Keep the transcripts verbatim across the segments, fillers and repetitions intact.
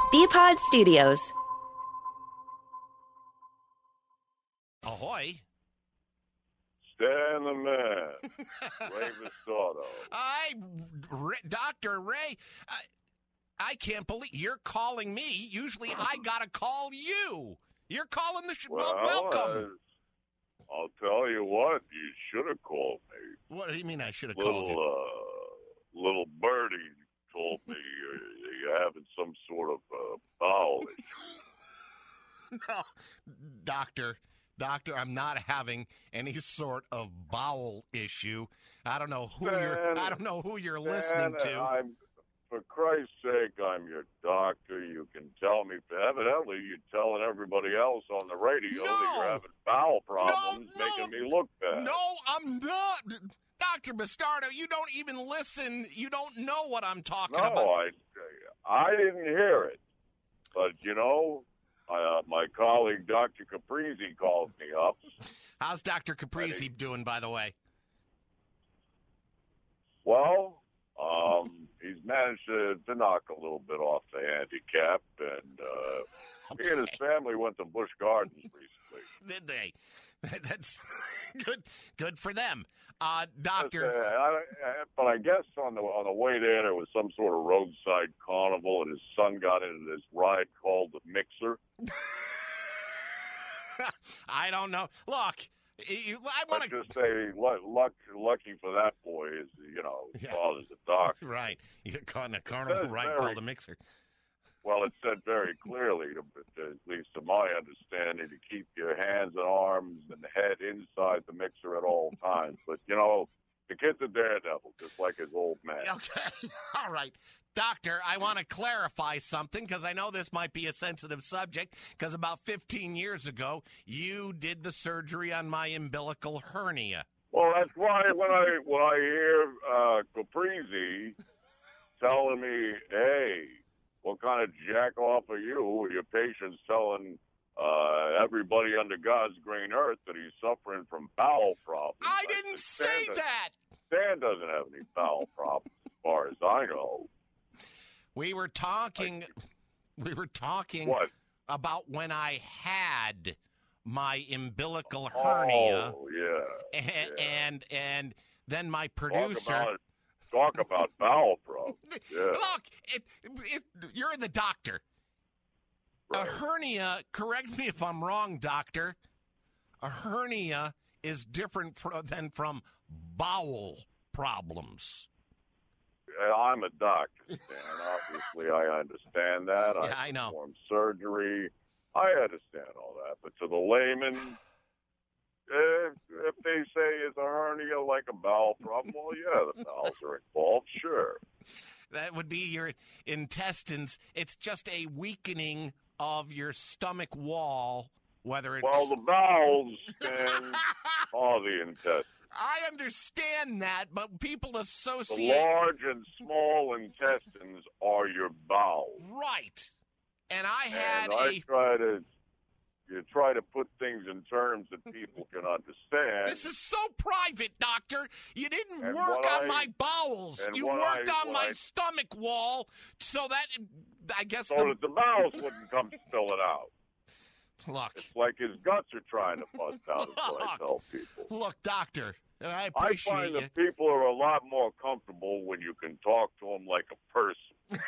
B-Pod Studios. Ahoy. Stan the man. Ray Vistordo. I, Ray, Doctor Ray, I, I can't believe you're calling me. Usually I got to call you. You're calling the show. Well, Welcome. Uh, I'll tell you what, you should have called me. What do you mean I should have little, called you? Uh, little birdie told me you're, you're having some sort of uh, bowel issue. No, doctor, doctor, I'm not having any sort of bowel issue. I don't know who Stan, you're. I don't know who you're Stan, listening to. I'm, for Christ's sake, I'm your doctor. You can tell me. Evidently, you're telling everybody else on the radio No. that you're having bowel problems, No, no. making me look bad. No, I'm not. Doctor Bastardo, you don't even listen. You don't know what I'm talking No, about. I, I didn't hear it. But, you know, uh, my colleague, Doctor Caprese, called me up. How's Doctor Caprese doing, by the way? Well, um, he's managed to, to knock a little bit off the handicap, and uh, he and his family went to Busch Gardens recently. Did they? That's good. Good for them, uh, Doctor. Uh, I, I, but I guess on the on the way there, there was some sort of roadside carnival, and his son got into this ride called the Mixer. I don't know. Look, you, I want Let's just say, luck, luck, lucky for that boy is, you know, his Yeah. father's a doctor. Right. You got caught in a carnival That's ride very- called the Mixer. Well, it said very clearly, to, to, at least to my understanding, to keep your hands and arms and head inside the mixer at all times. But, you know, the kid's a daredevil, just like his old man. Okay. All right. Doctor, I want to clarify something because I know this might be a sensitive subject because about fifteen years ago, you did the surgery on my umbilical hernia. Well, that's why when I when I hear uh, Caprese telling me, hey, what kind of jack off are you? Your patient's telling uh, everybody under God's green earth that he's suffering from bowel problems. I didn't said, say Stan, that. Stan doesn't have any bowel problems as far as I know. We were talking. We were talking What? about when I had my umbilical hernia, Oh, yeah. and, yeah. and and then my Talk producer. about, talk about bowel problems. Yeah. Look, it, it, you're the doctor. Right. A hernia, correct me if I'm wrong, doctor, a hernia is different fro- than from bowel problems. I'm a doctor, Stan. Obviously, I understand that. Yeah, I know. Perform surgery. I understand all that. But to the layman, if, if they say it's a hernia like a bowel problem, well, yeah, the bowels are involved, sure. That would be your intestines. It's just a weakening of your stomach wall, whether it's... Well, the bowels and are the intestines. I understand that, but people The associate... large and small intestines are your bowels. Right. And I had and I a... try to, you try to put things in terms that people can understand. This is so private, doctor. You didn't And work what on I- my bowels. and You what worked I- on what my I- stomach wall so that, I guess, so the, that the bowels wouldn't come spilling out. look, It's like his guts are trying to bust out, is what I tell people. look, doctor, and I I appreciate find you. that people are a lot more comfortable when you can talk to them like a person.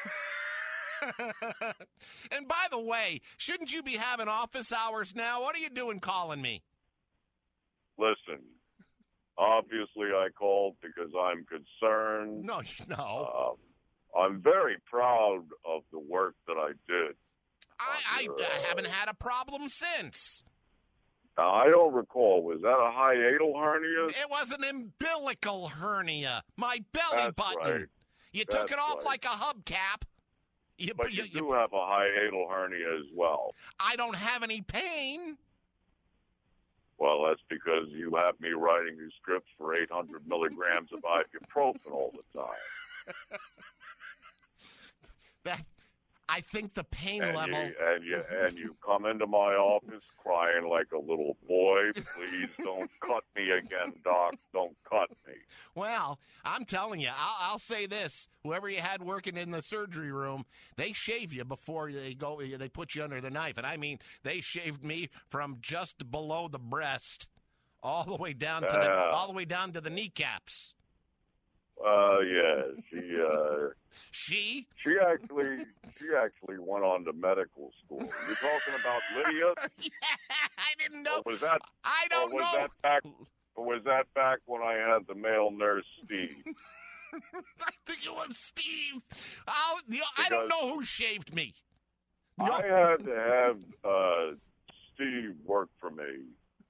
And by the way, shouldn't you be having office hours now? What are you doing calling me? Listen, obviously I called because I'm concerned. No, no. Um, I'm very proud of the work that I did. I, I, your, I uh, haven't had a problem since. Now, I don't recall. Was that a hiatal hernia? It was an umbilical hernia. My belly That's button. right. You took That's it off right. like a hubcap. You, But you, you- do you- have a hiatal hernia as well. I don't have any pain. Well, that's because you have me writing you scripts for eight hundred milligrams of ibuprofen all the time. That I think the pain and level. You, and you and you come into my office crying like a little boy. Please don't cut me again, Doc. Don't cut me. Well, I'm telling you, I'll, I'll say this: whoever you had working in the surgery room, they shave you before they go. They put you under the knife, and I mean, they shaved me from just below the breast all the way down to the Yeah. all the way down to the kneecaps. Uh, yeah, she, uh, She? she actually, she actually went on to medical school. You're talking about Lydia? Yeah, I didn't know. Or was that? I don't or was know. that back? Or was that back when I had the male nurse, Steve? I think it was Steve. I'll, the, I don't Because- know who shaved me. The- I had to have uh, Steve work for me.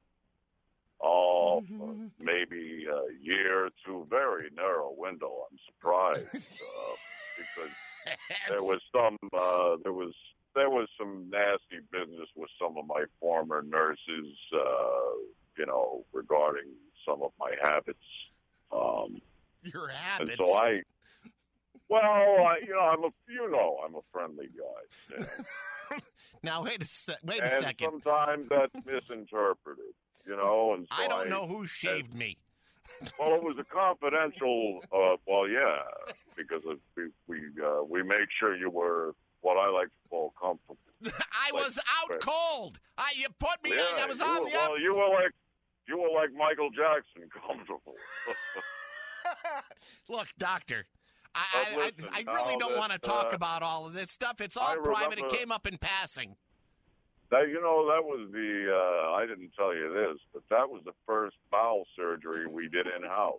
Oh, uh, maybe a year or two. Very narrow window. I'm surprised uh, because there was some uh, there was there was some nasty business with some of my former nurses. Uh, you know, regarding some of my habits. Um, Your and habits. so I. Well, I, you know, I'm a you know I'm a friendly guy. You know? Now wait a sec. Wait a and second. sometimes that's misinterpreted, you know. And so I don't know who shaved me. Well, it was a confidential. Uh, well, yeah, because of, we we uh, we made sure you were what I like to call comfortable. I Like, was out right. cold. I you put me Yeah, in. I was you on were, the up. well, you were like you were like Michael Jackson, comfortable. Look, doctor. I, But I, listen, I, I really now don't that, want to talk uh, about all of this stuff. It's all I private. It remember- came up in passing. That you know that was the uh, I didn't tell you this, but that was the first bowel surgery we did in house.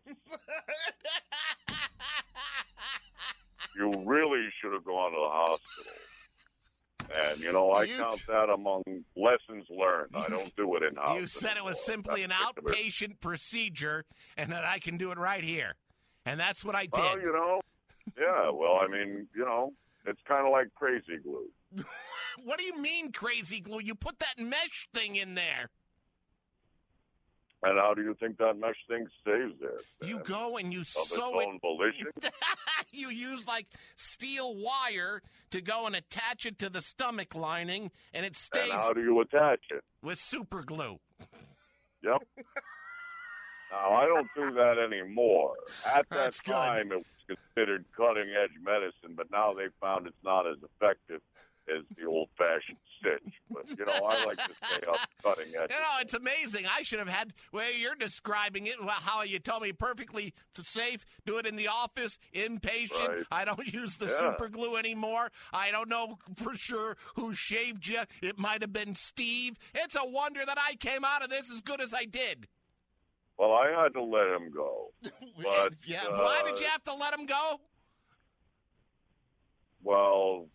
You really should have gone to the hospital. And, you know, I You count t- that among lessons learned. I don't do it in house. You said it was simply an outpatient procedure and that I can do it right here. And that's what I did. Well, you know, yeah, well, I mean, you know, it's kind of like crazy glue. What do you mean crazy glue? You put that mesh thing in there. And how do you think that mesh thing stays there? You Sam? go and you Of its sew it. own volition? You use like steel wire to go and attach it to the stomach lining, and it And stays how do you attach it? with super glue. Yep. Now, I don't do that anymore. At that That's good. time, it was considered cutting-edge medicine, but now they found it's not as effective as the old-fashioned stitch. But, you know, I like to stay up cutting edge. You know, it's amazing. I should have had, well, you're describing it, well, how you told me perfectly safe. Do it in the office, inpatient. Right. I don't use the Yeah. super glue anymore. I don't know for sure who shaved you. It might have been Steve. It's a wonder that I came out of this as good as I did. Well, I had to let him go. But, yeah, uh, why did you have to let him go? Well,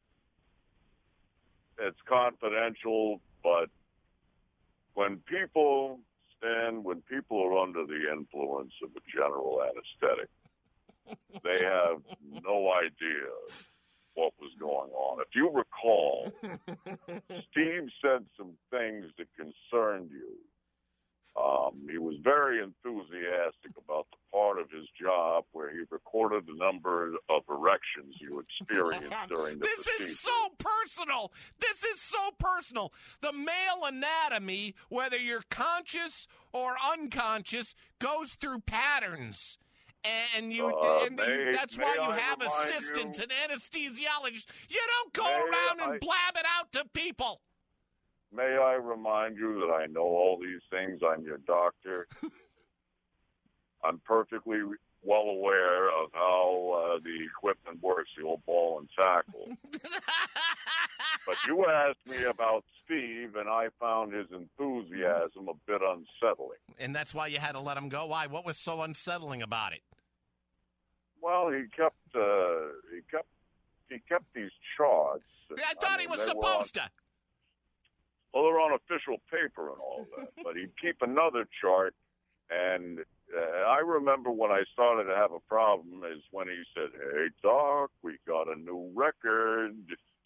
it's confidential, but when people stand, when people are under the influence of a general anesthetic, they have no idea what was going on. If you recall, Steve said some things that concerned you. Um, he was very enthusiastic about the part of his job where he recorded the number of erections you experienced during the This procedure. is so personal. This is so personal. The male anatomy, whether you're conscious or unconscious, goes through patterns. And you, Uh, and may- you that's may why you I have remind assistants you- and anesthesiologists. You don't go May around and I- blab it out to people. May I remind you that I know all these things? I'm your doctor. I'm perfectly well aware of how uh, the equipment works, the old ball and tackle. But you asked me about Steve, and I found his enthusiasm a bit unsettling. And that's why you had to let him go. Why? What was so unsettling about it? Well, he kept uh, he kept he kept these charts. I thought he mean, was they were supposed on, to. Well, they're on official paper and all that, but he'd keep another chart. And uh, I remember when I started to have a problem is when he said, "Hey, Doc, we got a new record."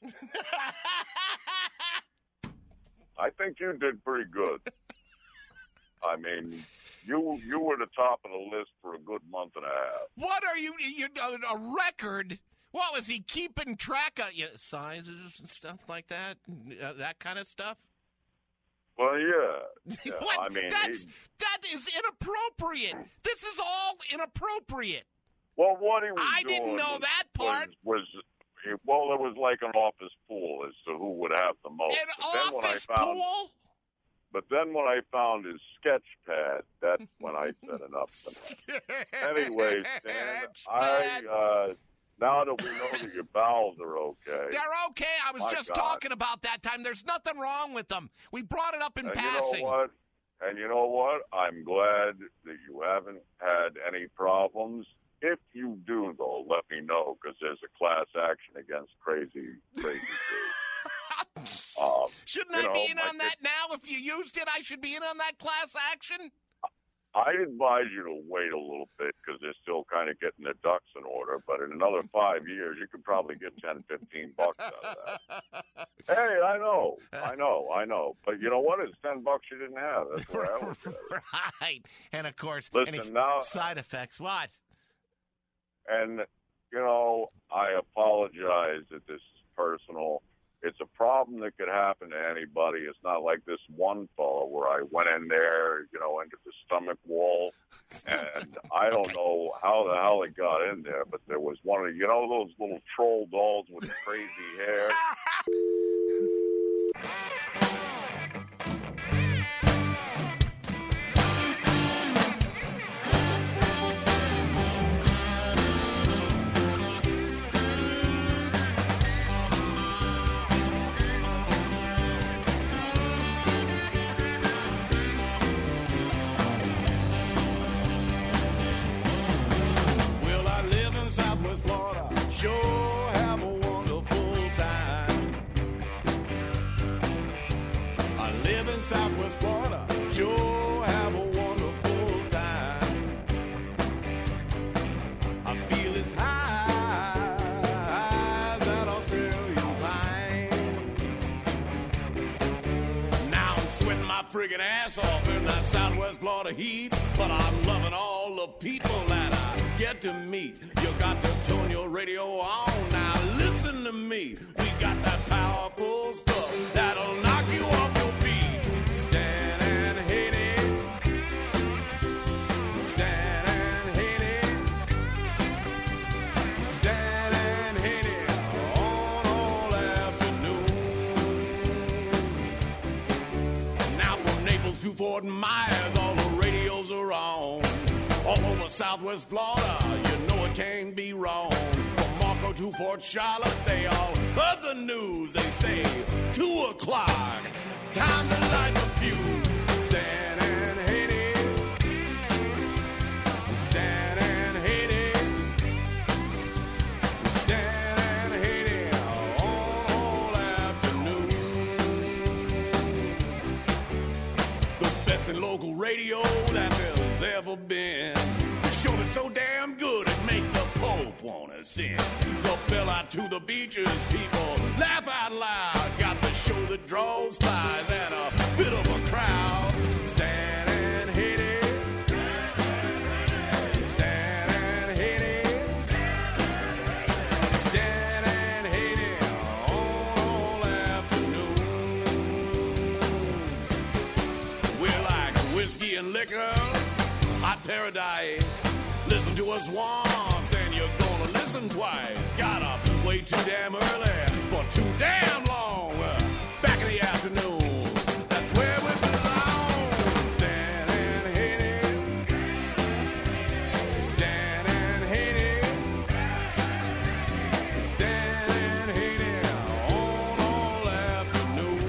I think you did pretty good. I mean, you you were the top of the list for a good month and a half. What are you? You a record? What was he keeping track of? You know, sizes and stuff like that? Uh, that kind of stuff? Well, yeah. yeah. What? I mean, That's, he, that is inappropriate. This is all inappropriate. well, what he was I doing didn't know was, that part. Was, was it, well, it was like an office pool as to who would have the most. An But then when I office found, pool? But then when I found his sketch pad, that's when I said enough. Anyway, Stan, I uh, now that we know that your bowels are okay. They're okay. I was My just God. talking about that time. There's nothing wrong with them. We brought it up in and passing. you know what? And you know what? I'm glad that you haven't had any problems. If you do, though, let me know, because there's a class action against crazy, crazy kids. um, Shouldn't you I know, be in my on that now? If you used it, I should be in on that class action? I advise you to wait a little bit because they're still kind of getting their ducks in order. But in another five years, you could probably get ten, fifteen bucks out of that. Hey, I know, I know, I know. But you know what? It's ten bucks you didn't have. That's where I was. Right. And, of course, Listen, any now, side effects. What? and, you know, I apologize that this is personal. It's a problem that could happen to anybody. It's not like this one fellow where I went in there, you know, into the stomach wall, and I don't Okay. know how the hell it got in there, but there was one of, you know, those little troll dolls with crazy hair. Well, I live in Southwest Florida. Sure have a wonderful time. I live in Southwest Florida. Sure have a wonderful time. I feel as high as that Australian pine. Now I'm sweating my friggin' ass off in that Southwest Florida heat, but I'm loving all the people that I get to meet. You got to turn your radio on. Now listen to me. We got that powerful stuff that'll knock you off your feet. Stand and hit it. Stand and hit it. Stand and hit it on all afternoon. Now from Naples to Fort Myers, all the radios are on. All over Southwest Florida, you know it can't be wrong. From Marco to Port Charlotte, they all heard the news. They say, two o'clock, time to light the fuse. Stand and hit it. Stand and hit it. Stand and hit it on all afternoon. The best in local radio that there's ever been. The show is so damn good it makes the Pope wanna sin. Go fell out to the beaches, people laugh out loud. Got the show that draws spies and a bit of a crowd. Stand and hit it. Stand and hit it. Stand and hit it on all afternoon. We're like whiskey and liquor, hot paradise. Listen to us once, then you're gonna listen twice. Got up way too damn early for too damn long. Uh, Back in the afternoon, that's where we belong. Stand and hit it. Stand and hit it. Stand and hit it on all afternoon.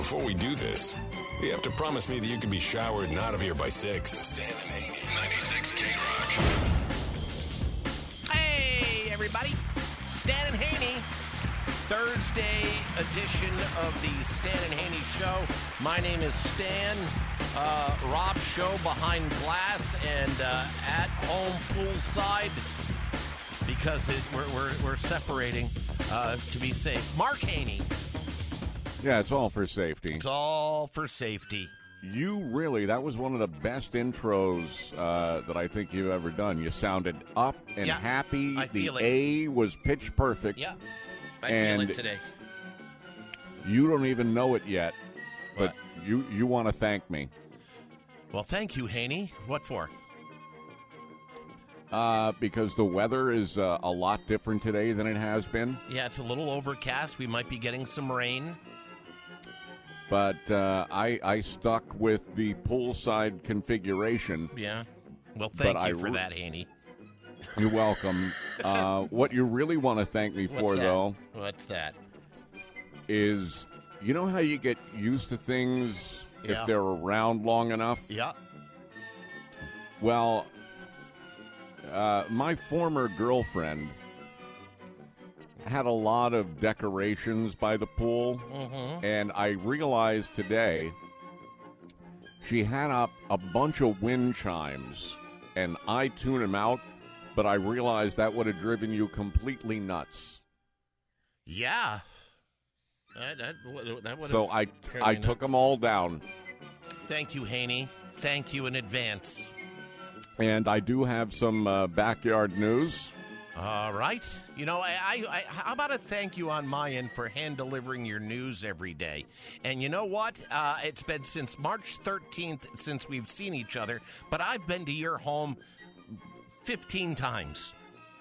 before we do this, you have to promise me that you can be showered and out of here by six. Stan and Haney, ninety-six K-Rock. Hey, everybody. Stan and Haney. Thursday edition of the Stan and Haney Show. My name is Stan. Uh, Rob's show behind glass and uh, at home poolside because it, we're, we're, we're separating uh, to be safe. Mark Haney. Yeah, it's all for safety. It's all for safety. You really, that was one of the best intros uh, that I think you've ever done. You sounded up and Yeah, happy. I The feel it. A was pitch perfect. Yeah, I And feel it today. You don't even know it yet, What? but you, you want to thank me. Well, thank you, Haney. What for? Uh, because the weather is uh, a lot different today than it has been. Yeah, it's a little overcast. We might be getting some rain. But uh, I, I stuck with the poolside configuration. Yeah. Well, thank But you I for re- that, Haney. You're welcome. uh, what you really want to thank me What's for, that? though, What's that? is you know how you get used to things Yeah. if they're around long enough? Yeah. Well, uh, my former girlfriend had a lot of decorations by the pool, Mm-hmm. and I realized today she had up a bunch of wind chimes, and I tune them out, but I realized that would have driven you completely nuts. Yeah. That, that, would- that would So have I turned I me took nuts. them all down, Thank you, Haney. Thank you in advance. and I do have some uh, backyard news. All right. You know, I, I, I, how about a thank you on my end for hand delivering your news every day? And you know what? Uh, it's been since March thirteenth since we've seen each other, but I've been to your home fifteen times.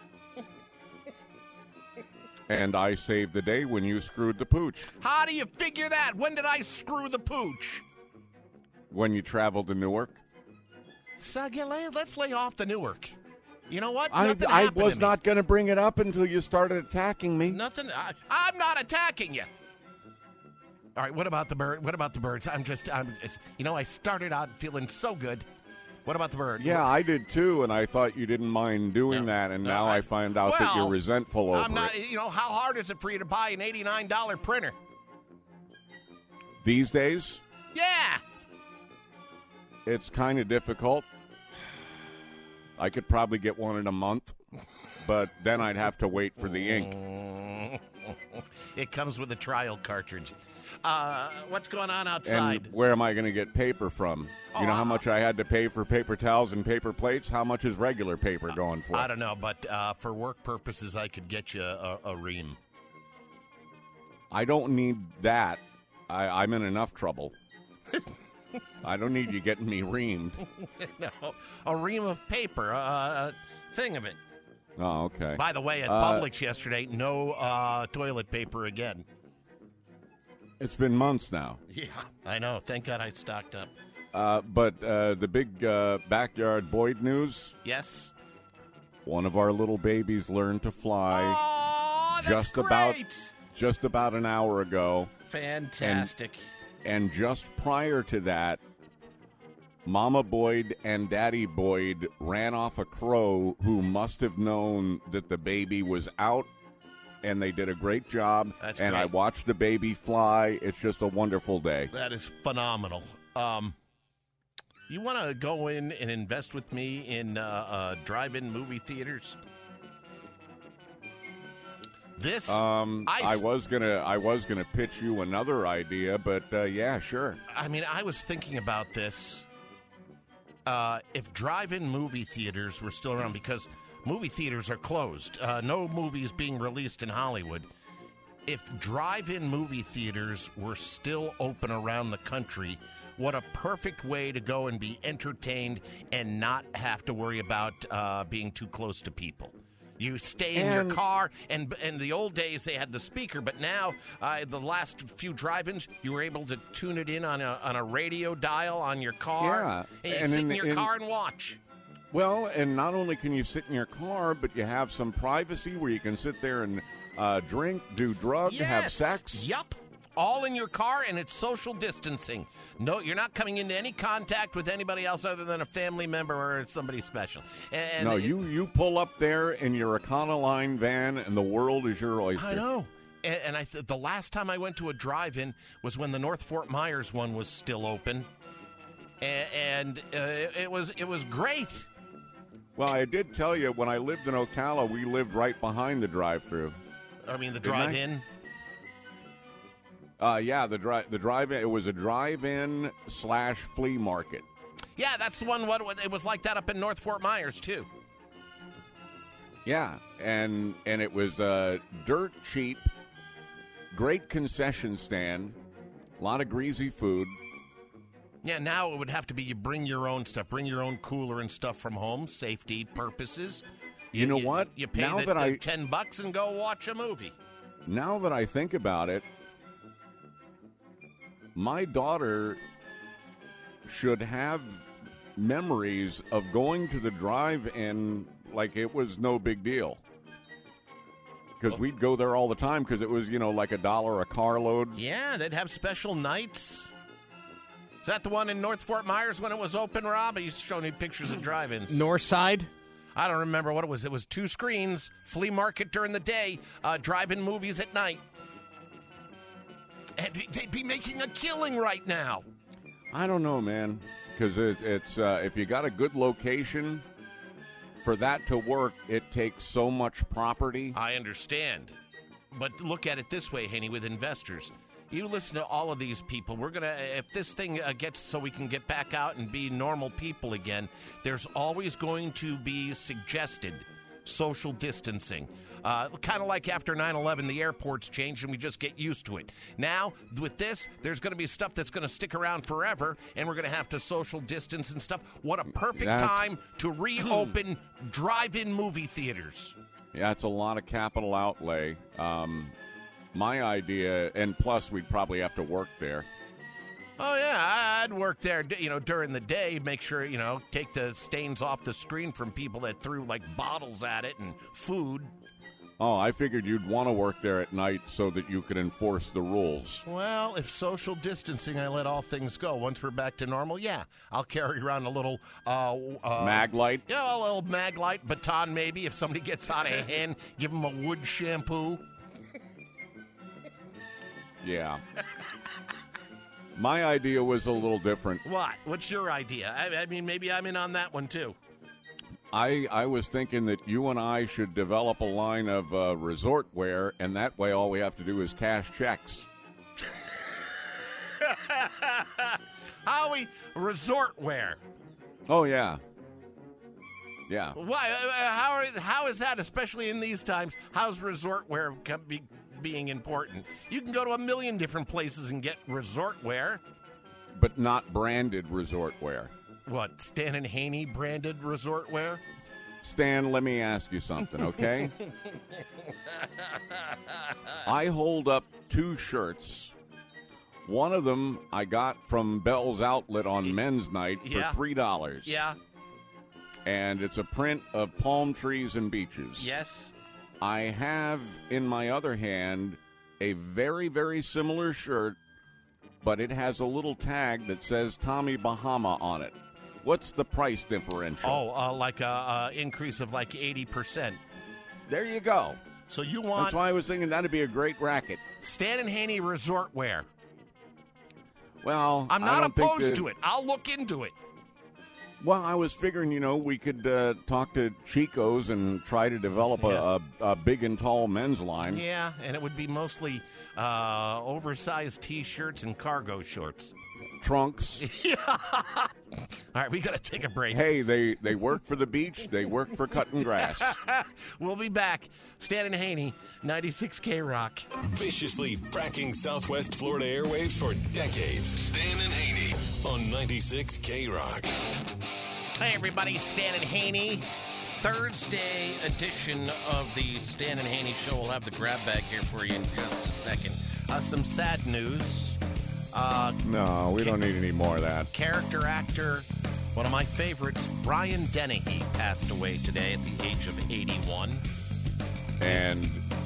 And I saved the day when you screwed the pooch. How do you figure that? When did I screw the pooch? When you traveled to Newark. So, get- lay- let's lay off the Newark. You know what? I, Nothing I happened was to me. not going to bring it up until you started attacking me. Nothing. I, I'm not attacking you. All right. What about the bird? What about the birds? I'm just. I'm. It's, you know, I started out feeling so good. What about the bird? Yeah, I did too, and I thought you didn't mind doing No. that, and No, now I- I find out that well, you're resentful over I'm not. it. You know, how hard is it for you to buy an eighty-nine dollars printer? These days, Yeah. it's kind of difficult. I could probably get one in a month, but then I'd have to wait for the ink. It comes with a trial cartridge. Uh, what's going on outside? And where am I going to get paper from? Oh, You know how I- much I had to pay for paper towels and paper plates? How much is regular paper going for? I don't know, but uh, for work purposes, I could get you a, a ream. I don't need that. I, I'm in enough trouble. I don't need you getting me reamed. No, a ream of paper, uh, a thing of it. Oh, okay. By the way, at Uh, Publix yesterday, no uh, toilet paper again. It's been months now. Yeah, I know. Thank God I stocked up. Uh, but uh, the big uh, backyard Boyd news, Yes. one of our little babies learned to fly Oh, that's just great. about just about an hour ago. Fantastic. And just prior to that, Mama Boyd and Daddy Boyd ran off a crow who must have known that the baby was out, and they did a great job. That's and great. I watched the baby fly. It's just a wonderful day. That is phenomenal. Um, you want to go in and invest with me in uh, uh, drive-in movie theaters? This, Um, I I, s- was gonna, I was gonna pitch you another idea, but uh, yeah, sure. I mean, I was thinking about this. Uh, if drive-in movie theaters were still around, because movie theaters are closed, uh, no movies being released in Hollywood. If drive-in movie theaters were still open around the country, what a perfect way to go and be entertained and not have to worry about uh, being too close to people. You stay in And- your car, and in the old days they had the speaker, but now uh, the last few drive-ins, you were able to tune it in on a on a radio dial on your car. Yeah, and you and sit in in, the- your in- car and watch. Well, and not only can you sit in your car, but you have some privacy where you can sit there and uh, drink, do drugs, have Yes. sex. Yup. all in your car, and it's social distancing. No, you're not coming into any contact with anybody else other than a family member or somebody special. And no, it, you, you pull up there in your Econoline van, and the world is your oyster. I know. And, and I th- the last time I went to a drive-in was when the North Fort Myers one was still open, and, and uh, it, it was it was great. Well, I did tell you, when I lived in Ocala, we lived right behind the drive-thru. I mean, the Didn't I? drive-in. Uh, yeah, the drive the drive-in. It was a drive-in slash flea market. Yeah, that's the one. What it was like that up in North Fort Myers too. Yeah, and and it was uh, dirt cheap, great concession stand, a lot of greasy food. Yeah, now it would have to be you bring your own stuff, bring your own cooler and stuff from home, safety purposes. You, you know what? You pay now the, that the I ten bucks and go watch a movie. Now that I think about it, my daughter should have memories of going to the drive-in like it was no big deal. Because we'd go there all the time because it was, you know, like a dollar a carload. Yeah, they'd have special nights. Is that the one in North Fort Myers when it was open, Rob? You showed me pictures of drive-ins. North Side? I don't remember what it was. It was two screens, flea market during the day, uh, drive-in movies at night. And they'd be making a killing right now. I don't know, man. Because it, it's uh, if you got a good location, for that to work, it takes so much property. I understand. But look at it this way, Haney, with investors. You listen to all of these people. We're going to, if this thing uh, gets so we can get back out and be normal people again, there's always going to be suggested social distancing. Uh, kind of like after nine eleven, the airports changed and we just get used to it. Now, with this, there's going to be stuff that's going to stick around forever, and we're going to have to social distance and stuff. What a perfect That's... time to reopen drive-in movie theaters. Yeah, it's a lot of capital outlay. Um, my idea, and plus we'd probably have to work there. Oh, yeah, I'd work there, you know, during the day, make sure, you know, take the stains off the screen from people that threw, like, bottles at it and food. Oh, I figured you'd want to work there at night so that you could enforce the rules. Well, if social distancing, I let all things go. Once we're back to normal, yeah, I'll carry around a little... Uh, uh, mag light? Yeah, a little mag light, baton maybe. If somebody gets out of hand, give them a wood shampoo. Yeah. My idea was a little different. What? What's your idea? I, I mean, maybe I'm in on that one, too. I, I was thinking that you and I should develop a line of uh, resort wear, and that way all we have to do is cash checks. How we resort wear? Oh, yeah. Yeah. Why? Uh, how, are, how is that, especially in these times? How's resort wear come, be, being important? You can go to a million different places and get resort wear. But not branded resort wear. What, Stan and Haney branded resort wear? Stan, let me ask you something, okay? I hold up two shirts. One of them I got from Bell's Outlet on Men's Night for Yeah. three dollars. Yeah. And it's a print of palm trees and beaches. Yes. I have in my other hand a very, very similar shirt, but it has a little tag that says Tommy Bahama on it. What's the price differential? Oh, uh, like a uh, increase of like eighty percent. There you go. So you want That's why I was thinking that'd be a great racket. Stan and Haney resort wear. Well, I'm I not don't think opposed that- to it. I'll look into it. Well, I was figuring, you know, we could uh, talk to Chico's and try to develop a, Yeah. a, a big and tall men's line. Yeah, and it would be mostly uh, oversized T-shirts and cargo shorts. Trunks. All right, we got to take a break. Hey, they, they work for the beach. They work for cutting grass. We'll be back. Stan and Haney, ninety-six K Rock. Viciously fracking Southwest Florida airwaves for decades. Stan and Haney on ninety-six K Rock. Hey, everybody, Stan and Haney. Thursday edition of the Stan and Haney Show. We'll have the grab bag here for you in just a second. Uh, some sad news. Uh, No, we don't need any more of that. character actor, one of my favorites, Brian Dennehy, passed away today at the age of eighty-one. And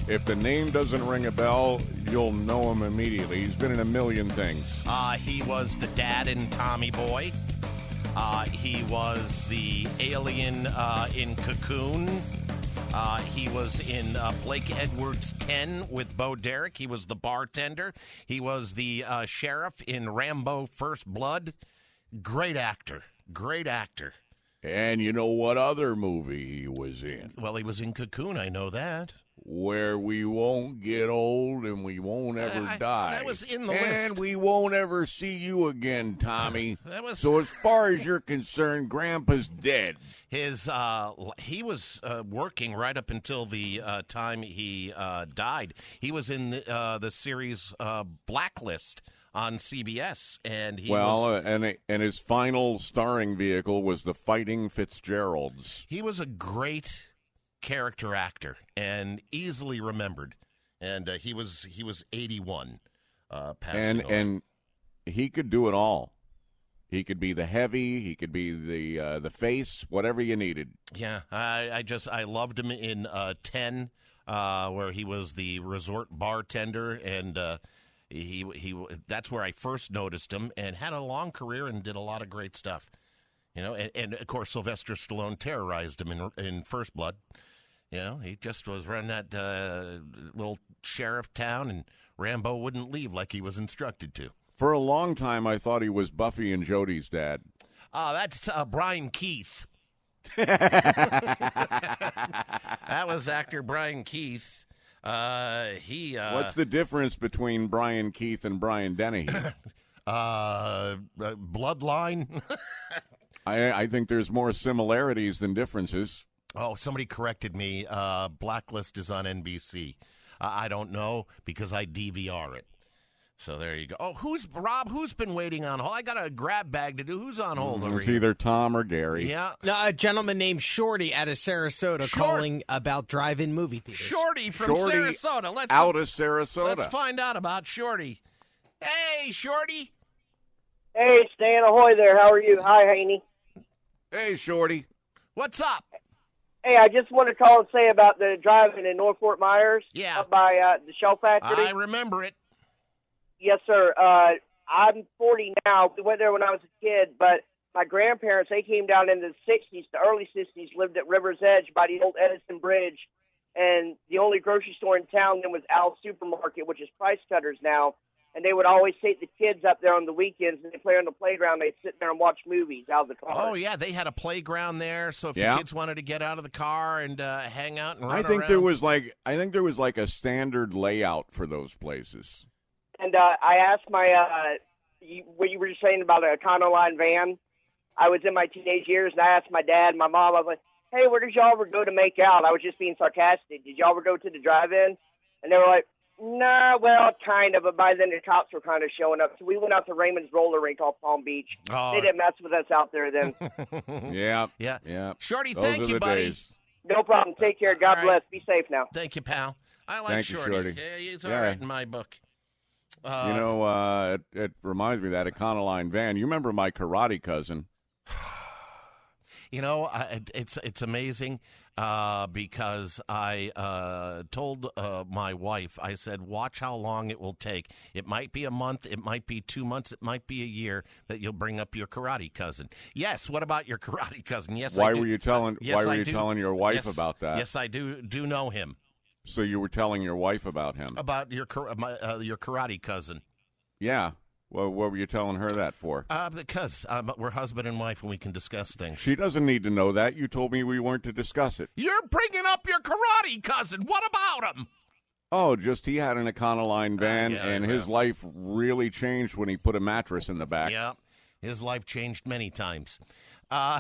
If the name doesn't ring a bell, you'll know him immediately. He's been in a million things. Uh, he was the dad in Tommy Boy. Uh, he was the alien uh, in Cocoon. Uh, he was in uh, Blake Edwards ten with Bo Derek. He was the bartender. He was the uh, sheriff in Rambo First Blood. Great actor. Great actor. And you know what other movie he was in? Well, he was in Cocoon. I know that. Where we won't get old and we won't ever I, die. that was in the and list. we won't ever see you again, Tommy. That was so as far as you're concerned, Grandpa's dead. His uh, he was uh, working right up until the uh, time he uh, died. He was in the, uh, the series uh, Blacklist on C B S, and he well, was, uh, and and his final starring vehicle was the Fighting Fitzgeralds. he was a great character actor and easily remembered. And uh, he was he was eighty-one, uh, passing And away. and he could do it all. He could be the heavy. He could be the uh, the face. Whatever you needed. Yeah, I, I just I loved him in uh, ten, uh, where he was the resort bartender, and uh, he he that's where I first noticed him, and had a long career and did a lot of great stuff. You know, and, and of course Sylvester Stallone terrorized him in in First Blood. You know, he just was running that uh, little sheriff town, and Rambo wouldn't leave like he was instructed to. For a long time, I thought he was Buffy and Jody's dad. Uh, that's uh, Brian Keith. That was actor Brian Keith. Uh, he. Uh, What's the difference between Brian Keith and Brian Dennehy? uh, uh, bloodline? I, I think there's more similarities than differences. Oh, somebody corrected me. Uh, Blacklist is on N B C. Uh, I don't know because I D V R it. So there you go. Oh, who's Rob? Who's been waiting on hold? I got a grab bag to do. Who's on hold over It's here? either Tom or Gary. Yeah, No, a gentleman named Shorty out of Sarasota Short- calling about drive-in movie theaters. Shorty from Shorty Sarasota. Let's out of Sarasota. let's find out about Shorty. Hey, Shorty. Hey, Stan, ahoy there. How are you? Hi, Haney. Hey, Shorty. What's up? Hey, I just want to call and say about the driving in North Fort Myers. Yeah. Up by uh, the Shell Factory. I remember it. Yes, sir. Uh, I'm forty now. We went there when I was a kid, but my grandparents, they came down in the sixties, the early sixties, lived at River's Edge by the old Edison Bridge, and the only grocery store in town then was Al's Supermarket, which is Price Cutters now. And they would always take the kids up there on the weekends, and they play on the playground. They'd sit there and watch movies out of the car. Oh, yeah, they had a playground there, so if Yeah. the kids wanted to get out of the car and uh, hang out and run I think around. there was like I think there was like a standard layout for those places. And uh, I asked my, uh, you, what you were just saying about a Econoline van. I was in my teenage years, and I asked my dad and my mom, I was like, hey, where did y'all ever go to make out? I was just being sarcastic. Did y'all ever go to the drive-in? And they were like, nah, well, kind of, but by then the cops were kind of showing up. So we went out to Raymond's roller rink off Palm Beach. Oh. They didn't mess with us out there then. Yeah. Yeah. Yeah. Shorty, Those thank are you, the buddy. days. No problem. Take care. God All bless. right. Be safe now. Thank you, pal. I like Thank you, Shorty. Shorty. Yeah, he's all Yeah. right in my book. Uh, You know, uh, it, it reminds me of that Econoline van. You remember my karate cousin? You know, I, it- it's it's amazing uh, because I uh, told uh, my wife, I said, watch how long it will take. It might be a month, it might be two months, it might be a year that you'll bring up your karate cousin. Yes, what about your karate cousin? Yes, I Why do. were you telling Yes, Why were I you do. telling your wife Yes, about that? Yes, I do do know him. So you were telling your wife about him? About your kar- my, uh, your karate cousin. Yeah. Well, what were you telling her that for? Uh, because um, we're husband and wife and we can discuss things. She doesn't need to know that. You told me we weren't to discuss it. You're bringing up your karate cousin. What about him? Oh, just he had an Econoline van, yeah, and well. his life really changed when he put a mattress in the back. Yeah, his life changed many times. Uh,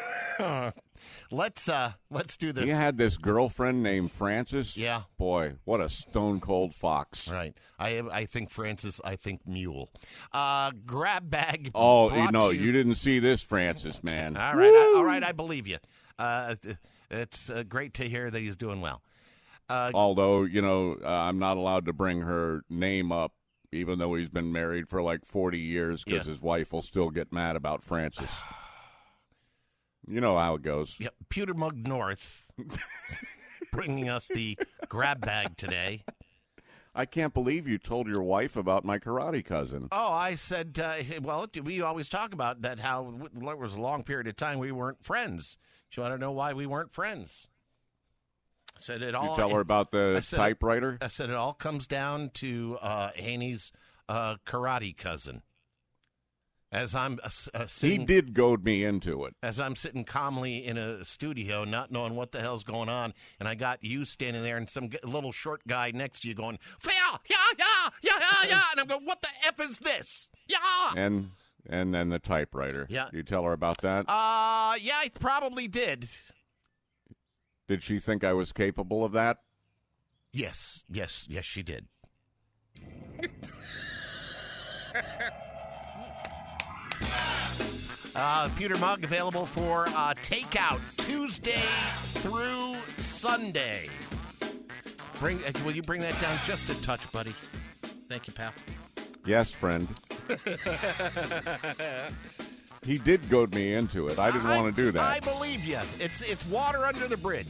let's uh, let's do the He had this girlfriend named Frances. Yeah. Boy, what a stone cold fox. right. I I think Francis. I think Mule. Uh, grab bag. Oh, brought no, to you didn't see this, Francis, man. All right, I, all right. I believe you. Uh, it's uh, great to hear that he's doing well. Uh, Although, you know, uh, I'm not allowed to bring her name up, even though he's been married for like forty years, because Yeah. his wife will still get mad about Francis. You know how it goes. Yep, Pewter Mug North. bringing us the grab bag today. I can't believe you told your wife about my karate cousin. Oh, I said, uh, well, we always talk about that, how there was a long period of time we weren't friends. She wanted to know why we weren't friends. I said it all. You tell her about the I said, typewriter? I said it all comes down to uh, Haney's uh, karate cousin. As I'm uh, uh, sitting, he did goad me into it. As I'm sitting calmly in a studio, not knowing what the hell's going on, and I got you standing there, and some g- little short guy next to you going, yeah, yeah, yeah, yeah, yeah, yeah, and I'm going, what the F is this? Yeah. And and then the typewriter. Yeah. You tell her about that? Uh, yeah, I probably did. Did she think I was capable of that? Yes, yes, yes, she did. Uh, pewter mug available for uh, takeout Tuesday through Sunday. Bring, uh, will you bring that down just a touch, buddy? Thank you, pal. Yes, friend. He did goad me into it. I didn't I, want to do that. I believe you. It's it's water under the bridge.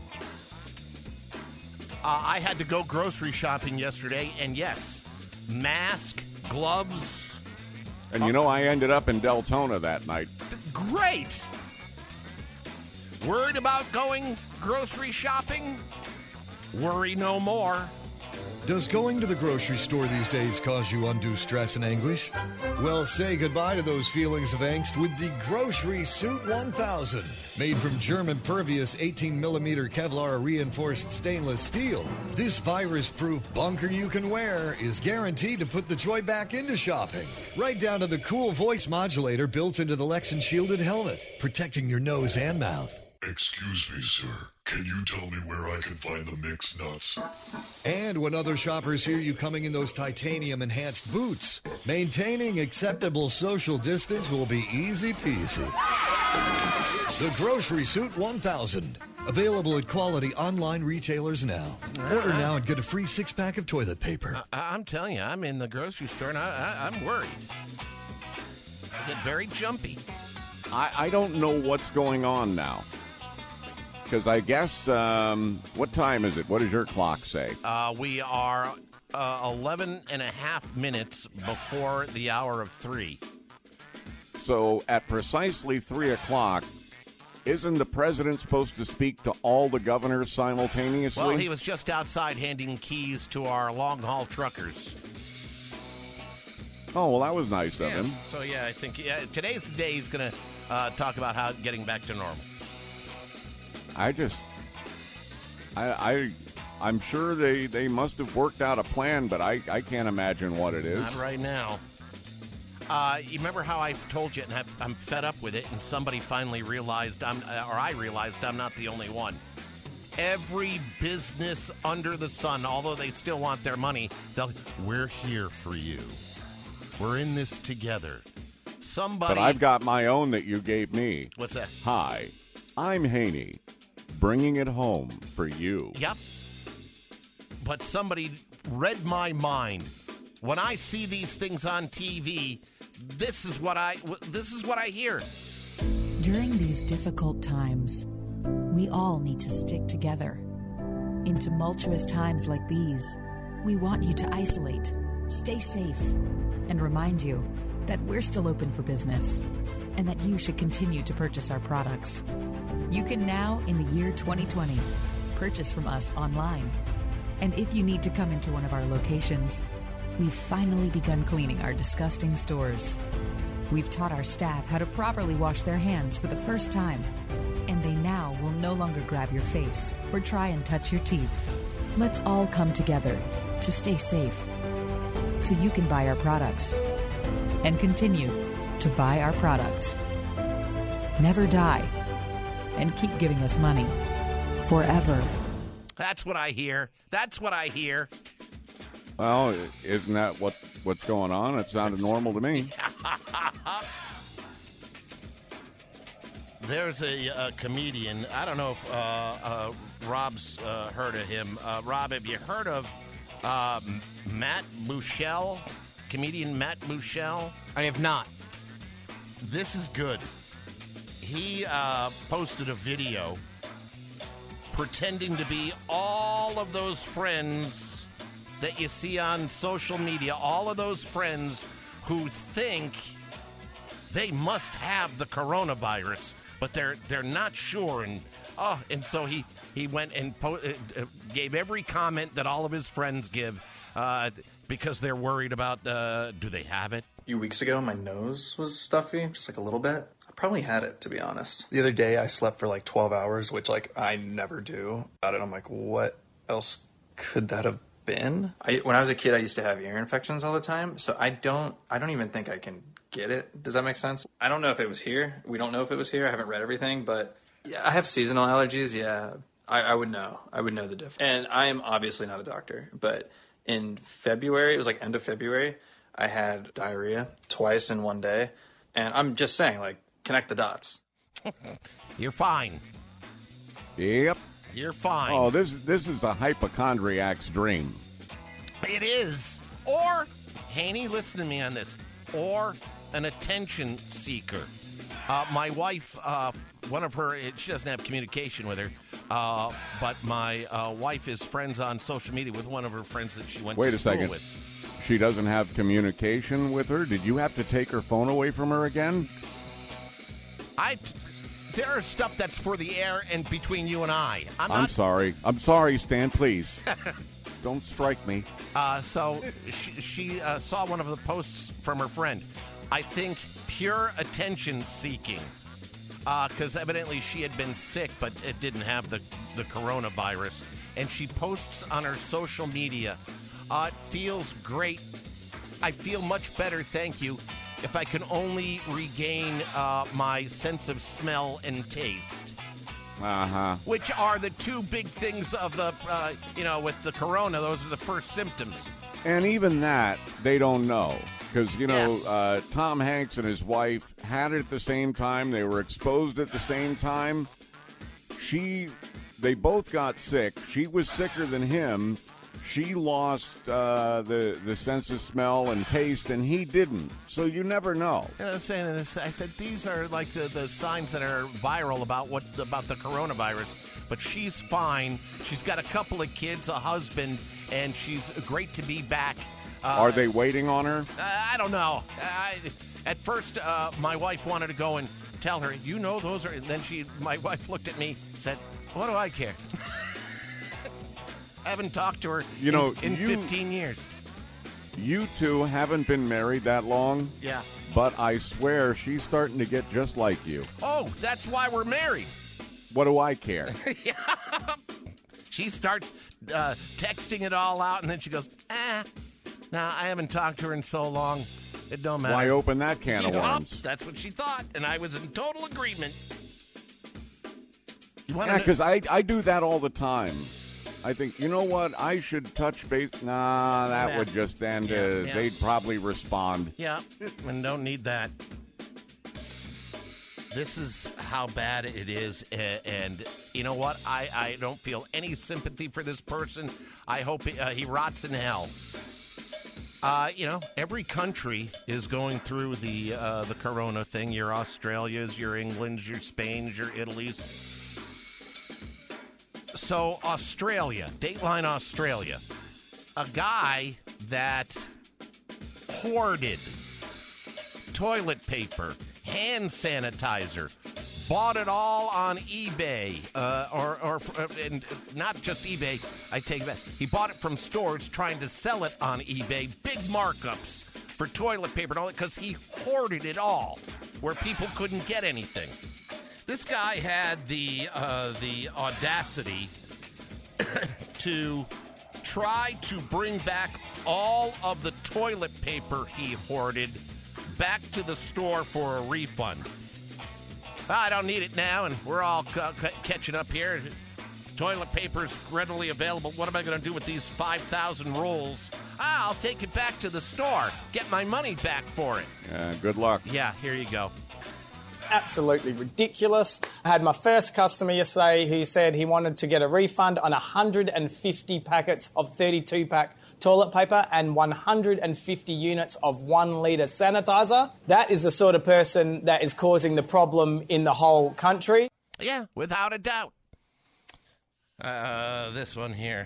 Uh, I had to go grocery shopping yesterday, and yes, mask, gloves. And you know, I ended up in Deltona that night. Great. Worried about going grocery shopping? Worry no more. Does going to the grocery store these days cause you undue stress and anguish? Well, say goodbye to those feelings of angst with the Grocery Suit one thousand. Made from German Pervious eighteen millimeter Kevlar reinforced stainless steel, this virus-proof bunker you can wear is guaranteed to put the joy back into shopping. Right down to the cool voice modulator built into the Lexan shielded helmet, protecting your nose and mouth. Excuse me, sir. Can you tell me where I can find the mixed nuts? And when other shoppers hear you coming in those titanium-enhanced boots, maintaining acceptable social distance will be easy peasy. The Grocery Suit one thousand. Available at quality online retailers now. Order now and get a free six-pack of toilet paper. I- I'm telling you, I'm in the grocery store, and I- I- I'm worried. I get very jumpy. I, I don't know what's going on now. Because I guess, um, what time is it? What does your clock say? Uh, we are uh, eleven and a half minutes before the hour of three. So at precisely three o'clock, isn't the president supposed to speak to all the governors simultaneously? Well, he was just outside handing keys to our long-haul truckers. Oh, well, that was nice Yeah. of him. So, yeah, I think yeah, today's the day he's going to uh, talk about how getting back to normal. I just, I, I, I'm sure they, they must have worked out a plan, but I, I can't imagine what it is. Not right now. Uh, you remember how I've told you, and I've, I'm fed up with it, and somebody finally realized, I'm, or I realized I'm not the only one. Every business under the sun, although they still want their money, they'll, we're here for you. We're in this together. Somebody. But I've got my own that you gave me. What's that? Hi, I'm Haney, bringing it home for you. Yep. But somebody read my mind. When I see these things on T V, this is what I this is what I hear. During these difficult times, we all need to stick together. In tumultuous times like these, we want you to isolate, stay safe, and remind you that we're still open for business and that you should continue to purchase our products. You can now, in the year twenty twenty, purchase from us online. And if you need to come into one of our locations, we've finally begun cleaning our disgusting stores. We've taught our staff how to properly wash their hands for the first time, and they now will no longer grab your face or try and touch your teeth. Let's all come together to stay safe so you can buy our products and continue to buy our products. Never die and keep giving us money forever. That's what I hear. That's what I hear. Well, isn't that what, what's going on? It sounded normal to me. There's a, a comedian. I don't know if uh, uh, Rob's uh, heard of him. Uh, Rob, have you heard of uh, Matt Bouchel? Comedian Matt Bouchel? I have not. This is good. He uh, posted a video pretending to be all of those friends that you see on social media, all of those friends who think they must have the coronavirus, but they're they're not sure. And oh, and so he he went and po- uh, gave every comment that all of his friends give uh, because they're worried about uh, do they have it? A few weeks ago, my nose was stuffy, just like a little bit. I probably had it, to be honest. The other day, I slept for like twelve hours, which like I never do. About it, I'm like, what else could that have been? I, when I was a kid, I used to have ear infections all the time, so I don't, I don't even think I can get it. Does that make sense? I don't know if it was here. We don't know if it was here. I haven't read everything, but yeah, I have seasonal allergies. Yeah, I, I would know. I would know the difference. And I am obviously not a doctor, but in February, it was like end of February, I had diarrhea twice in one day, and I'm just saying, like, connect the dots. You're fine. Yep. You're fine. Oh, this this is a hypochondriac's dream. It is. Or, Haney, listen to me on this. Or an attention seeker. Uh, my wife, uh, one of her, she doesn't have communication with her, uh, but my uh, wife is friends on social media with one of her friends that she went Wait to a school second. with. She doesn't have communication with her? Did you have to take her phone away from her again? I, there is stuff that's for the air and between you and I. I'm, I'm not, sorry. I'm sorry, Stan, please. Don't strike me. Uh, so she, she uh, saw one of the posts from her friend. I think pure attention seeking. Because uh, evidently she had been sick, but it didn't have the, the coronavirus. And she posts on her social media, uh, it feels great. I feel much better, thank you, if I can only regain uh, my sense of smell and taste. Uh-huh. Which are the two big things of the, uh, you know, with the corona. Those are the first symptoms. And even that, they don't know. Because, you know, Yeah. uh, Tom Hanks and his wife had it at the same time. They were exposed at the same time. She, they both got sick. She was sicker than him. She lost uh, the the sense of smell and taste, and he didn't. So you never know. You know what I'm saying? This, I said these are like the, the signs that are viral about what about the coronavirus. But she's fine. She's got a couple of kids, a husband, and she's great to be back. Uh, Are they waiting on her? I don't know. I, at first, uh, my wife wanted to go and tell her, you know, those are. And then she, my wife looked at me, said, "What do I care?" I haven't talked to her You know, in, in you- fifteen years. You two haven't been married that long. Yeah. But I swear she's starting to get just like you. Oh, that's why we're married. What do I care? She starts uh, texting it all out, and then she goes, ah, nah, I haven't talked to her in so long. It don't matter. Why open that can of Yup, worms? That's what she thought, and I was in total agreement. You wanna Yeah, know- because I, I do that all the time. I think, you know what, I should touch base. Nah, that Yeah. would just end. Yeah, uh, yeah. They'd probably respond. Yeah, and don't need that. This is how bad it is, a- and you know what? I, I don't feel any sympathy for this person. I hope he, uh, he rots in hell. Uh, you know, every country is going through the uh, the corona thing. Your Australias, your Englands, your Spains, your Italies. So Australia, Dateline Australia, a guy that hoarded toilet paper, hand sanitizer, bought it all on eBay, uh, or, or and not just eBay, I take that. He bought it from stores trying to sell it on eBay, big markups for toilet paper and all that, because he hoarded it all where people couldn't get anything. This guy had the uh, the audacity to try to bring back all of the toilet paper he hoarded back to the store for a refund. I don't need it now, and we're all c- c- catching up here. Toilet paper's readily available. What am I going to do with these five thousand rolls? Ah, I'll take it back to the store. Get my money back for it. Uh, good luck. Yeah, here you go. Absolutely ridiculous. I had my first customer yesterday who said he wanted to get a refund on one hundred fifty packets of thirty-two pack toilet paper and one hundred fifty units of one litre sanitizer. That is the sort of person that is causing the problem in the whole country. Yeah, without a doubt. Uh, this one here.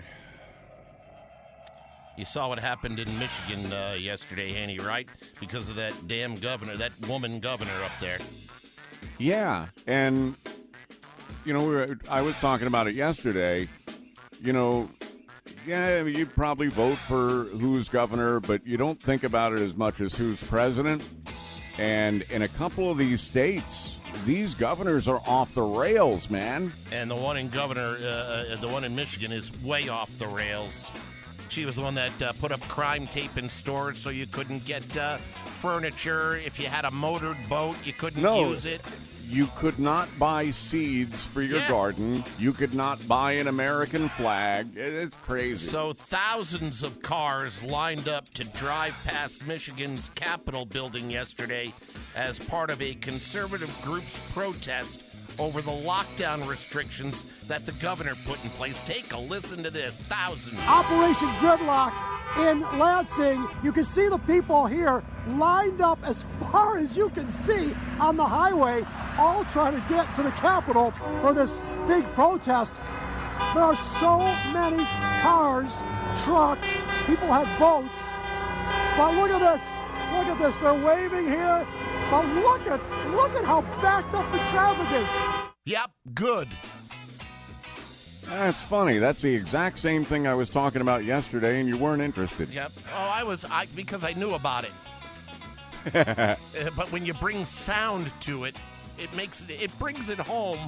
You saw what happened in Michigan uh, yesterday, Hanny, right? Because of that damn governor, that woman governor up there. Yeah, and, you know, we were, I was talking about it yesterday. You know, yeah, you probably vote for who's governor, but you don't think about it as much as who's president. And in a couple of these states, these governors are off the rails, man. And the one in governor, uh, the one in Michigan is way off the rails. She was the one that uh, put up crime tape in stores so you couldn't get uh, furniture. If you had a motored boat, you couldn't no, use it. You could not buy seeds for your yeah. garden. You could not buy an American flag. It's crazy. So thousands of cars lined up to drive past Michigan's Capitol building yesterday as part of a conservative group's protest over the lockdown restrictions that the governor put in place. Take a listen to this. Thousands. Operation Gridlock in Lansing. You can see the people here lined up as far as you can see on the highway, all trying to get to the Capitol for this big protest. There are so many cars, trucks, people have boats. But look at this. Look at this. They're waving here. But look at look at how backed up the traffic is. Yep, good. That's funny. That's the exact same thing I was talking about yesterday, and you weren't interested. Yep. Oh, I was I because I knew about it. uh, but when you bring sound to it, it makes it, it brings it home.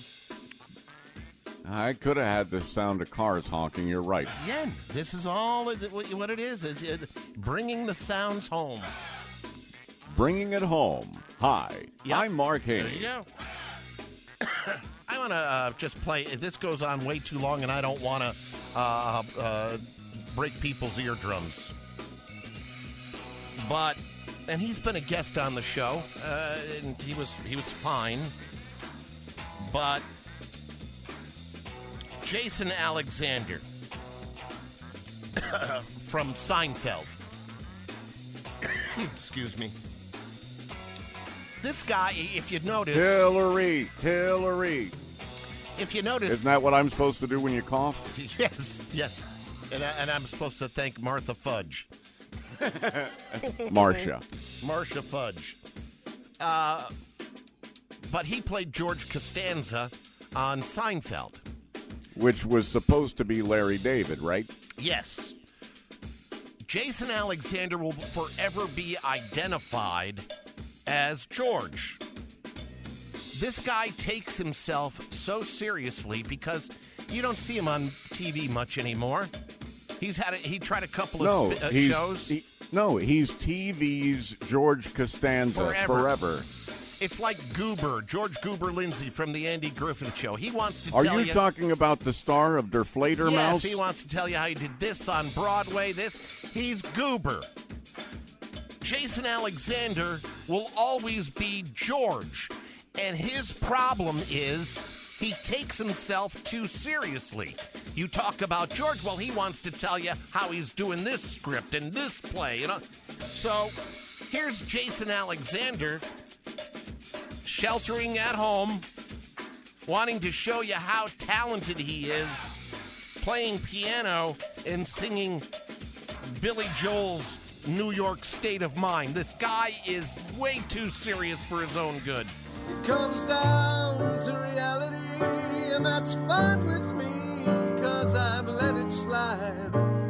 I could have had the sound of cars honking. You're right. Again, this is all it, what it is. It's it, bringing the sounds home. Bringing it home. Hi, yep. I'm Mark Haney. There you go. I want to uh, just play. This goes on way too long, and I don't want to uh, uh, break people's eardrums. But, and he's been a guest on the show, uh, and he was he was fine. But Jason Alexander from Seinfeld. Excuse me. This guy, if you notice... Hillary, Hillary. If you notice... Isn't that what I'm supposed to do when you cough? Yes, yes. And, I, and I'm supposed to thank Martha Fudge. Marcia. Marcia Fudge. Uh, but he played George Costanza on Seinfeld. Which was supposed to be Larry David, right? Yes. Jason Alexander will forever be identified as George. This guy takes himself so seriously because you don't see him on T V much anymore. He's had a, he tried a couple of no, sp- uh, he's, shows. He, no, he's T V's George Costanza forever. forever. It's like Goober, George Goober Lindsay from the Andy Griffith Show. He wants to Are tell you... you talking about the star of Der Fledermaus? Yes, he wants to tell you how he did this on Broadway, this. He's Goober. Jason Alexander will always be George. And his problem is he takes himself too seriously. You talk about George, well, he wants to tell you how he's doing this script and this play. You know? So here's Jason Alexander sheltering at home, wanting to show you how talented he is, playing piano and singing Billy Joel's New York State of Mind. This guy is way too serious for his own good. It comes down to reality, and that's fine with me, cause I've let it slide.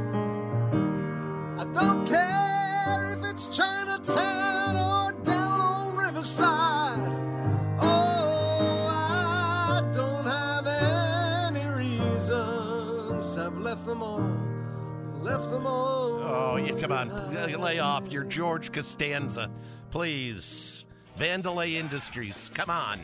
I don't care if it's Chinatown or down on Riverside. Oh, I don't have any reasons. I've left them all. Left them all. Oh, you come on. Lay off your George Costanza, please. Vandalay Industries, come on.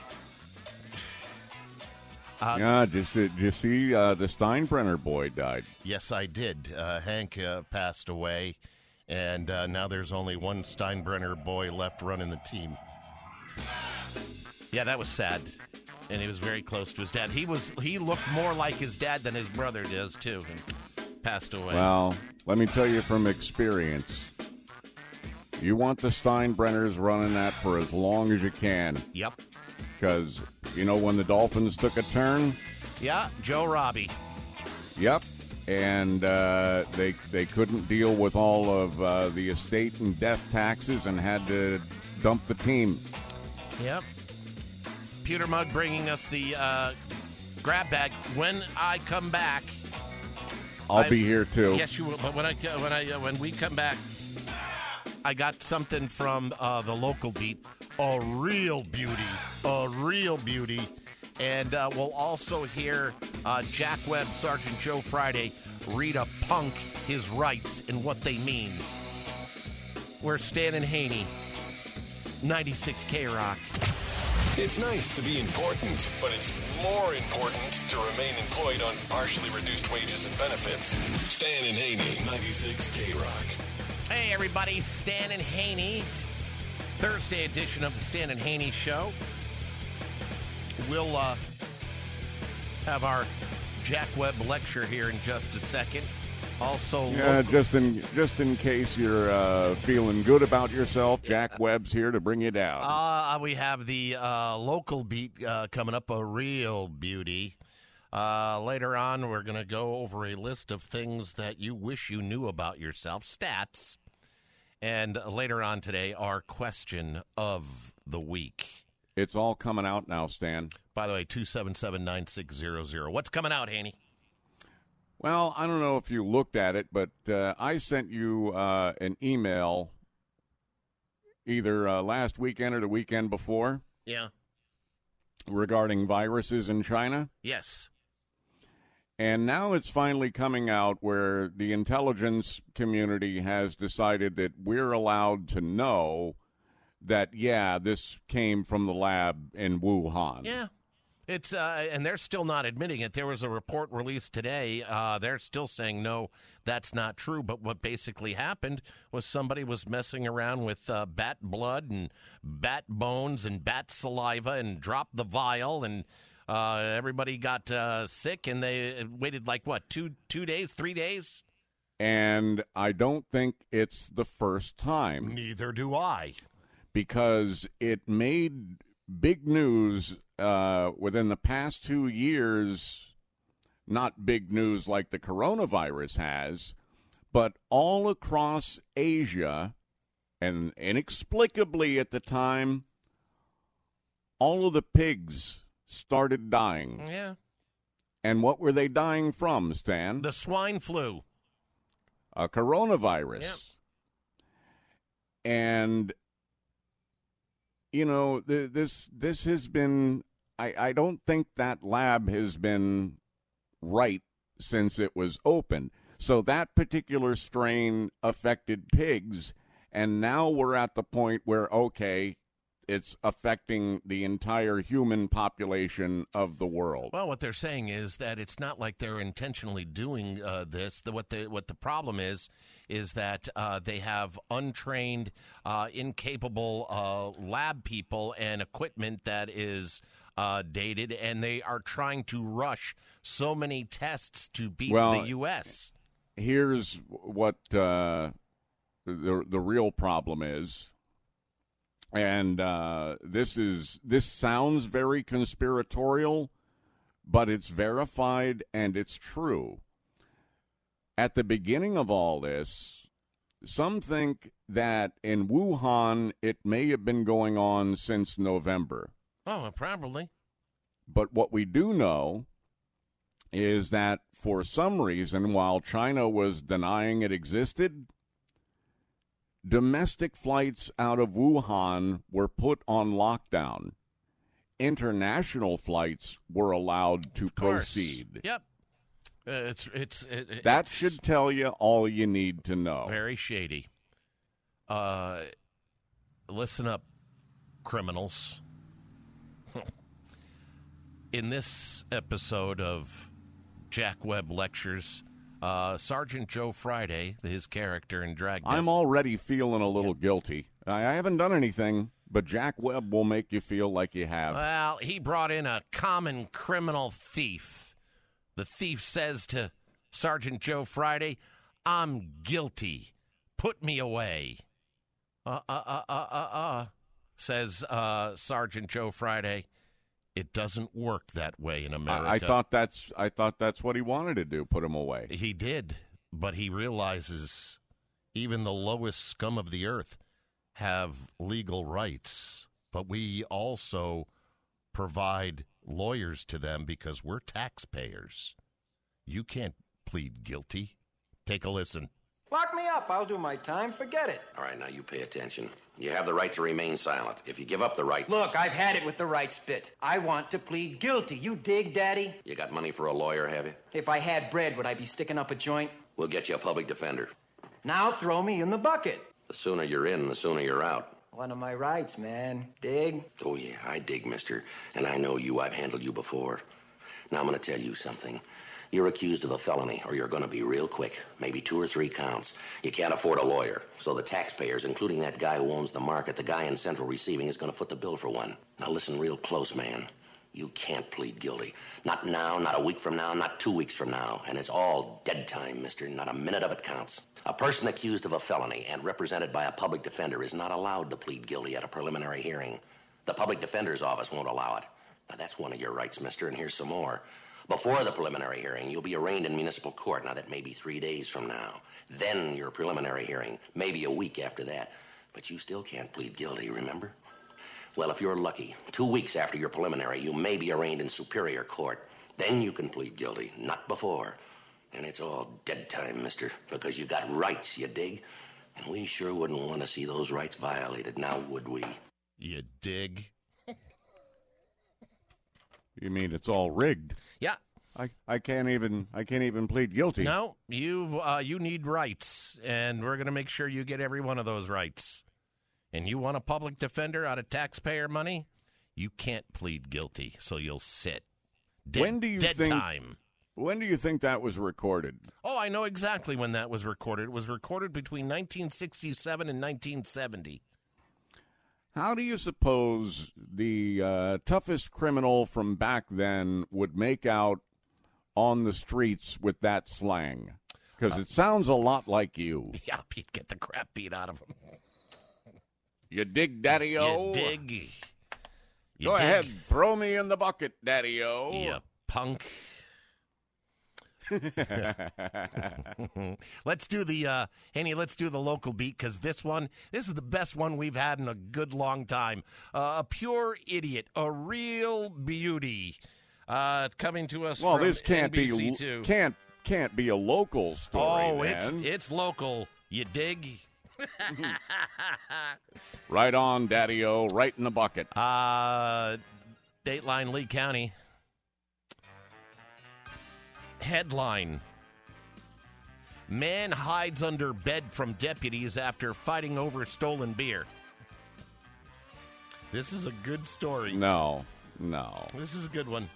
Uh, yeah, did you, did you see uh, the Steinbrenner boy died? Yes, I did. Uh, Hank uh, passed away, and uh, now there's only one Steinbrenner boy left running the team. Yeah, that was sad. And he was very close to his dad. He was he looked more like his dad than his brother does, too. And passed away. Well, let me tell you from experience. You want the Steinbrenners running that for as long as you can. Yep. Because, you know, when the Dolphins took a turn, Yeah, Joe Robbie. Yep. And uh, they they couldn't deal with all of uh, the estate and death taxes and had to dump the team. Yep. Pewter Mug bringing us the uh, grab bag. When I come back, I'll I, be here too. Yes, you will. But when I when I uh, when we come back, I got something from uh, the local beat. A real beauty. A real beauty. And uh, we'll also hear uh, Jack Webb, Sergeant Joe Friday, read a punk his rights and what they mean. We're Stan and Haney, ninety-six K Rock. It's nice to be important, but it's more important to remain employed on partially reduced wages and benefits. Stan and Haney, ninety-six K Rock. Hey, everybody, Stan and Haney, Thursday edition of the Stan and Haney Show. We'll uh, have our Jack Webb lecture here in just a second. Also, yeah, local- just in just in case you're uh, feeling good about yourself, Jack Webb's here to bring you down. Uh, we have the uh, local beat uh, coming up, a real beauty. Uh, later on, we're going to go over a list of things that you wish you knew about yourself, stats. And later on today, our question of the week. It's all coming out now, Stan. By the way, two seven seven, nine six zero zero. What's coming out, Haney? Well, I don't know if you looked at it, but uh, I sent you uh, an email either uh, last weekend or the weekend before. Yeah. Regarding viruses in China. Yes. And now it's finally coming out where the intelligence community has decided that we're allowed to know that, yeah, this came from the lab in Wuhan. Yeah. It's uh, and they're still not admitting it. There was a report released today. Uh, they're still saying, no, that's not true. But what basically happened was somebody was messing around with uh, bat blood and bat bones and bat saliva and dropped the vial, and uh, everybody got uh, sick, and they waited like, what, two two days, three days? And I don't think it's the first time. Neither do I. Because it made big news uh, within the past two years, not big news like the coronavirus has, but all across Asia, and inexplicably at the time, all of the pigs started dying. Yeah. And what were they dying from, Stan? The swine flu. A coronavirus. Yep. And you know, th- this this has been, I, I don't think that lab has been right since it was open. So that particular strain affected pigs, and now we're at the point where, okay, it's affecting the entire human population of the world. Well, what they're saying is that it's not like they're intentionally doing uh, this. The, what the what the problem is is that uh, they have untrained, uh, incapable uh, lab people and equipment that is uh, dated, and they are trying to rush so many tests to beat well, the U S Here's what uh, the the real problem is. And uh, this is this sounds very conspiratorial, but it's verified and it's true. At the beginning of all this, some think that in Wuhan it may have been going on since November. Oh, probably. But what we do know is that for some reason, while China was denying it existed, domestic flights out of Wuhan were put on lockdown. International flights were allowed to proceed. Yep. Uh, it's it's it, That it's should tell you all you need to know. very shady. Uh, listen up, criminals. In this episode of Jack Webb Lectures, Uh, Sergeant Joe Friday, his character in Dragnet. I'm already feeling a little guilty. I, I haven't done anything, but Jack Webb will make you feel like you have. Well, he brought in a common criminal thief. The thief says to Sergeant Joe Friday, "I'm guilty. Put me away." Uh, uh, uh, uh, uh, uh, says uh, Sergeant Joe Friday. It doesn't work that way in America. I, I thought that's I thought that's what he wanted to do, put him away. He did, but he realizes even the lowest scum of the earth have legal rights, but we also provide lawyers to them because we're taxpayers. You can't plead guilty. Take a listen. Lock me up. I'll do my time. Forget it. All right, now you pay attention. You have the right to remain silent. If you give up the right... Look, I've had it with the rights bit. I want to plead guilty. You dig, Daddy? You got money for a lawyer, have you? If I had bread, would I be sticking up a joint? We'll get you a public defender. Now throw me in the bucket. The sooner you're in, the sooner you're out. One of my rights, man. Dig? Oh, yeah, I dig, mister. And I know you. I've handled you before. Now I'm going to tell you something. You're accused of a felony, or you're going to be real quick. Maybe two or three counts. You can't afford a lawyer. So the taxpayers, including that guy who owns the market, the guy in central receiving, is going to foot the bill for one. Now listen real close, man. You can't plead guilty. Not now, not a week from now, not two weeks from now. And it's all dead time, mister. Not a minute of it counts. A person accused of a felony and represented by a public defender is not allowed to plead guilty at a preliminary hearing. The public defender's office won't allow it. Now that's one of your rights, mister, and here's some more. Before the preliminary hearing, you'll be arraigned in municipal court. Now, that may be three days from now. Then your preliminary hearing, maybe a week after that. But you still can't plead guilty, remember? Well, if you're lucky, two weeks after your preliminary, you may be arraigned in superior court. Then you can plead guilty, not before. And it's all dead time, mister, because you got rights, you dig? And we sure wouldn't want to see those rights violated, now would we? You dig? You mean it's all rigged? Yeah. I, I can't even I can't even plead guilty. No, you uh, you need rights, and we're going to make sure you get every one of those rights. And you want a public defender out of taxpayer money? You can't plead guilty, so you'll sit. Dead, when do you dead think? Time. When do you think that was recorded? Oh, I know exactly when that was recorded. It was recorded between nineteen sixty-seven and nineteen seventy. How do you suppose the uh, toughest criminal from back then would make out on the streets with that slang? Because uh, it sounds a lot like you. Yeah, you'd get the crap beat out of him. You dig, Daddy-O? You dig. You Go dig. ahead, throw me in the bucket, Daddy-O. You punk. Let's do the uh Henny, let's do the local beat, because this one this is the best one we've had in a good long time. Uh, a pure idiot, a real beauty, uh coming to us well from this can't N B C be two. can't can't be a local story. Oh, man. it's it's local, you dig. Right on, Daddy-O, right in the bucket. Uh Dateline, Lee County. Headline: Man hides under bed from deputies after fighting over stolen beer. This is a good story. No, no. This is a good one.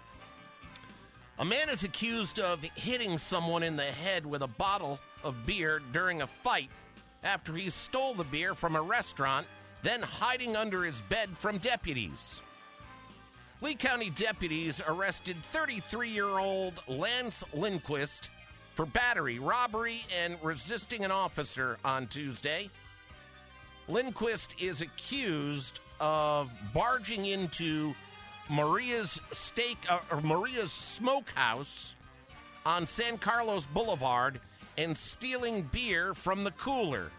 A man is accused of hitting someone in the head with a bottle of beer during a fight after he stole the beer from a restaurant, then hiding under his bed from deputies. Lee County deputies arrested thirty-three-year-old Lance Lindquist for battery, robbery, and resisting an officer on Tuesday. Lindquist is accused of barging into Maria's Steak uh, or Maria's Smokehouse on San Carlos Boulevard and stealing beer from the cooler.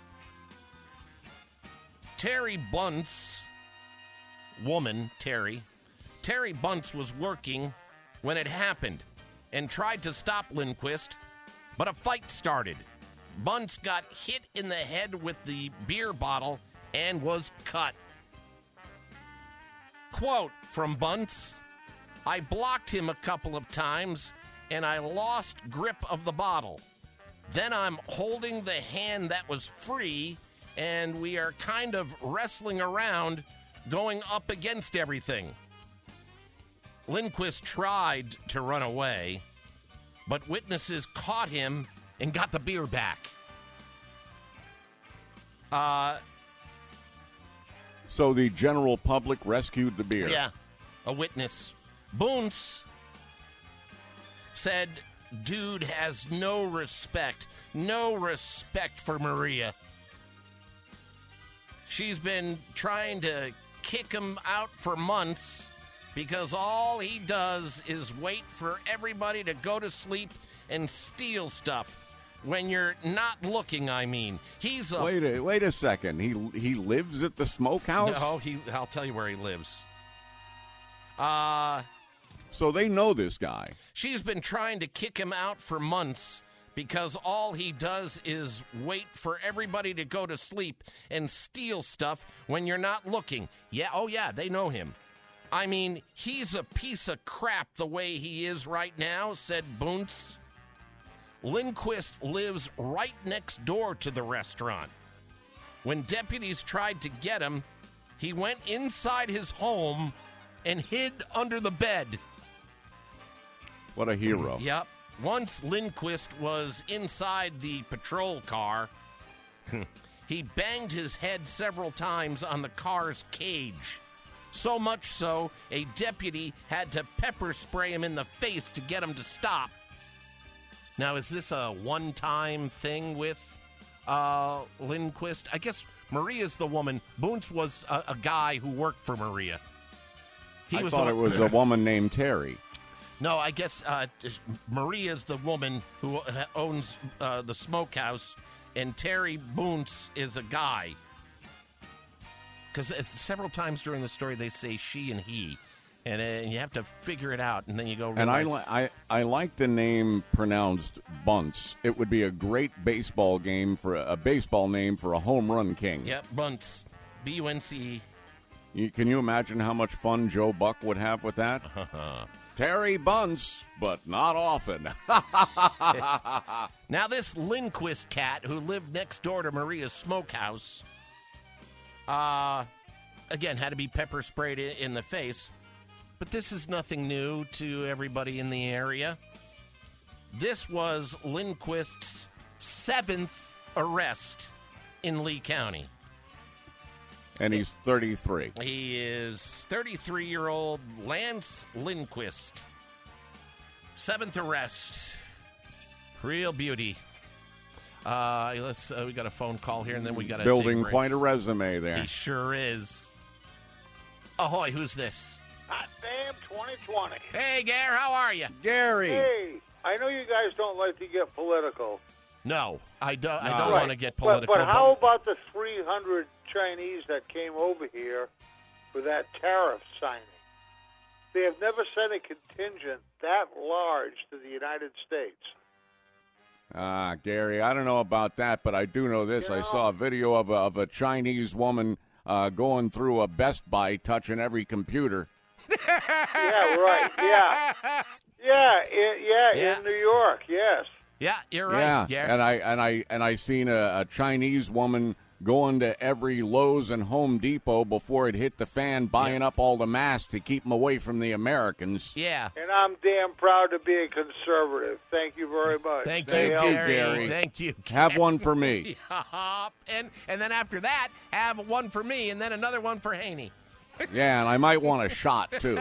Terry Bunce, woman Terry. Terry Bunce was working when it happened and tried to stop Lindquist, but a fight started. Bunce got hit in the head with the beer bottle and was cut. Quote from Bunce: I blocked him a couple of times and I lost grip of the bottle. Then I'm holding the hand that was free and we are kind of wrestling around, going up against everything. Lindquist tried to run away, but witnesses caught him and got the beer back. Uh, so the general public rescued the beer? Yeah, a witness. Boonce said, dude has no respect, no respect for Maria. She's been trying to kick him out for months, because all he does is wait for everybody to go to sleep and steal stuff. When you're not looking, I mean. He's a... Wait a, wait a second. He he lives at the smokehouse? No, he, I'll tell you where he lives. Uh, so they know this guy. She's been trying to kick him out for months because all he does is wait for everybody to go to sleep and steal stuff when you're not looking. Yeah, oh yeah, they know him. I mean, he's a piece of crap the way he is right now, said Boontz. Lindquist lives right next door to the restaurant. When deputies tried to get him, he went inside his home and hid under the bed. What a hero. Yep. Once Lindquist was inside the patrol car, he banged his head several times on the car's cage. So much so, a deputy had to pepper spray him in the face to get him to stop. Now, is this a one-time thing with uh, Lindquist? I guess Maria's the woman. Boontz was a, a guy who worked for Maria. He I was thought the, it was a woman named Terry. No, I guess uh, Maria's the woman who owns uh, the smokehouse, and Terry Boontz is a guy. Because several times during the story they say she and he. And, uh, and you have to figure it out, and then you go. And I, realize- li- I I like the name pronounced Bunts. It would be a great baseball game for a, a baseball name for a home run king. Yep, Bunts, B U N C E. You, can you imagine how much fun Joe Buck would have with that? Terry Bunts, but not often. Now this Lindquist cat who lived next door to Maria's smokehouse, uh, again had to be pepper sprayed in, in the face. But this is nothing new to everybody in the area. This was Lindquist's seventh arrest in Lee County. And he's thirty-three. He is thirty-three-year-old Lance Lindquist. Seventh arrest. Real beauty. Uh, let's. Uh, we got a phone call here, and then we got to Building quite a resume there. He sure is. Ahoy! Who's this? Hot damn twenty twenty. Hey, Gare, how are you? Gary. Hey, I know you guys don't like to get political. No, I don't. I No. don't Right. want to get But, political. but how about the three hundred Chinese that came over here for that tariff signing? They have never sent a contingent that large to the United States. Ah, Gary, I don't know about that, but I do know this. You I know- saw a video of a, of a Chinese woman uh, going through a Best Buy, touching every computer. Yeah, right. Yeah, yeah, i- yeah, Yeah. in New York. Yes. Yeah, you're right. Yeah, Gare. and I and I and I seen a, a Chinese woman going to every Lowe's and Home Depot before it hit the fan, buying up all the masks to keep them away from the Americans. Yeah. And I'm damn proud to be a conservative. Thank you very much. Thank Thank you, you, Gary. Gary. Thank you. Have one for me. and and then after that, have one for me, and then another one for Haney. Yeah, and I might want a shot too.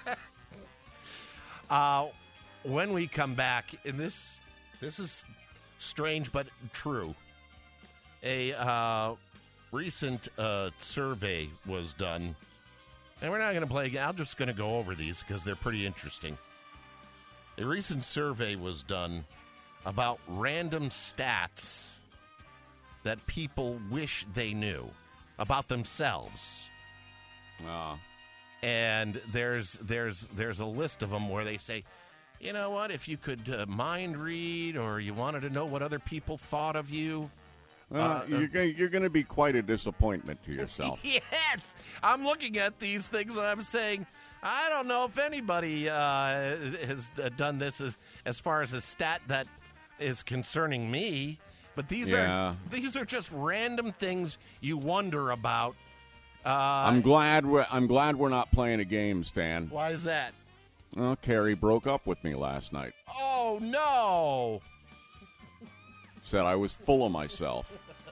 Uh, when we come back, and this this is strange but true. A uh, recent uh, survey was done, and we're not going to play again. I'm just going to go over these because they're pretty interesting. A recent survey was done about random stats that people wish they knew about themselves. Uh, And there's there's there's a list of them where they say, you know what, if you could uh, mind read or you wanted to know what other people thought of you. well, Uh, you're, go- you're going to be quite a disappointment to yourself. Yes, I'm looking at these things and I'm saying, I don't know if anybody uh, has uh, done this as as far as a stat that is concerning me. But these Yeah. are these are just random things you wonder about. Uh, I'm glad we're I'm glad we're not playing a game, Stan. Why is that? Well, Carrie broke up with me last night. Oh no! Said I was full of myself.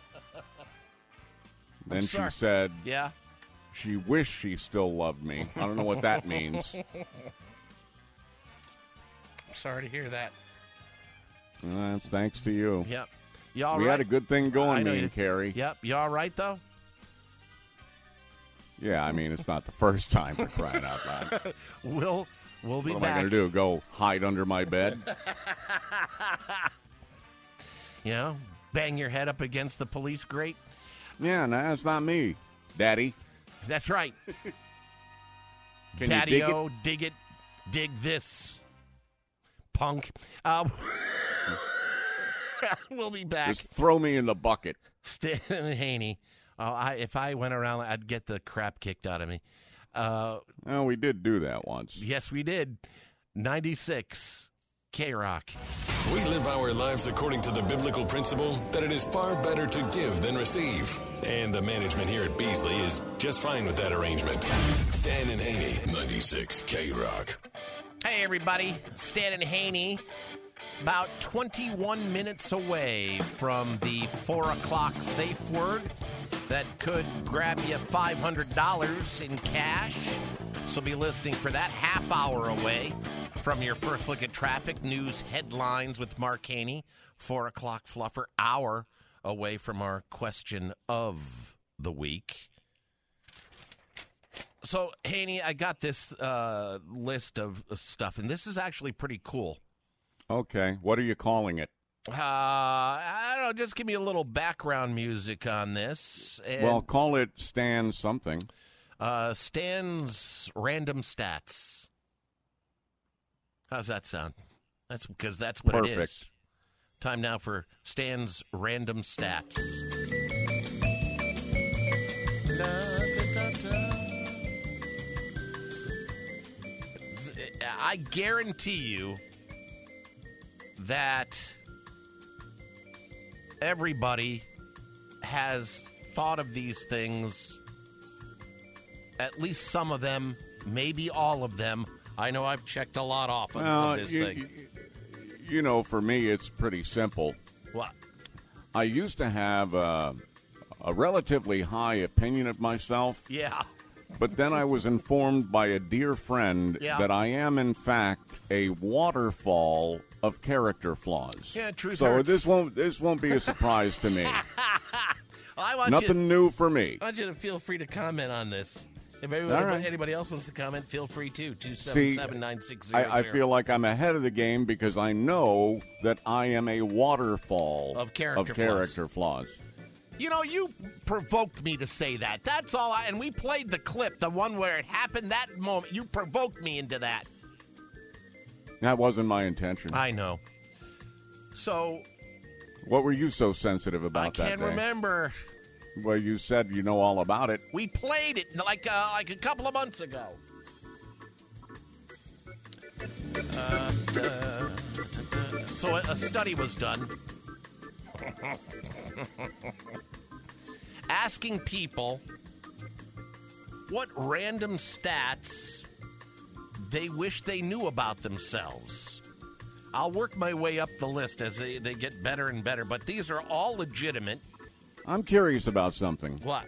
Then she sorry. said, Yeah. she wished she still loved me. I don't know what that means. I'm sorry to hear that. Uh, thanks to you. Yep. You all we right? had a good thing I going, know me you and did. Carrie. Yep. You all right though? Yeah, I mean, it's not the first time, for crying out loud. we'll, we'll be what back. What am I going to do, go hide under my bed? You know, bang your head up against the police grate? Yeah, no, that's not me, Daddy. That's right. Can Daddy-o, you dig it? dig it, dig this, punk. Uh, we'll be back. Just throw me in the bucket. Stan and Haney. Oh, I, if I went around, I'd get the crap kicked out of me. Uh, well, we did do that once. Yes, we did. ninety-six K-Rock. We live our lives according to the biblical principle that it is far better to give than receive. And the management here at Beasley is just fine with that arrangement. Stan and Haney, ninety-six K-Rock. Hey, everybody. Stan and Haney. About twenty-one minutes away from the four o'clock safe word that could grab you five hundred dollars in cash. So be listening for that, half hour away from your first look at traffic news headlines with Mark Haney. four o'clock fluffer, hour away from our question of the week. So, Haney, I got this uh, list of stuff, and this is actually pretty cool. Okay, what are you calling it? Uh, I don't know, just give me a little background music on this. And, well, call it Stan something. Uh, Stan's Random Stats. How's that sound? That's because that's what Perfect. it is. Time now for Stan's Random Stats. Da, da, da, da. I guarantee you that everybody has thought of these things, at least some of them, maybe all of them. I know I've checked a lot off of, well, of this you, thing. You, you know, for me, it's pretty simple. What? I used to have a, a relatively high opinion of myself. Yeah. But then I was informed by a dear friend yeah. that I am, in fact, a waterfall of character flaws. Yeah, truth So hurts. this won't this won't be a surprise to me. I want Nothing you, new for me. I want you to feel free to comment on this. If anybody, All right. anybody else wants to comment, feel free to. two seven seven, nine six zero zero. I, I feel like I'm ahead of the game because I know that I am a waterfall of character, of character flaws. flaws. You know, you provoked me to say that. That's all I... And we played the clip, the one where it happened that moment. You provoked me into that. That wasn't my intention. I know. So... What were you so sensitive about I that can't day? remember. Well, you said you know all about it. We played it like uh, like a couple of months ago. Uh, uh, so a, a study was done asking people what random stats they wish they knew about themselves. I'll work my way up the list as they, they get better and better, but these are all legitimate. I'm curious about something. What?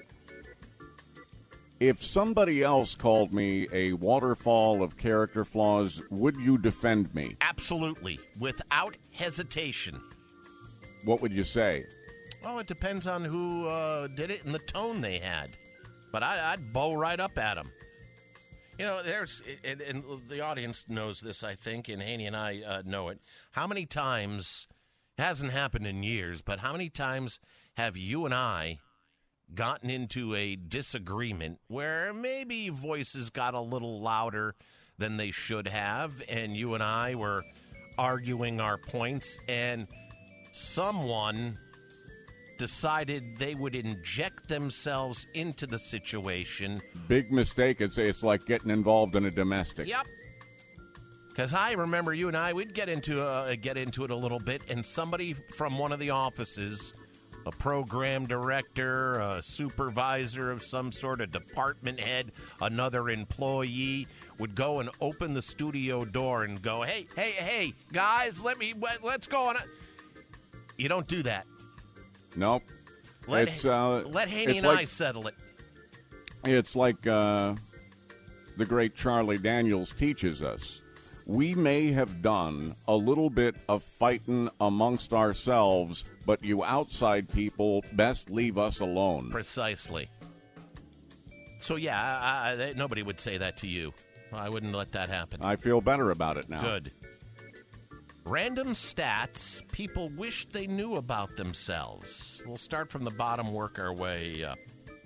If somebody else called me a waterfall of character flaws, would you defend me? Absolutely, without hesitation. What would you say? Oh, it depends on who uh, did it and the tone they had. But I, I'd bow right up at them. You know, there's, and, and the audience knows this, I think, and Haney and I uh, know it. How many times, it hasn't happened in years, but how many times have you and I gotten into a disagreement where maybe voices got a little louder than they should have, and you and I were arguing our points, and someone decided they would inject themselves into the situation. Big mistake. It's, it's like getting involved in a domestic. Yep. Because I remember you and I, we'd get into, uh, get into it a little bit, and somebody from one of the offices, a program director, a supervisor of some sort, a department head, another employee, would go and open the studio door and go, hey, hey, hey, guys, let me, let's go on. A-. You don't do that. Nope. Let, it's, uh, let Haney and like, I settle it. It's like uh, the great Charlie Daniels teaches us. We may have done a little bit of fighting amongst ourselves, but you outside people best leave us alone. Precisely. So, yeah, I, I, nobody would say that to you. I wouldn't let that happen. I feel better about it now. Good. Random stats people wish they knew about themselves. We'll start from the bottom, work our way up.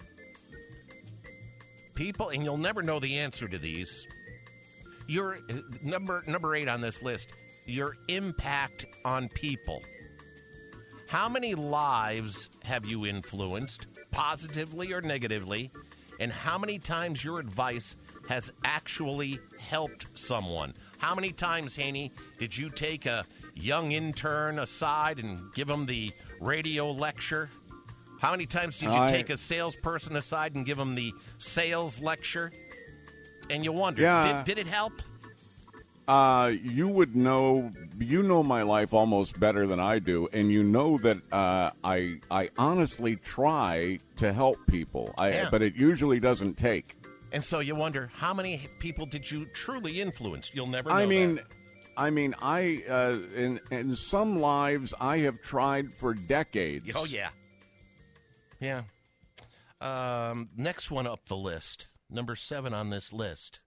People, and you'll never know the answer to these. Your number number eight on this list, your impact on people. How many lives have you influenced, positively or negatively, and how many times your advice has actually helped someone? How many times, Haney, did you take a young intern aside and give him the radio lecture? How many times did you I, take a salesperson aside and give him the sales lecture? And you wonder, yeah, did, did it help? Uh, you would know, you know my life almost better than I do, and you know that uh, I I honestly try to help people, I, Yeah. but it usually doesn't take. And so you wonder, how many people did you truly influence? You'll never know I mean, that. I mean, I uh, in in some lives I have tried for decades. Oh, yeah. Yeah. Um, next one up the list, number seven on this list.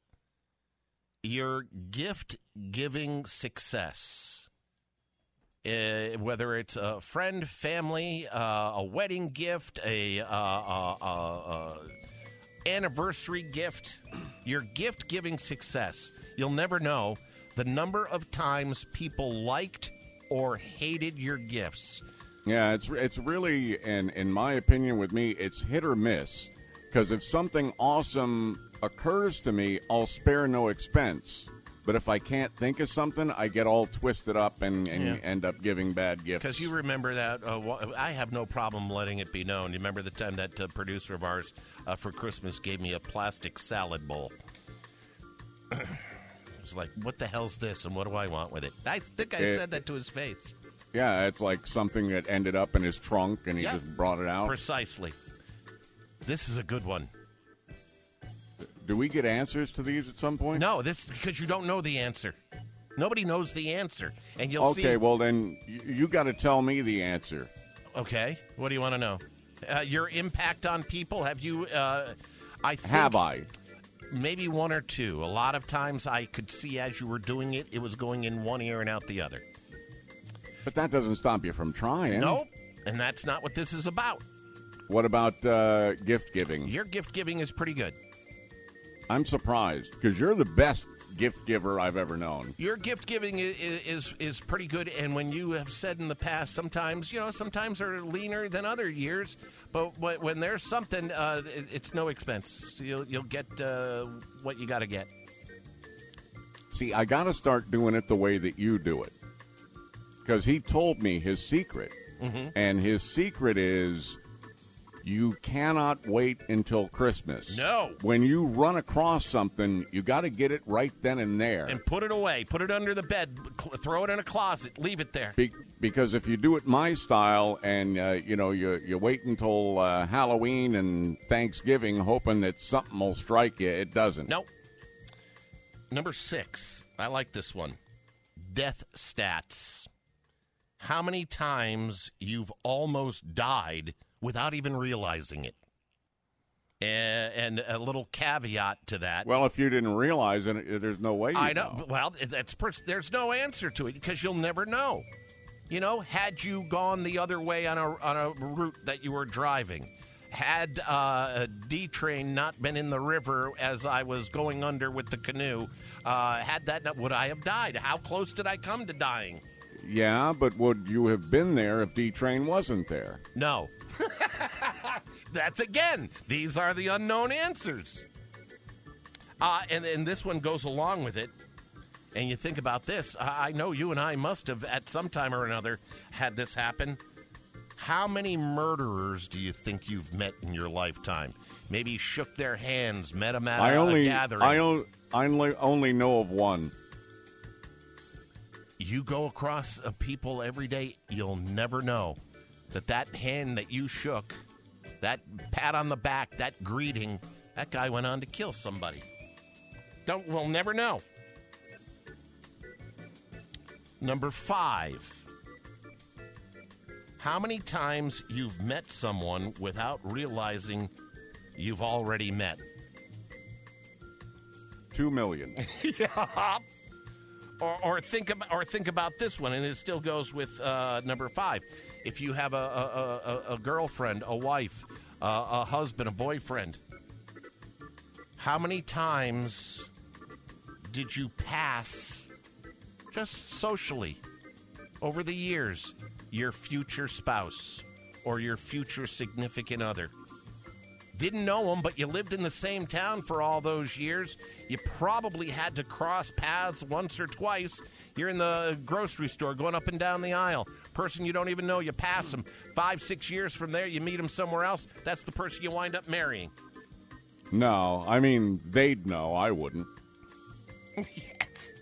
Your gift-giving success. Uh, whether it's a friend, family, uh, a wedding gift, a... Uh, uh, uh, uh, anniversary gift, your gift-giving success. You'll never know the number of times people liked or hated your gifts. Yeah, it's it's really, in in my opinion, with me, it's hit or miss. Because if something awesome occurs to me, I'll spare no expense. But if I can't think of something, I get all twisted up and, and Yeah. end up giving bad gifts. Because you remember that, uh, wh- I have no problem letting it be known. You remember the time that uh, producer of ours uh, for Christmas gave me a plastic salad bowl? It was like, what the hell's this and what do I want with it? I think I It- said that to his face. Yeah, it's like something that ended up in his trunk and he Yeah. just brought it out. Precisely. This is a good one. Do we get answers to these at some point? No, this because you don't know the answer. Nobody knows the answer, and you'll see. Okay, well then you, you got to tell me the answer. Okay, what do you want to know? Uh, your impact on people? Have you? Uh, I think Have I? Maybe one or two. A lot of times, I could see as you were doing it, it was going in one ear and out the other. But that doesn't stop you from trying. Nope, and that's not what this is about. What about uh, gift giving? Your gift giving is pretty good. I'm surprised because you're the best gift giver I've ever known. Your gift giving is, is is pretty good, and when you have said in the past, sometimes you know, sometimes they're leaner than other years, but when there's something, uh, it, it's no expense. You'll you'll get uh, what you got to get. See, I got to start doing it the way that you do it because he told me his secret, Mm-hmm. and his secret is you cannot wait until Christmas. No. When you run across something, you got to get it right then and there. And put it away. Put it under the bed. Cl- throw it in a closet. Leave it there. Be- because if you do it my style and, uh, you know, you, you wait until uh, Halloween and Thanksgiving hoping that something will strike you, it doesn't. Nope. Number six. I like this one. Death stats. How many times you've almost died without even realizing it? And, and a little caveat to that. Well, if you didn't realize it, there's no way you I know. Well, that's there's no answer to it because you'll never know. You know, had you gone the other way on a on a route that you were driving, had uh, a D train not been in the river as I was going under with the canoe, uh, had that not, would I have died? How close did I come to dying? Yeah, but would you have been there if D-Train wasn't there? No. That's again. These are the unknown answers. Uh, and, and this one goes along with it. And you think about this. I I know you and I must have, at some time or another, had this happen. How many murderers do you think you've met in your lifetime? Maybe shook their hands, met them at I a, only, a gathering. I, o- I only, only know of one. You go across uh, people every day, you'll never know that that hand that you shook, that pat on the back, that greeting, that guy went on to kill somebody. Don't, we'll never know. Number five. How many times you've met someone without realizing you've already met? Two million. Yeah. Or, or think about, or think about this one, and it still goes with uh, number five. If you have a a, a, a girlfriend, a wife, uh, a husband, a boyfriend, how many times did you pass, just socially, over the years, your future spouse or your future significant other? Didn't know them, but you lived in the same town for all those years. You probably had to cross paths once or twice. You're in the grocery store going up and down the aisle. Person you don't even know, you pass them. Five, six years from there, you meet them somewhere else. That's the person you wind up marrying. No, I mean, they'd know. I wouldn't. Yes.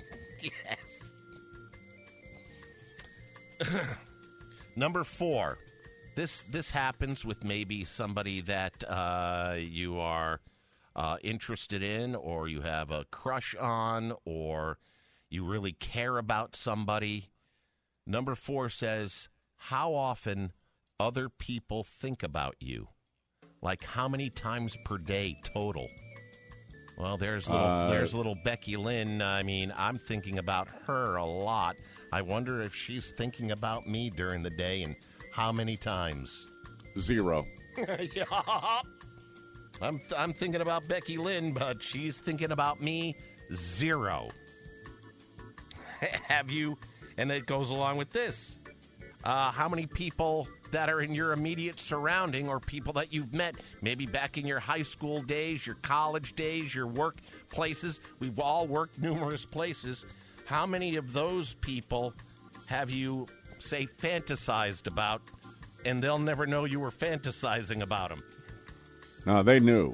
Yes. Number four. This this happens with maybe somebody that uh, you are uh, interested in, or you have a crush on, or you really care about somebody. Number four says, how often other people think about you. Like how many times per day total? Well, there's little, uh, there's little Becky Lynn. I mean, I'm thinking about her a lot. I wonder if she's thinking about me during the day, and how many times? Zero. Yeah. I'm I'm thinking about Becky Lynn, but she's thinking about me. Zero. Have you? And it goes along with this. Uh, how many people that are in your immediate surrounding, or people that you've met, maybe back in your high school days, your college days, your work places? We've all worked numerous places. How many of those people have you, say, fantasized about, and they'll never know you were fantasizing about them? No, they knew.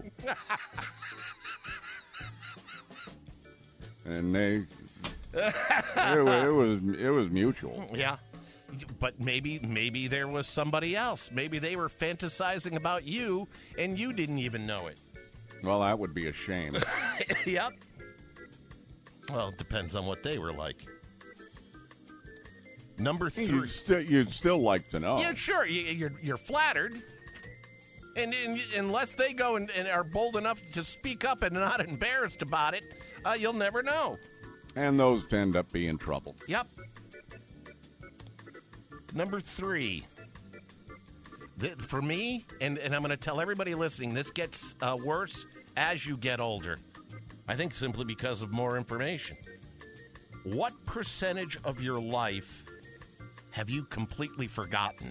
And they, it, it was it was mutual. Yeah, but maybe maybe there was somebody else. Maybe they were fantasizing about you, and you didn't even know it. Well, that would be a shame. Yep. Well, it depends on what they were like. Number three. You'd, st- you'd still like to know. Yeah, sure. You, you're you're flattered. And, and unless they go and, and are bold enough to speak up and not embarrassed about it, uh, you'll never know. And those end up being trouble. Yep. Number three. The, for me, and, and I'm going to tell everybody listening, this gets uh, worse as you get older. I think simply because of more information. What percentage of your life have you completely forgotten?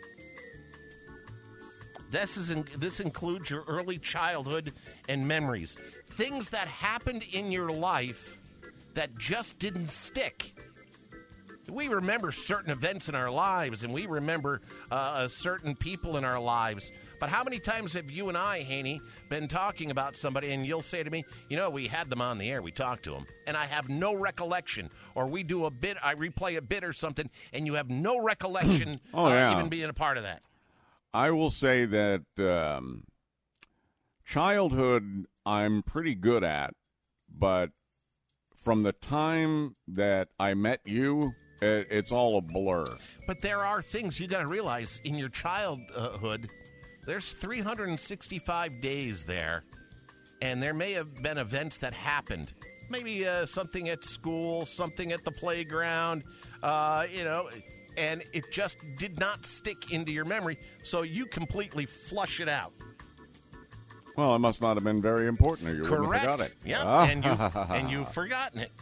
This is in, this includes your early childhood and memories. Things that happened in your life that just didn't stick. We remember certain events in our lives, and we remember uh, certain people in our lives. But how many times have you and I, Haney, been talking about somebody, and you'll say to me, you know, we had them on the air, we talked to them, and I have no recollection. Or we do a bit, I replay a bit or something, and you have no recollection oh, of yeah. even being a part of that. I will say that um, childhood I'm pretty good at, but from the time that I met you, it, it's all a blur. But there are things you got to realize in your childhood. There's three hundred sixty-five days there, and there may have been events that happened. Maybe uh, something at school, something at the playground, uh, you know, and it just did not stick into your memory, so you completely flush it out. Well, it must not have been very important, or you Correct. wouldn't have forgot it. Yeah, Ah. and, you, and you've forgotten it.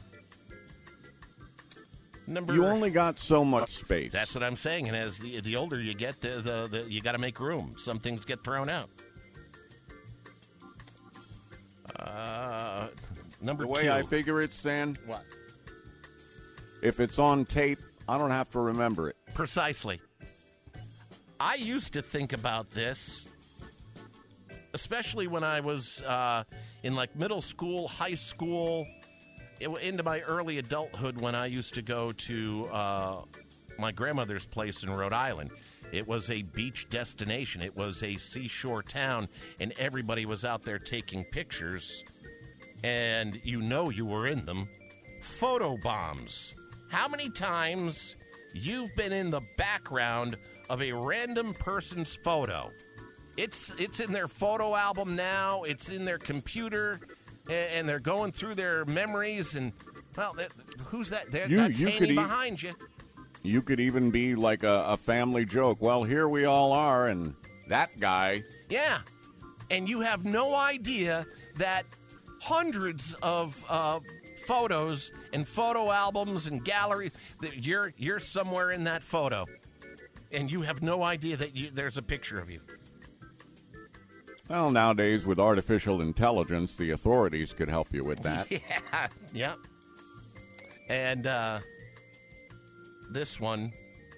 Number, you only got so much space. That's what I'm saying, and as the the older you get, the, the, the you got to make room. Some things get thrown out. Uh, number the way two. I figure it, Stan. What? If it's on tape, I don't have to remember it. Precisely. I used to think about this, especially when I was uh, in like middle school, high school, it, into my early adulthood when I used to go to uh, my grandmother's place in Rhode Island. It was a beach destination. It was a seashore town, and everybody was out there taking pictures, and you know you were in them. Photo bombs. How many times you've been in the background of a random person's photo? It's it's in their photo album now. It's in their computer. and they're going through their memories, and, well, who's that? There, You- that's you Haney could e- behind you. You could even be like a, a family joke. Well, here we all are, and that guy. Yeah. And you have no idea that hundreds of uh, photos and photo albums and galleries, that you're you're somewhere in that photo, and you have no idea that you, there's a picture of you. Well, nowadays with artificial intelligence, the authorities could help you with that. Yeah, yeah. And uh, this one,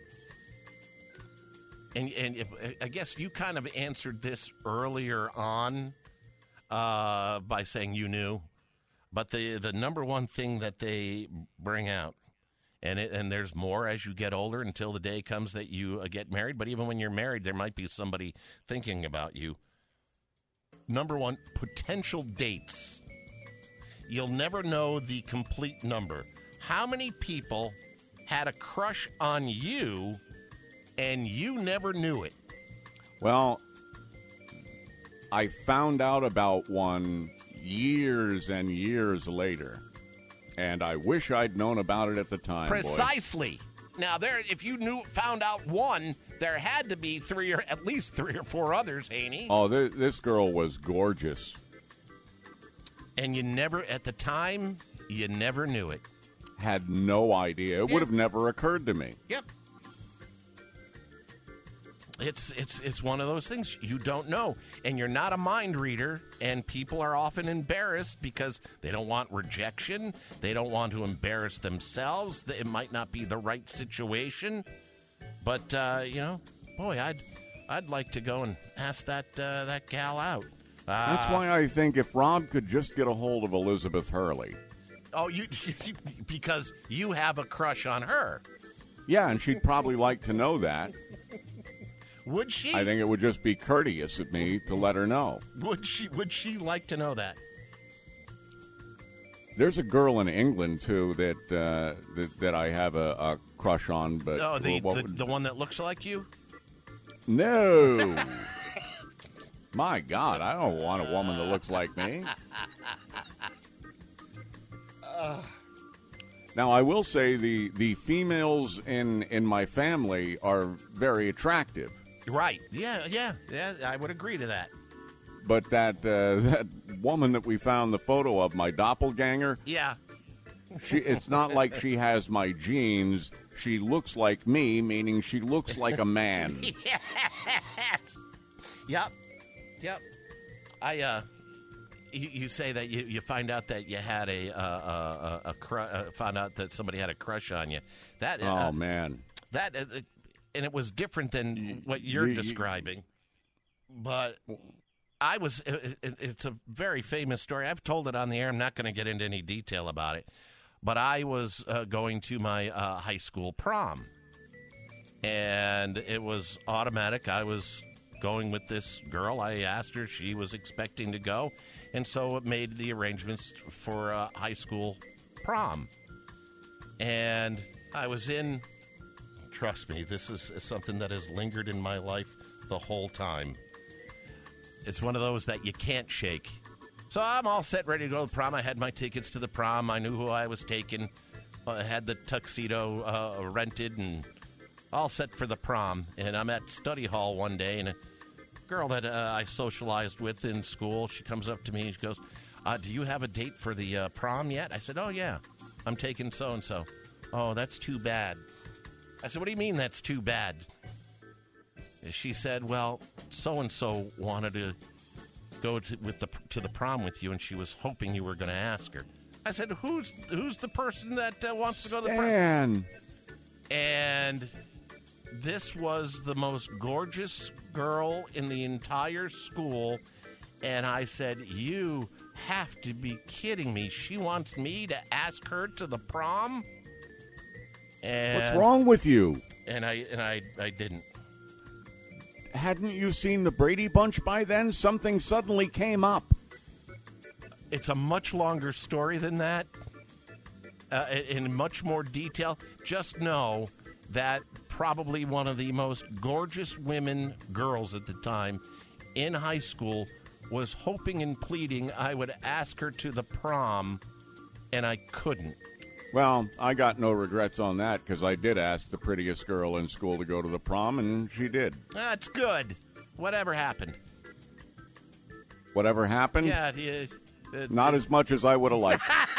and and if, I guess you kind of answered this earlier on uh, by saying you knew, but the the number one thing that they bring out, and it, and there's more as you get older until the day comes that you uh, get married. But even when you're married, there might be somebody thinking about you. Number one, potential dates. You'll never know the complete number. How many people had a crush on you and you never knew it? Well, I found out about one years and years later, and I wish I'd known about it at the time. boy. Precisely. Now, there, if you knew, found out one, there had to be three or at least three or four others, Haney. Oh, th- this girl was gorgeous. And you never, at the time, you never knew it. Had no idea. It Yeah. would have never occurred to me. Yep. It's it's it's one of those things you don't know, and you're not a mind reader, and people are often embarrassed because they don't want rejection, they don't want to embarrass themselves. It might not be the right situation, but uh, you know, boy, I'd I'd like to go and ask that uh, that gal out. Uh, That's why I think if Rob could just get a hold of Elizabeth Hurley. Oh, you because you have a crush on her. Yeah, and she'd probably like to know that. Would she? I think it would just be courteous of me to let her know. Would she? Would she like to know that? There's a girl in England too that uh, that, that I have a, a crush on, but Oh, the, what the, would- the one that looks like you? no. My God, I don't want a woman that looks like me. Now, I will say the the females in in my family are very attractive. Right. Yeah, yeah, yeah, I would agree to that. But that uh, that woman that we found the photo of, my doppelganger, Yeah. she it's not like she has my genes. She looks like me, meaning she looks like a man. Yes. Yep. Yep. I, uh, you, you say that you, you find out that you had a, uh, uh, a, a cru- uh, found out that somebody had a crush on you. That, Oh, uh, man. That, uh, and it was different than what you're you- you- describing. But I was, it, it- it's a very famous story. I've told it on the air. I'm not going to get into any detail about it. But I was uh, going to my uh, high school prom. And it was automatic. I was going with this girl. I asked her. She was expecting to go. And so it made the arrangements for uh, high school prom. And I was in, trust me, this is something that has lingered in my life the whole time. It's one of those that you can't shake. So I'm all set, ready to go to the prom. I had my tickets to the prom. I knew who I was taking. I had the tuxedo uh, rented and all set for the prom. And I'm at study hall one day, and a girl that uh, I socialized with in school, she comes up to me and she goes, uh, do you have a date for the uh, prom yet? I said, oh, yeah, I'm taking so-and-so. Oh, that's too bad. I said, what do you mean that's too bad? She said, well, so-and-so wanted to go to, with the, to the prom with you, and she was hoping you were going to ask her. I said, who's who's the person that uh, wants to go to the prom? Stan. And this was the most gorgeous girl in the entire school. And I said, you have to be kidding me. She wants me to ask her to the prom? And, What's wrong with you? And I and I, I didn't. Hadn't you seen the Brady Bunch by then? Something suddenly came up. It's a much longer story than that, uh, in much more detail. Just know that probably one of the most gorgeous women, girls at the time, in high school was hoping and pleading I would ask her to the prom, and I couldn't. Well, I got no regrets on that because I did ask the prettiest girl in school to go to the prom, and she did. That's good. Whatever happened. Whatever happened? Yeah. It, it, Not it, as much as I would have liked.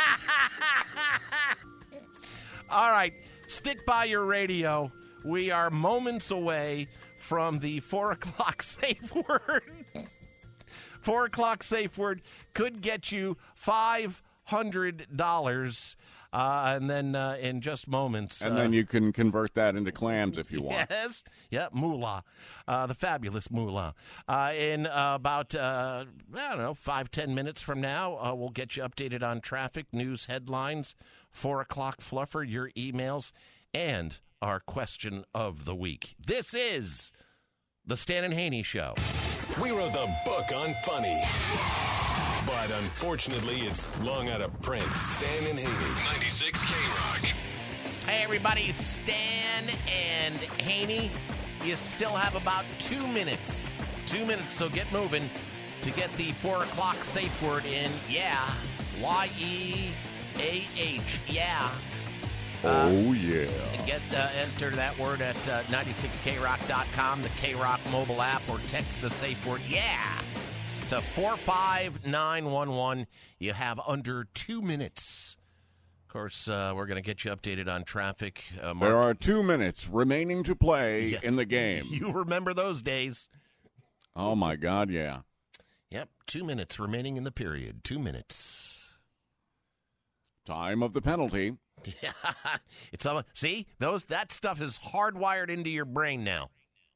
All right. Stick by your radio. We are moments away from the four o'clock safe word. four o'clock safe word could get you five hundred dollars. Uh, and then uh, in just moments. And uh, then you can convert that into clams if you want. Yes. Yep, moolah. Uh, the fabulous moolah. Uh, in uh, about, uh, I don't know, five, ten minutes from now, uh, we'll get you updated on traffic, news, headlines, four o'clock fluffer, your emails, and our question of the week. This is the Stan and Haney Show. We wrote the book on funny. But unfortunately, it's long out of print. Stan and Haney. ninety-six K-Rock. Hey, everybody. Stan and Haney. You still have about two minutes. Two minutes, so get moving to get the four o'clock safe word in. Yeah. Y E A H. Yeah. Oh, Uh, yeah. Get uh, enter that word at uh, ninety-six K rock dot com, the K-Rock mobile app, or text the safe word, yeah, to four five nine one one. You have under two minutes. Of course, uh, we're going to get you updated on traffic. Uh, Mark, There are two minutes remaining to play Yeah. in the game. You remember those days. Oh, my God, yeah. Yep, two minutes remaining in the period. Two minutes. Time of the penalty. Yeah, it's all, see, those that stuff is hardwired into your brain now.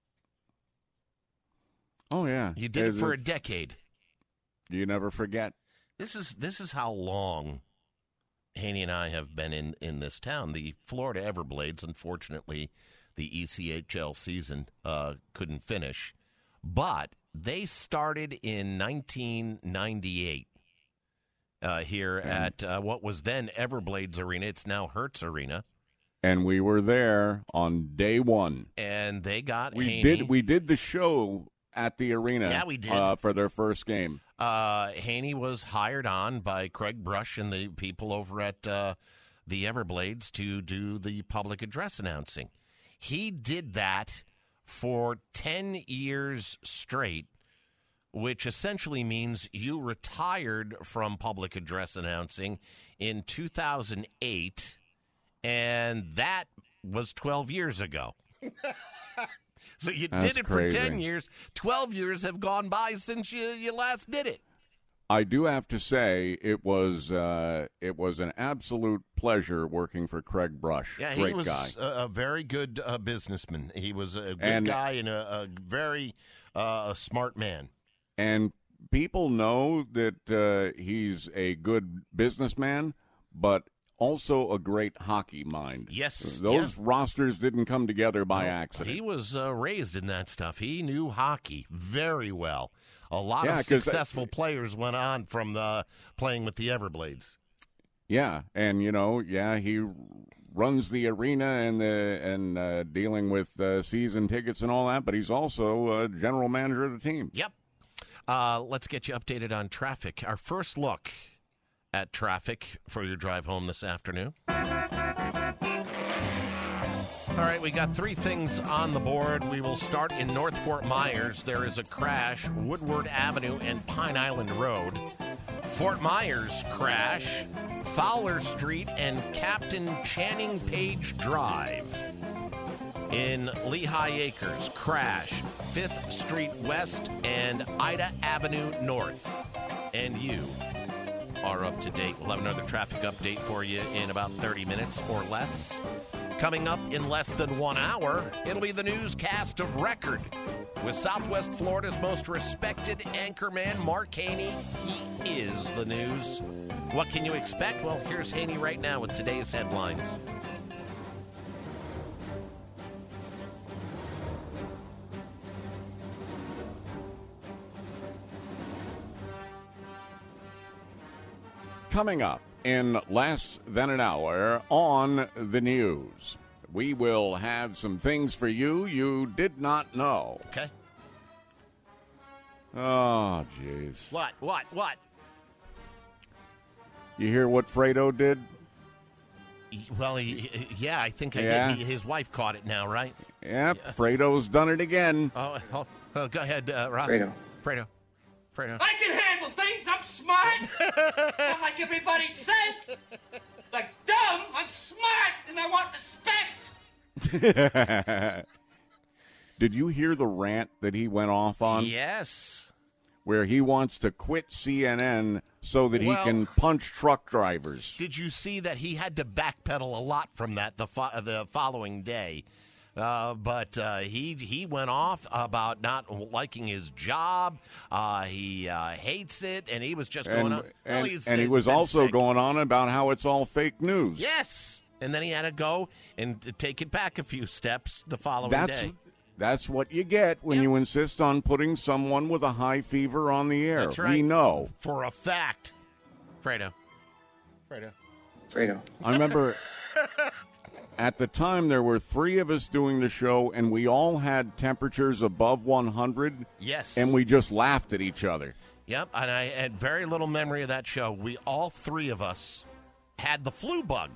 Oh, yeah. You did it Is for a decade. You never forget. This is this is how long Haney and I have been in, in this town. The Florida Everblades, unfortunately, the E C H L season uh, couldn't finish, but they started in nineteen ninety-eight uh, here And- at uh, what was then Everblades Arena. It's now Hertz Arena, And we were there on day one. and they got We Haney. did we did the show at the arena. Yeah, we did. Uh, for their first game. Uh, Haney was hired on by Craig Brush and the people over at uh, the Everblades to do the public address announcing. He did that for ten years straight, which essentially means you retired from public address announcing in two thousand eight, and that was twelve years ago. So you That's did it crazy. for ten years. twelve years have gone by since you, you last did it. I do have to say it was uh, it was an absolute pleasure working for Craig Brush. Yeah, Great he was guy. A, a very good uh, businessman. He was a good And- guy and a, a very uh, a smart man. And people know that uh, he's a good businessman, but also a great hockey mind. Yes, Those yeah. rosters didn't come together by No, accident. He was uh, raised in that stuff. He knew hockey very well. A lot Yeah, of 'cause that- successful players went on from the, playing with the Everblades. Yeah, and you know, yeah, he runs the arena and the and uh, dealing with uh, season tickets and all that, but he's also uh, general manager of the team. Yep. Uh, let's get you updated on traffic. Our first look at traffic for your drive home this afternoon. All right, we got three things on the board. We will start in North Fort Myers. There is a crash, Woodward Avenue and Pine Island Road. Fort Myers crash, Fowler Street and Captain Channing Page Drive. In Lehigh Acres, crash, Fifth Street West and Ida Avenue North. And you are up to date. We'll have another traffic update for you in about thirty minutes or less. Coming up in less than one hour, it'll be the newscast of record with Southwest Florida's most respected anchorman, Mark Haney. He is the news. What can you expect? Well, here's Haney right now with today's headlines. Coming up in less than an hour on the news, we will have some things for you you did not know. Okay. Oh, jeez. What? What? What? You hear what Fredo did? He- Well, he, he- yeah, I think I Yeah. did. He, his wife caught it now, right? Yep, Fredo's done it again. Oh, oh, oh go ahead, uh, Rob. Fredo. Fredo. Fredo. I can handle things. I'm smart. Not like everybody says. Like dumb, I'm smart, and I want respect. Did you hear the rant that he went off on? Yes. Where he wants to quit C N N so that Well- he can punch truck drivers. Did you see that he had to backpedal a lot from that the fo- the following day? Uh, but uh, he he went off about not liking his job. Uh, he uh, hates it, and he was just going And, on. and, well, he's and he uh, was been also sick. going on about how it's all fake news. Yes, and then he had to go and t- take it back a few steps the following That's day. that's what you get when you insist on putting someone with a high fever on the air. That's right. We know. For a fact. Fredo. Fredo. Fredo. I remember at the time there were three of us doing the show, and we all had temperatures above one hundred. Yes. And we just laughed at each other. Yep, and I had very little memory of that show. We all three of us had the flu bug,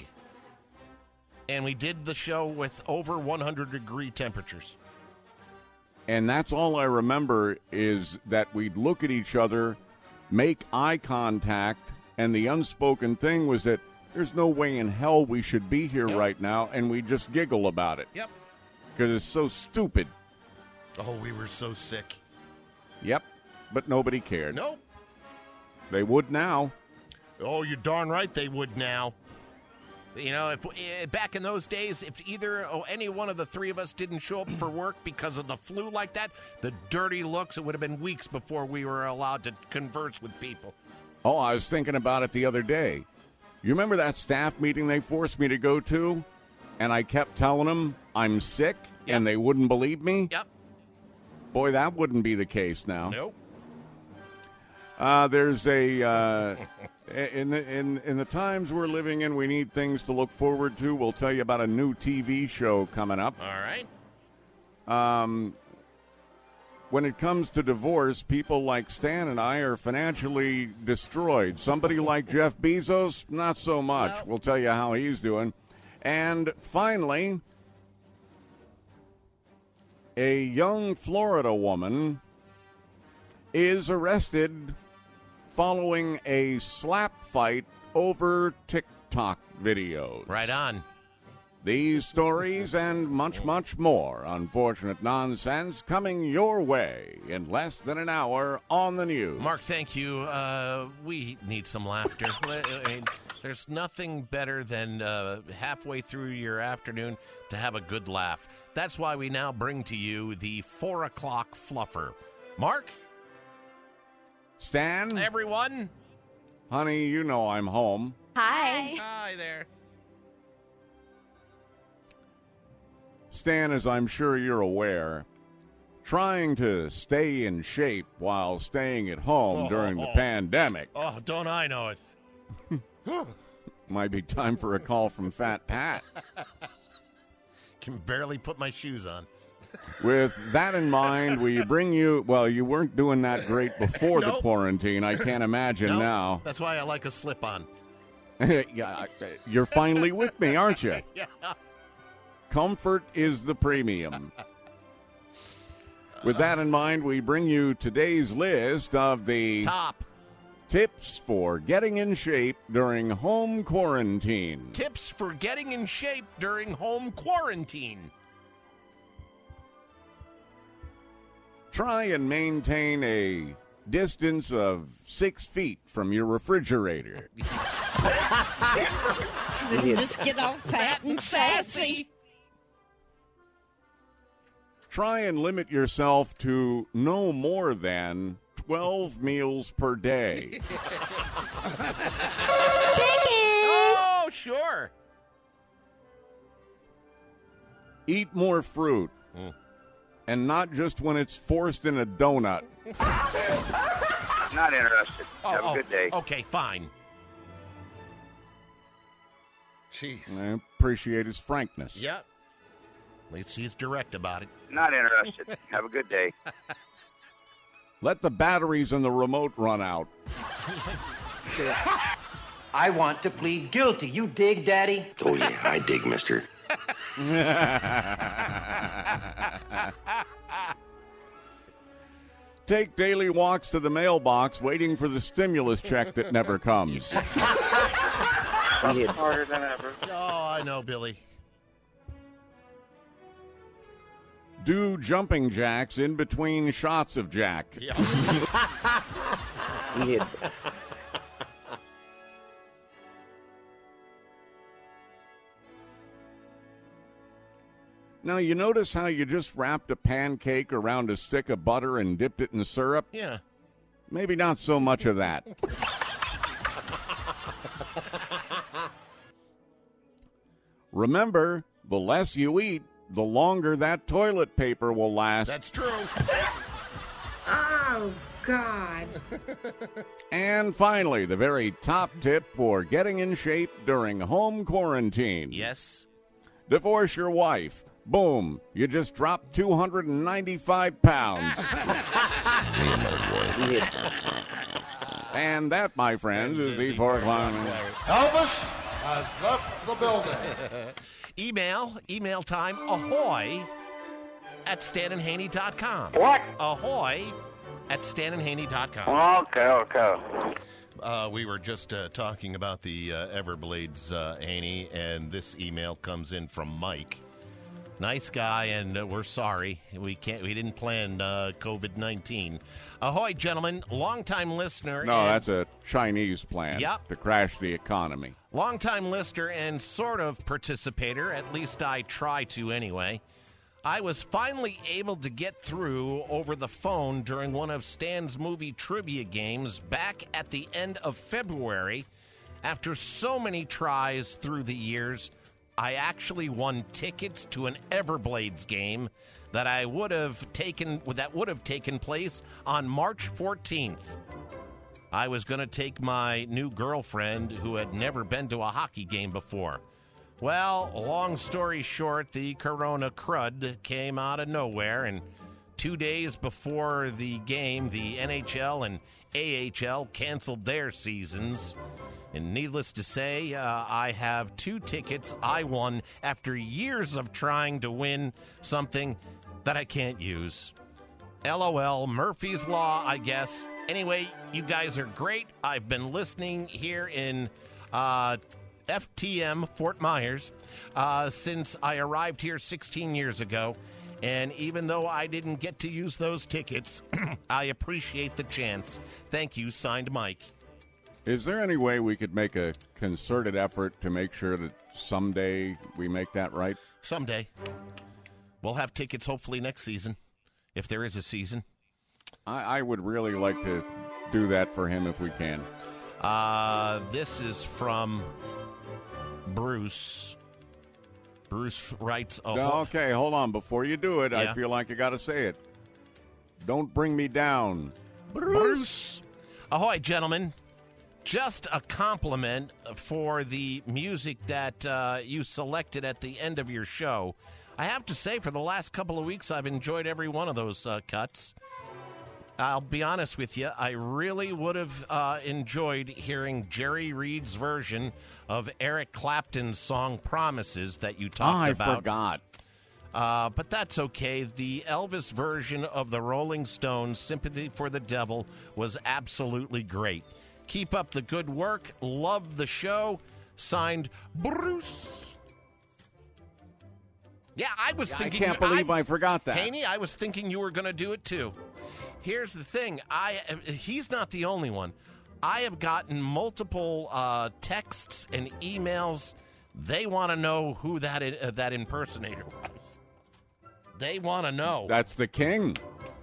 and we did the show with over one hundred degree temperatures. And that's all I remember is that we'd look at each other, make eye contact, and the unspoken thing was that there's no way in hell we should be here Yep. right now, and we just giggle about it. Yep. Because it's so stupid. Oh, we were so sick. Yep. But nobody cared. Nope. They would now. Oh, you're darn right they would now. You know, if eh, back in those days, if either or any one of the three of us didn't show up for work because of the flu like that, the dirty looks, it would have been weeks before we were allowed to converse with people. Oh, I was thinking about it the other day. You remember that staff meeting they forced me to go to? And I kept telling them I'm sick, and they wouldn't believe me? Yep. Boy, that wouldn't be the case now. Nope. Uh, there's a uh, in the in in the times we're living in, we need things to look forward to. We'll tell you about a new T V show coming up. All right. Um, when it comes to divorce, people like Stan and I are financially destroyed. Somebody like Jeff Bezos, not so much. No. We'll tell you how he's doing. And finally, a young Florida woman is arrested following a slap fight over TikTok videos. Right on. These stories and much, much more unfortunate nonsense coming your way in less than an hour on the news. Mark, thank you. Uh, we need some laughter. I mean, there's nothing better than uh, halfway through your afternoon to have a good laugh. That's why we now bring to you the four o'clock fluffer. Mark? Stan? Everyone? Honey, you know I'm home. Hi. Hi there. Stan, as I'm sure you're aware, trying to stay in shape while staying at home Oh, during oh, the oh. pandemic. Oh, don't I know it? Might be time for a call from Fat Pat. Can barely put my shoes on. With that in mind, we bring you, well, you weren't doing that great before the Nope. quarantine. I can't imagine Nope. now. That's why I like a slip-on. Yeah, you're finally with me, aren't you? Yeah. Comfort is the premium. With that in mind, we bring you today's list of the top tips for getting in shape during home quarantine. Tips for getting in shape during home quarantine. Try and maintain a distance of six feet from your refrigerator. Just get all fat and sassy. Try and limit yourself to no more than twelve meals per day. Oh, sure. Eat more fruit. And not just when it's forced in a donut. Not interested. Oh, Have oh, a good day. Okay, fine. Jeez. I appreciate his frankness. Yeah. At least he's direct about it. Not interested. Have a good day. Let the batteries in the remote run out. I want to plead guilty. You dig, Daddy? Oh, yeah, I dig, mister. Take daily walks to the mailbox waiting for the stimulus check that never comes. Harder than ever. Oh, I know, Billy. Do jumping jacks in between shots of Jack. Yeah. Yeah. Now, you notice how you just wrapped a pancake around a stick of butter and dipped it in syrup? Yeah. Maybe not so much of that. Remember, the less you eat, the longer that toilet paper will last. That's true. Oh, God. And finally, the very top tip for getting in shape during home quarantine. Yes. Divorce your wife. Boom. You just dropped two hundred ninety-five pounds. And that, my friends, is the four o'clock. Elvis has left the building. Email, email time, ahoy at stan and haney dot com. What? Ahoy at stan and haney dot com. Okay, okay. Uh, we were just uh, talking about the uh, Everblades, uh, Haney, and this email comes in from Mike. Nice guy, and uh, we're sorry. We can't. We didn't plan uh, COVID nineteen. Ahoy, gentlemen. Longtime listener. No, and, that's a Chinese plan Yep. to crash the economy. Longtime listener and sort of participator. At least I try to anyway. I was finally able to get through over the phone during one of Stan's movie trivia games back at the end of February. After so many tries through the years, I actually won tickets to an Everblades game that I would have taken that would have taken place on March fourteenth. I was going to take my new girlfriend who had never been to a hockey game before. Well, long story short, the Corona crud came out of nowhere, and two days before the game, the N H L and A H L canceled their seasons. And needless to say, uh, I have two tickets I won after years of trying to win something that I can't use. LOL, Murphy's Law, I guess. Anyway, you guys are great. I've been listening here in uh, F T M, Fort Myers, uh, since I arrived here sixteen years ago. And even though I didn't get to use those tickets, I appreciate the chance. Thank you, signed Mike. Is there any way we could make a concerted effort to make sure that someday we make that right? Someday. We'll have tickets hopefully next season, if there is a season. I, I would really like to do that for him if we can. Uh, this is from Bruce. Bruce writes... A No, okay, hold on. Before you do it, Yeah. I feel like I got to say it. Don't bring me down. Bruce. Ahoy, gentlemen. Just a compliment for the music that uh, you selected at the end of your show. I have to say, for the last couple of weeks, I've enjoyed every one of those uh, cuts. I'll be honest with you, I really would have uh, enjoyed hearing Jerry Reed's version of Eric Clapton's song Promises that you talked Oh, I about. forgot. Uh, but that's okay. The Elvis version of the Rolling Stones' Sympathy for the Devil was absolutely great. Keep up the good work. Love the show. Signed, Bruce. Yeah, I was I thinking... can't believe I forgot that. Haney, I was thinking you were going to do it, too. Here's the thing. I He's not the only one. I have gotten multiple uh, texts and emails. They want to know who that uh, that impersonator was. They want to know. That's the king.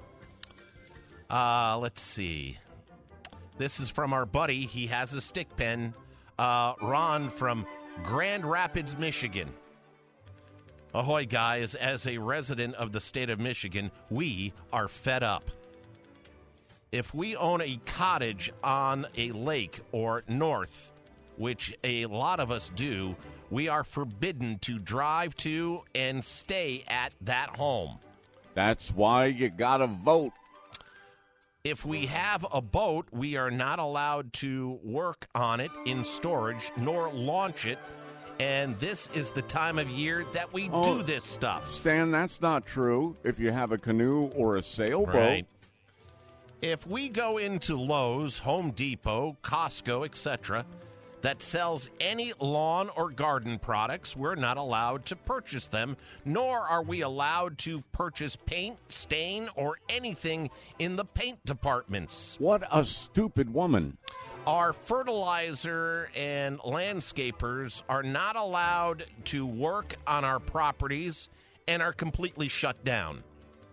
Uh, let's see. This is from our buddy. He has a stick pen. Uh, Ron from Grand Rapids, Michigan. Ahoy, guys. As a resident of the state of Michigan, we are fed up. If we own a cottage on a lake or north, which a lot of us do, we are forbidden to drive to and stay at that home. That's why you got to vote. If we have a boat, we are not allowed to work on it in storage nor launch it. And this is the time of year that we Oh, do this stuff. Stan, that's not true. If you have a canoe or a sailboat. Right. If we go into Lowe's, Home Depot, Costco, et cetera, that sells any lawn or garden products, we're not allowed to purchase them, nor are we allowed to purchase paint, stain, or anything in the paint departments. What a stupid woman. Our fertilizer and landscapers are not allowed to work on our properties and are completely shut down.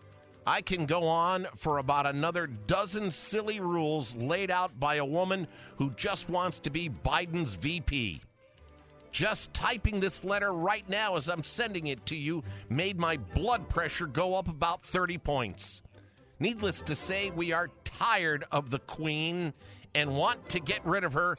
I can go on for about another dozen silly rules laid out by a woman who just wants to be Biden's V P. Just typing this letter right now as I'm sending it to you made my blood pressure go up about thirty points. Needless to say, we are tired of the Queen and want to get rid of her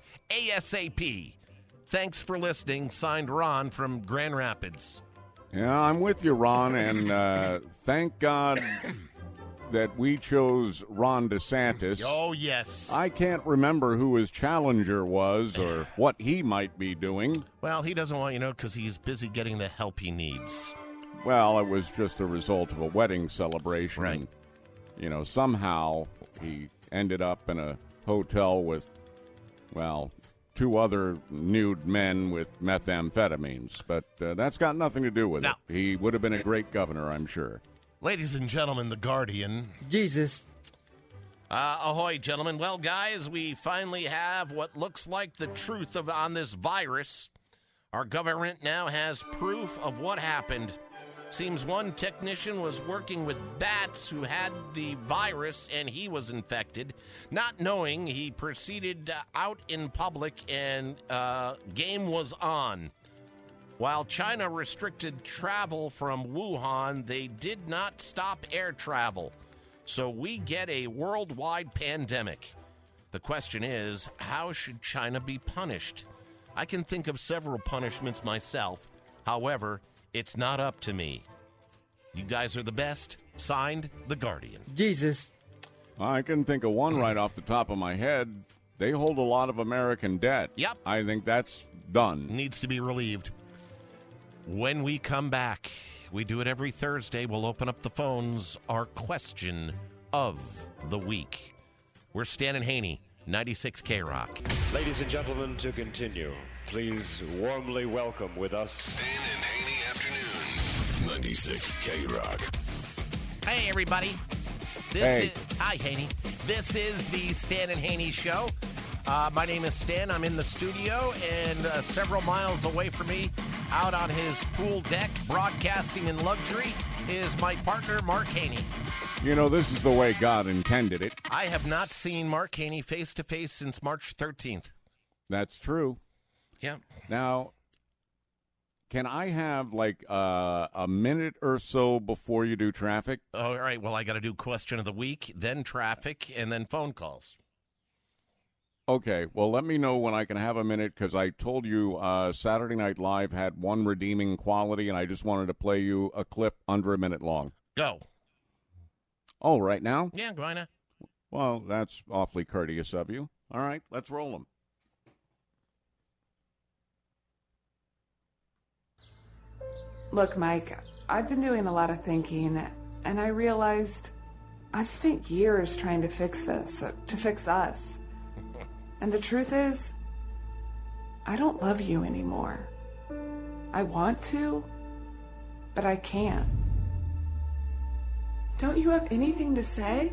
ASAP. Thanks for listening. Signed, Ron from Grand Rapids. Yeah, I'm with you, Ron, and uh, thank God that we chose Ron DeSantis. Oh, yes. I can't remember who his challenger was or what he might be doing. Well, he doesn't want you to know because he's busy getting the help he needs. Well, it was just a result of a wedding celebration. Right. And, you know, somehow he ended up in a hotel with, well, two other nude men with methamphetamines. But uh, that's got nothing to do with Now- it. He would have been a great governor, I'm sure. Ladies and gentlemen, the Guardian. Jesus. Uh, ahoy, gentlemen. Well, guys, we finally have what looks like the truth of on this virus. Our government now has proof of what happened. Seems one technician was working with bats who had the virus and he was infected. Not knowing, he proceeded uh, out in public and uh, game was on. While China restricted travel from Wuhan, they did not stop air travel. So we get a worldwide pandemic. The question is, how should China be punished? I can think of several punishments myself. However, it's not up to me. You guys are the best. Signed, The Guardian. Jesus. I can think of one right off the top of my head. They hold a lot of American debt. Yep. I think that's done. Needs to be relieved. When we come back, we do it every Thursday. We'll open up the phones. Our question of the week. We're Stan and Haney, ninety-six K Rock. Ladies and gentlemen, to continue, please warmly welcome with us Stan and Haney Afternoons. ninety-six K Rock. Hey, everybody. This Hey. is hi, Haney. This is the Stan and Haney Show. Uh, my name is Stan. I'm in the studio, and uh, several miles away from me, out on his pool deck, broadcasting in luxury, is my partner, Mark Haney. You know, this is the way God intended it. I have not seen Mark Haney face to face since March thirteenth. That's true. Yeah. Now, can I have like uh, a minute or so before you do traffic? All right. Well, I got to do question of the week, then traffic, and then phone calls. Okay, well, let me know when I can have a minute, because I told you uh, Saturday Night Live had one redeeming quality, and I just wanted to play you a clip under a minute long. Go. Oh, right now? Yeah, why not? Well, that's awfully courteous of you. All right, let's roll them. Look, Mike, I've been doing a lot of thinking, and I realized I've spent years trying to fix this, to fix us. And the truth is, I don't love you anymore. I want to, but I can't. Don't you have anything to say?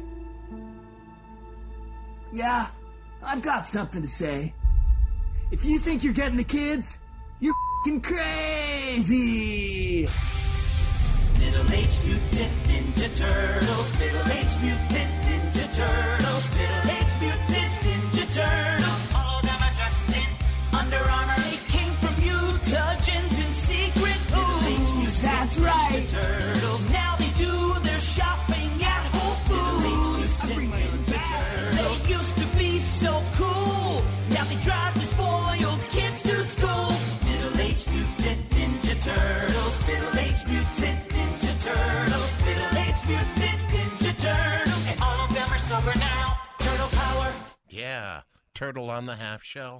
Yeah, I've got something to say. If you think you're getting the kids, you're f***ing crazy! Middle-aged mutant ninja turtles. Middle-aged mutant ninja turtles. Middle-aged mutant ninja turtles. All of them are dressed in Under Armour. They came from mutagens in secret. Middle-aged mutant That's right. ninja turtles. Now they do their shopping at Whole Foods. Middle-aged mutant ninja turtles. They used to be so cool. Now they drive to spoiled kids to school. Middle-aged mutant ninja turtles. Middle-aged mutant Ninja Turtles, middle-aged mutant Ninja Turtles, and all of them are sober now. Turtle on the half shell.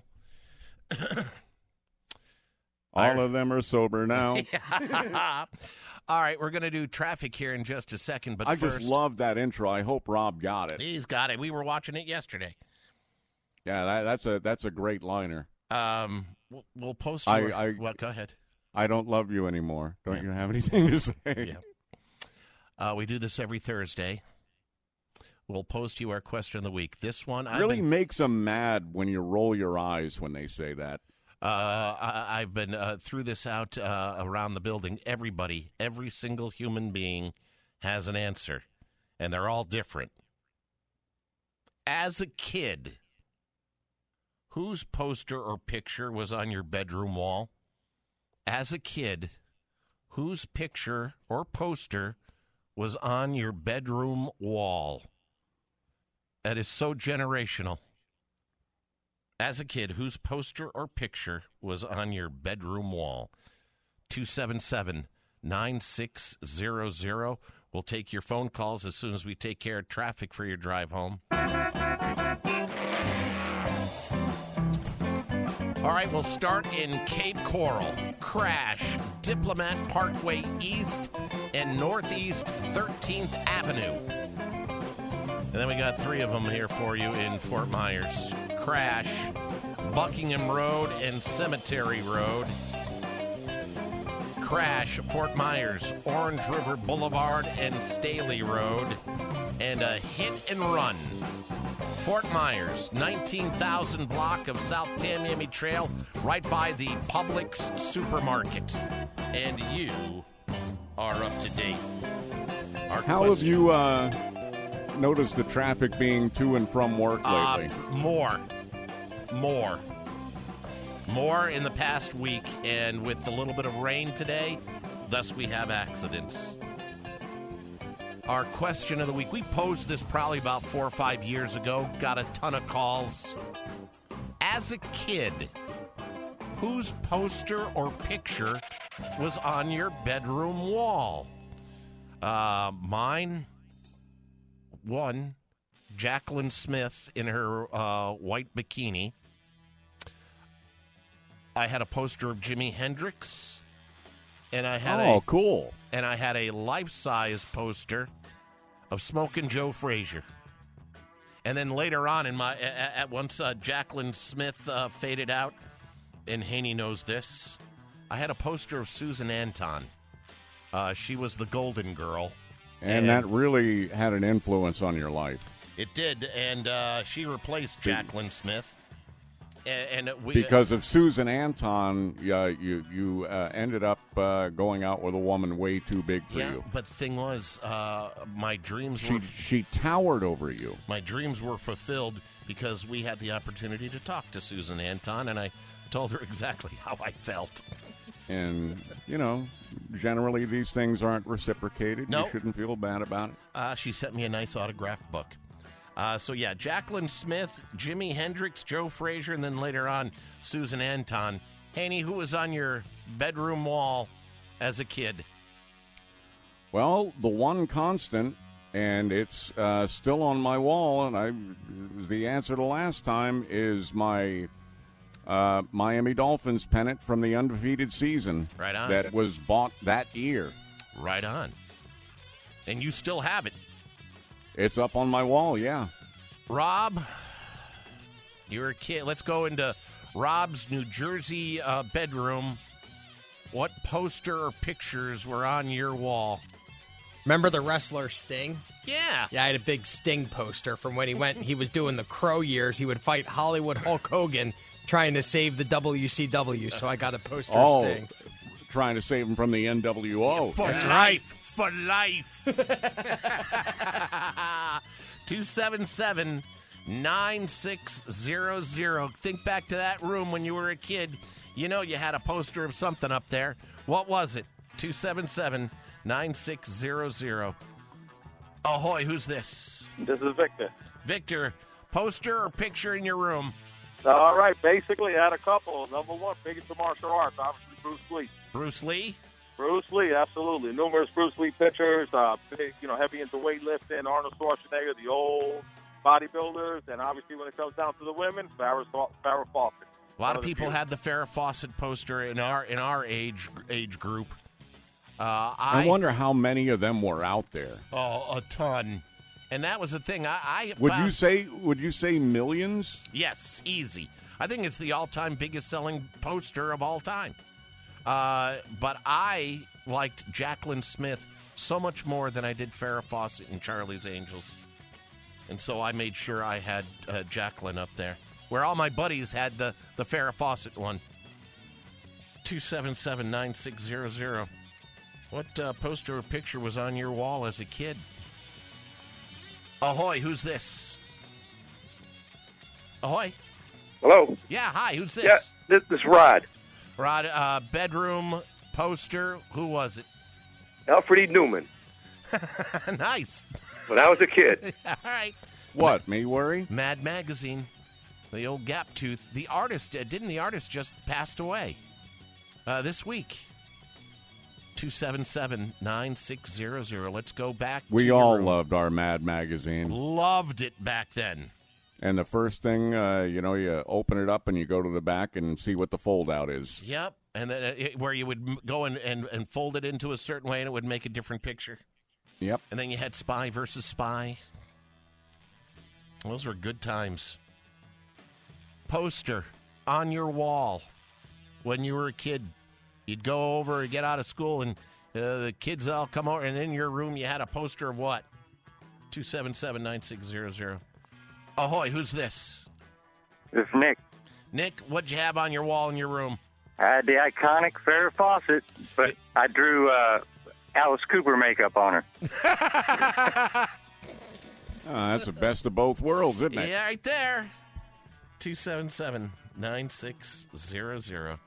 All of them are sober now. All right, we're going to do traffic here in just a second, but I first, just love that intro. I hope Rob got it. He's got it. We were watching it yesterday. Yeah, that, that's a that's a great liner. Um, we'll, we'll post. I, Your, I what? Go ahead. I don't love you anymore. Don't Yeah. you have anything to say? Yeah. Uh, we do this every Thursday. We'll post you our question of the week. This one I've really been, makes them mad when you roll your eyes when they say that. Uh, I, I've been uh, threw this out uh, around the building. Everybody, every single human being has an answer, and they're all different. As a kid, whose poster or picture was on your bedroom wall? As a kid, whose picture or poster was on your bedroom wall? That is so generational. As a kid, whose poster or picture was on your bedroom wall? two seven seven, nine six zero zero. We'll take your phone calls as soon as we take care of traffic for your drive home. All right, we'll start in Cape Coral. Crash, Diplomat Parkway East and Northeast thirteenth Avenue. And then we got three of them here for you in Fort Myers. Crash, Buckingham Road and Cemetery Road. Crash, Fort Myers, Orange River Boulevard and Staley Road. And a hit and run. Fort Myers, nineteen thousand block of South Tamiami Trail, right by the Publix supermarket. And you are up to date. Our How question, have you uh, noticed the traffic being to and from work lately? Uh, more. More. More in the past week, and with a little bit of rain today, thus we have accidents. Our question of the week, we posed this probably about four or five years ago, got a ton of calls. As a kid, whose poster or picture was on your bedroom wall? Uh, mine, one, Jacqueline Smith in her uh, white bikini. I had a poster of Jimi Hendrix, and I had oh, a cool. and I had a life-size poster of Smokin' Joe Frazier. And then later on, in my at, at once uh, Jacqueline Smith uh, faded out, and Haney knows this, I had a poster of Susan Anton. Uh, she was the Golden Girl, And, and that really had an influence on your life. it did, and uh, she replaced Jacqueline Smith. And, and we, Because of Susan Anton, uh, you you uh, ended up uh, going out with a woman way too big for yeah, you. but the thing was, uh, my dreams She were she towered over you. my dreams were fulfilled because we had the opportunity to talk to Susan Anton, and I told her exactly how I felt. And, you know, generally these things aren't reciprocated. No. You shouldn't feel bad about it. Uh, she sent me a nice autographed book. Uh, so, yeah, Jacqueline Smith, Jimi Hendrix, Joe Frazier, and then later on, Susan Anton. Haney, who was on your bedroom wall as a kid? Well, the one constant, and it's uh, still on my wall, and I the answer to last time is my uh, Miami Dolphins pennant from the undefeated season. Right on. That was bought that year. Right on. And you still have it. It's up on my wall, yeah. Rob, you're a kid. Let's go into Rob's New Jersey uh, bedroom. What poster or pictures were on your wall? Remember the wrestler Sting? Yeah. Yeah, I had a big Sting poster from when he went, he was doing the Crow years. He would fight Hollywood Hulk Hogan trying to save the W C W, so I got a poster Oh, of Sting. trying to save him from the N W O. For That's life. For life. two seven seven, nine six zero zero. Think back to that room when you were a kid. You know you had a poster of something up there. What was it? two seven seven, nine six zero zero. Ahoy, who's this? This is Victor. Victor, poster or picture in your room? All right, basically, I had a couple. Number one, big into martial arts, obviously Bruce Lee. Bruce Lee? Bruce Lee, absolutely. Numerous Bruce Lee pictures. Uh, big, you know, heavy into weightlifting. Arnold Schwarzenegger, the old bodybuilders, and obviously when it comes down to the women, Farrah, Farrah Fawcett. A lot One of the people few. had the Farrah Fawcett poster in our in our age age group. Uh, I, I wonder how many of them were out there. Oh, a ton. And that was the thing. I, I Would found, you say? Would you say millions? Yes, easy. I think it's the all-time biggest selling poster of all time. Uh, but I liked Jacqueline Smith so much more than I did Farrah Fawcett and Charlie's Angels. And so I made sure I had uh, Jacqueline up there, where all my buddies had the, the Farrah Fawcett one. two seven seven, nine six zero zero. What uh, poster or picture was on your wall as a kid? Ahoy, who's this? Ahoy. Hello. Yeah, hi, who's this? Yeah, this, this is Rod. Rod, uh, bedroom poster, who was it? Alfred E. Newman. Nice. When I was a kid. All right. What, me worry? Mad Magazine, the old gap tooth. The artist, uh, didn't the artist just passed away uh, this week? two seven seven, nine six zero zero. Let's go back to We your all room. loved our Mad magazine. Loved it back then. And the first thing, uh, you know, you open it up and you go to the back and see what the foldout is. Yep. And then uh, it, where you would m- go and, and, and fold it into a certain way and it would make a different picture. Yep. And then you had Spy versus Spy. Those were good times. Poster on your wall when you were a kid. You'd go over and get out of school, and uh, the kids all come over, and in your room you had a poster of what? two seven seven, nine six zero zero. Ahoy, who's this? It's Nick. Nick, what'd you have on your wall in your room? I had the iconic Farrah Fawcett, but I drew uh, Alice Cooper makeup on her. Uh, that's the best of both worlds, isn't it? Yeah, right there. two seven seven, nine six zero zero.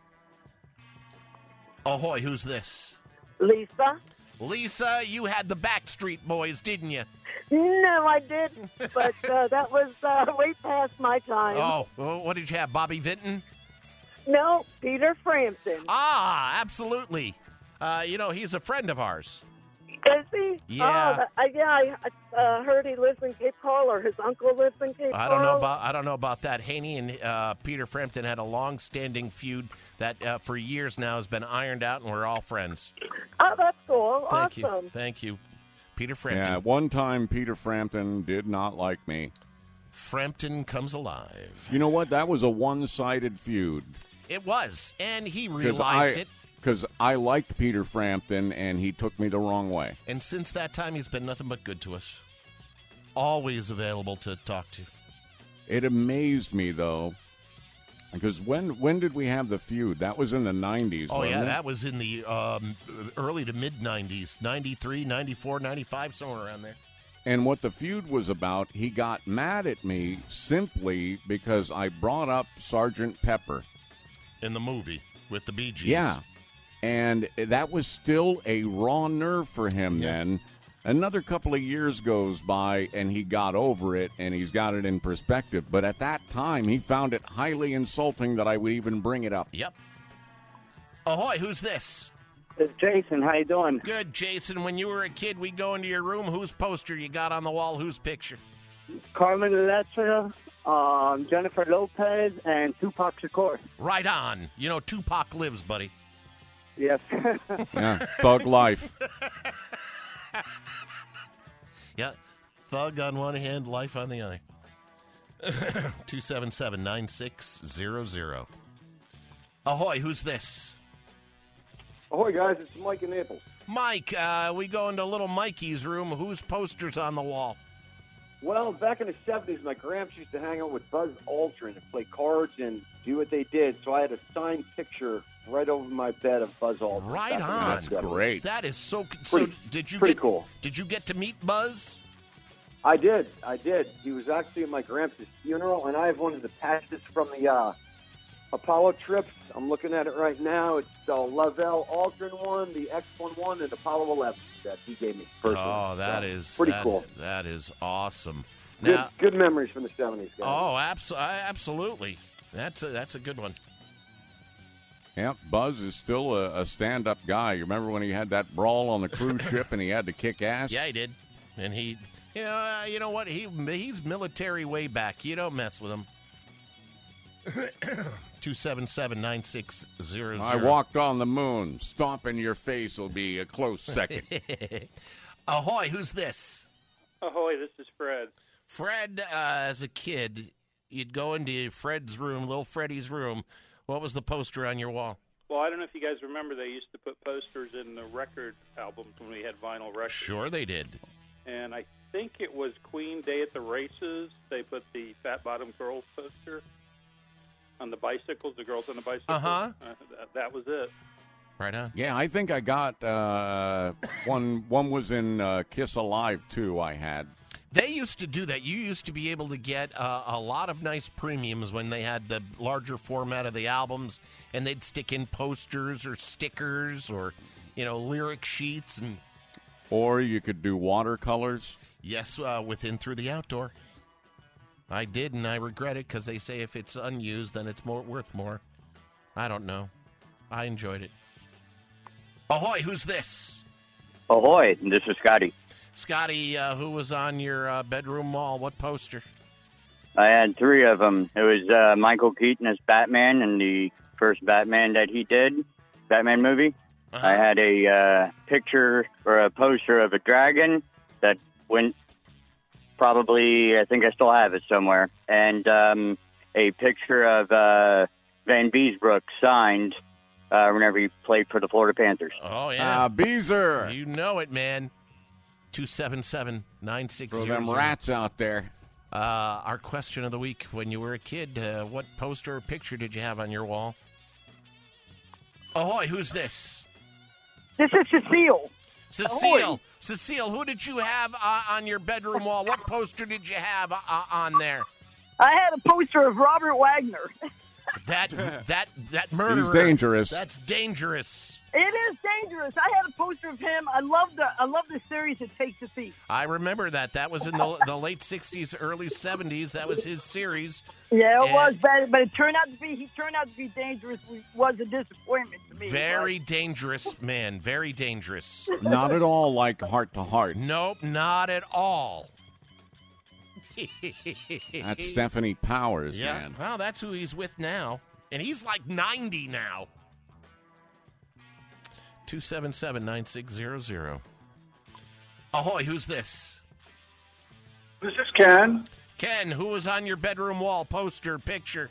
Ahoy, who's this? Lisa? Lisa, you had the Backstreet Boys, didn't you? No, I didn't, but uh, that was uh, way past my time. Oh, well, what did you have, Bobby Vinton? No, Peter Frampton. Ah, absolutely. Uh, you know, he's a friend of ours. Is he? Yeah. Oh, that- I, yeah, I uh, heard he lives in Cape Coral, or his uncle lives in Cape Coral. I don't know about I don't know about that. Haney and uh, Peter Frampton had a long-standing feud that uh, for years now has been ironed out, and we're all friends. Oh, that's cool. Thank awesome. you, thank you, Peter Frampton. Yeah, at one time Peter Frampton did not like me. Frampton comes alive. You know what? That was a one-sided feud. It was, and he 'Cause realized I, it. Because I liked Peter Frampton, and he took me the wrong way. And since that time, he's been nothing but good to us. Always available to talk to. It amazed me, though, because when when did we have the feud? That was in the nineties, Oh, wasn't yeah, it? that was in the um, early to mid-nineties. ninety-three, ninety-four, ninety-five, somewhere around there. And what the feud was about, he got mad at me simply because I brought up Sergeant Pepper. In the movie with the Bee Gees. Yeah. And that was still a raw nerve for him then. Another couple of years goes by, and he got over it, and he's got it in perspective. But at that time, he found it highly insulting that I would even bring it up. Yep. Ahoy, who's this? It's Jason. How you doing? Good, Jason. When you were a kid, we'd go into your room. Whose poster you got on the wall? Whose picture? Carmen Electra, um, Jennifer Lopez, and Tupac Shakur. Right on. You know, Tupac lives, buddy. Yes. Yeah, thug life. Yeah, thug on one hand, life on the other. two seven seven, nine six zero zero. Ahoy, who's this? Ahoy, guys, it's Mike in Naples. Mike, uh, we go into little Mikey's room. Whose poster's on the wall? Well, back in the seventies, my gramps used to hang out with Buzz Aldrin and play cards and do what they did, so I had a signed picture right over my bed of Buzz Aldrin. Right back in the on. seventies. That's great. That is so. So Pretty- did you pretty get, cool. Did you get to meet Buzz? I did. I did. He was actually at my gramps' funeral, and I have one of the patches from the uh, Apollo trips. I'm looking at it right now. It's the Lavelle Aldrin one, the X eleven, and Apollo eleven that he gave me personally. Oh, that So, is pretty that- cool. That is awesome. Good, Now, good memories from the seventies, guys. oh, abso- absolutely. That's a, that's a good one. Yeah, Buzz is still a, a stand-up guy. You remember when he had that brawl on the cruise ship and he had to kick ass? Yeah, he did, and he You know, uh, you know what? He he's military way back. You don't mess with him. two seven seven, nine six zero zero. I walked on the moon. Stomping your face will be a close second. Ahoy, who's this? Ahoy, this is Fred. Fred, uh, as a kid, you'd go into Fred's room, little Freddie's room. What was the poster on your wall? Well, I don't know if you guys remember, they used to put posters in the record albums when we had vinyl records. Sure they did. And I think it was Queen Day at the Races. They put the Fat Bottom Girls poster on the bicycles, the girls on the bicycles. Uh-huh. Uh, that, that was it. Right on. Yeah, I think I got uh, one. One was in uh, Kiss Alive, too, I had. They used to do that. You used to be able to get uh, a lot of nice premiums when they had the larger format of the albums, and they'd stick in posters or stickers or, you know, lyric sheets. And Or you could do watercolors. yes, uh, with In Through the Outdoor. I did, and I regret it because they say if it's unused, then it's more worth more. I don't know. I enjoyed it. Ahoy, who's this? Ahoy, this is Scotty. Scotty, uh, who was on your uh, bedroom wall? What poster? I had three of them. It was uh, Michael Keaton as Batman in the first Batman that he did, Batman movie. Uh-huh. I had a uh, picture or a poster of a dragon that went probably, I think I still have it somewhere, and um, a picture of uh, Van Beesbrook signed uh, whenever he played for the Florida Panthers. Oh, yeah. Ah, Beezer. You know it, man. two seven seven, nine six zero zero. Throw them rats out there. Uh, our question of the week, when you were a kid, uh, what poster or picture did you have on your wall? Ahoy, who's this? This is Cecile. Cecile. Ahoy. Cecile, who did you have uh, on your bedroom wall? What poster did you have uh, on there? I had a poster of Robert Wagner. That that that murderer. He's dangerous. That's dangerous. It is dangerous. I had a poster of him. I love the I love the series It Takes a Thief. I remember that. That was in the, the late sixties, early seventies. That was his series. Yeah, it And was bad, but it turned out to be he turned out to be dangerous. It was a disappointment to me. Very dangerous man. Very dangerous. Not at all like Heart to Heart. Nope, not at all. That's Stephanie Powers, Yeah, man. well, that's who he's with now. And he's like ninety now. two seven seven, nine six zero zero. Ahoy, who's this? This is Ken. Ken, who was on your bedroom wall, poster, picture?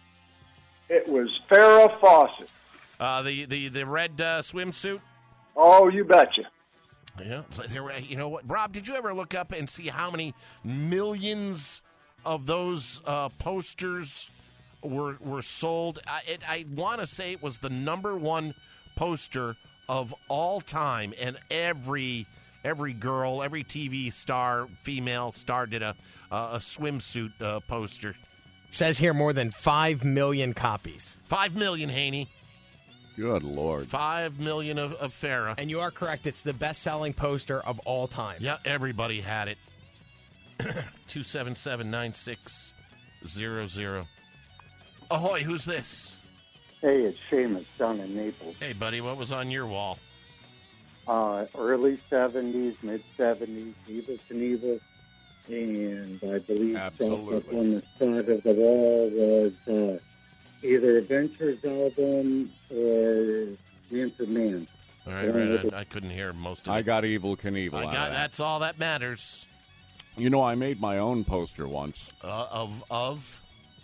It was Farrah Fawcett. Uh, the, the, the red uh, swimsuit? Oh, you betcha. Yeah, there were- you know what, Rob? Did you ever look up and see how many millions of those uh, posters were were sold? I, it, I want to say it was the number one poster of all time, and every every girl, every T V star, female star, did a uh, a swimsuit uh, poster. Says here more than five million copies. Five million, Haney. Good Lord. Five million of, of Farrah. And you are correct. It's the best-selling poster of all time. Yeah, everybody had it. two seven seven, nine six zero zero. Ahoy, who's this? Hey, it's Seamus down in Naples. Hey, buddy, what was on your wall? Uh, early seventies, mid seventies, Evel Knievel, and I believe Absolutely. up on the side of the wall was uh, either Adventures album or The Answered Man. All right, right. I, I couldn't hear most of it. I got Evil Knievel. I out got of that. that's all that matters. You know, I made my own poster once. Uh, of of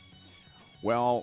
Well,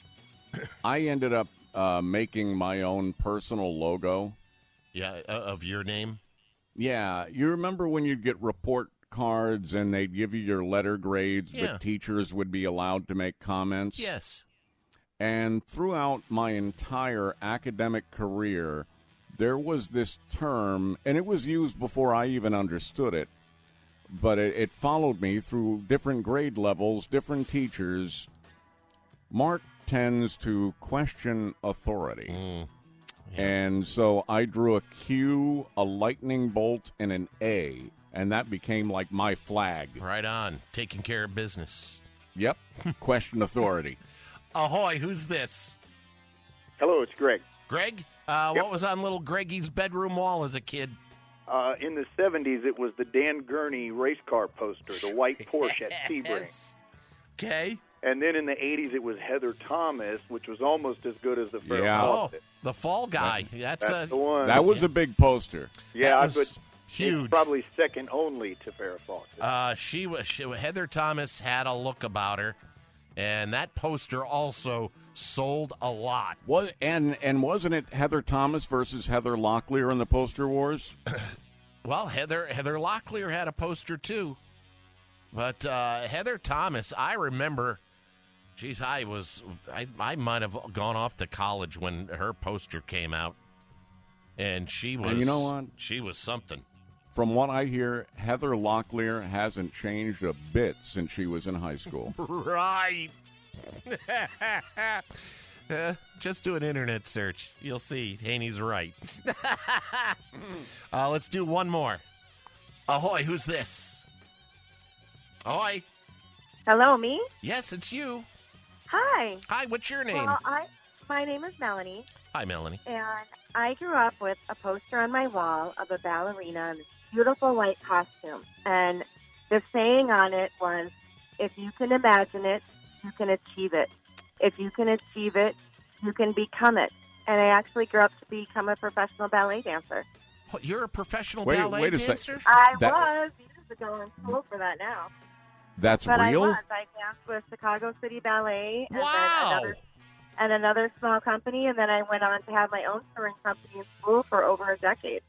I ended up uh, making my own personal logo. yeah, uh, of your name. Yeah, you remember when you'd get report cards and they'd give you your letter grades, Yeah. but teachers would be allowed to make comments? Yes. And throughout my entire academic career, there was this term, and it was used before I even understood it, but it, it followed me through different grade levels, different teachers. Mark tends to question authority. Mm. And so I drew a Q, a lightning bolt, and an A, and that became like my flag. Right on. Taking care of business. Yep. Question authority. Ahoy, who's this? Hello, it's Greg. Greg? Uh, Yep. What was on little Greggy's bedroom wall as a kid? Uh, in the seventies, it was the Dan Gurney race car poster, the white Porsche at Sebring. Okay. And then in the eighties, it was Heather Thomas, which was almost as good as the Farrah Yeah. Oh, Fawcett. the Fall Guy. That's, That's a, the one. That was a big poster. Yeah, that I was would. huge. It's probably second only to Farrah Fawcett. Uh, she was she, Heather Thomas had a look about her, and that poster also sold a lot. What and and wasn't it Heather Thomas versus Heather Locklear in the poster wars? Well, Heather Heather Locklear had a poster too, but uh, Heather Thomas, I remember. Geez, I was I I might have gone off to college when her poster came out, and she was. And you know what? She was something. From what I hear, Heather Locklear hasn't changed a bit since she was in high school. Right. Uh, just do an internet search. You'll see Haney's right. uh, let's do one more. Ahoy, who's this? Ahoy. Hello, me? Yes, it's you. Hi. Hi, what's your name? Well, I, my name is Melanie, Hi, Melanie. and I grew up with a poster on my wall of a ballerina in this beautiful white costume. And the saying on it was, if you can imagine it, you can achieve it. If you can achieve it, you can become it. And I actually grew up to become a professional ballet dancer. What, you're a professional Wait- ballet wait a sec. dancer? I That- was years ago in school for that now. That's but real? I was. I danced with Chicago City Ballet and Wow. then another and another small company, and then I went on to have my own touring company in school for over a decade.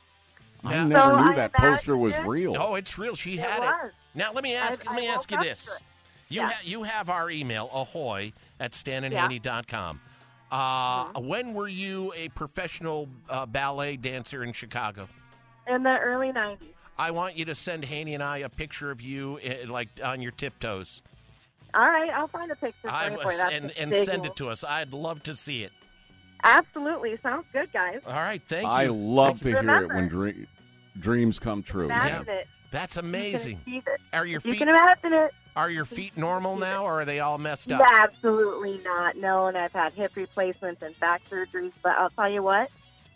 I Yeah. never So knew I that poster imagined was it. real. Oh, it's real. She It had was. it. Now, let me ask, I- let me I ask you woke up this. to it. You, Yeah. ha- you have our email, ahoy, at stan and Yeah. haney dot com. Uh, Mm-hmm. When were you a professional uh, ballet dancer in Chicago? In the early nineties. I want you to send Haney and I a picture of you, uh, like, on your tiptoes. All right, I'll find a picture I for you. was, boy. That's and a and big send one. it to us. I'd love to see it. Absolutely. Sounds good, guys. All right, thank you. I love to you. hear it when Remember- dre- dreams come true. Imagine Yeah. it. That's You can amazing. achieve it. Are your You feet can imagine it. are your feet normal now, or are they all messed up? Absolutely not. No, and I've had hip replacements and back surgeries, but I'll tell you what,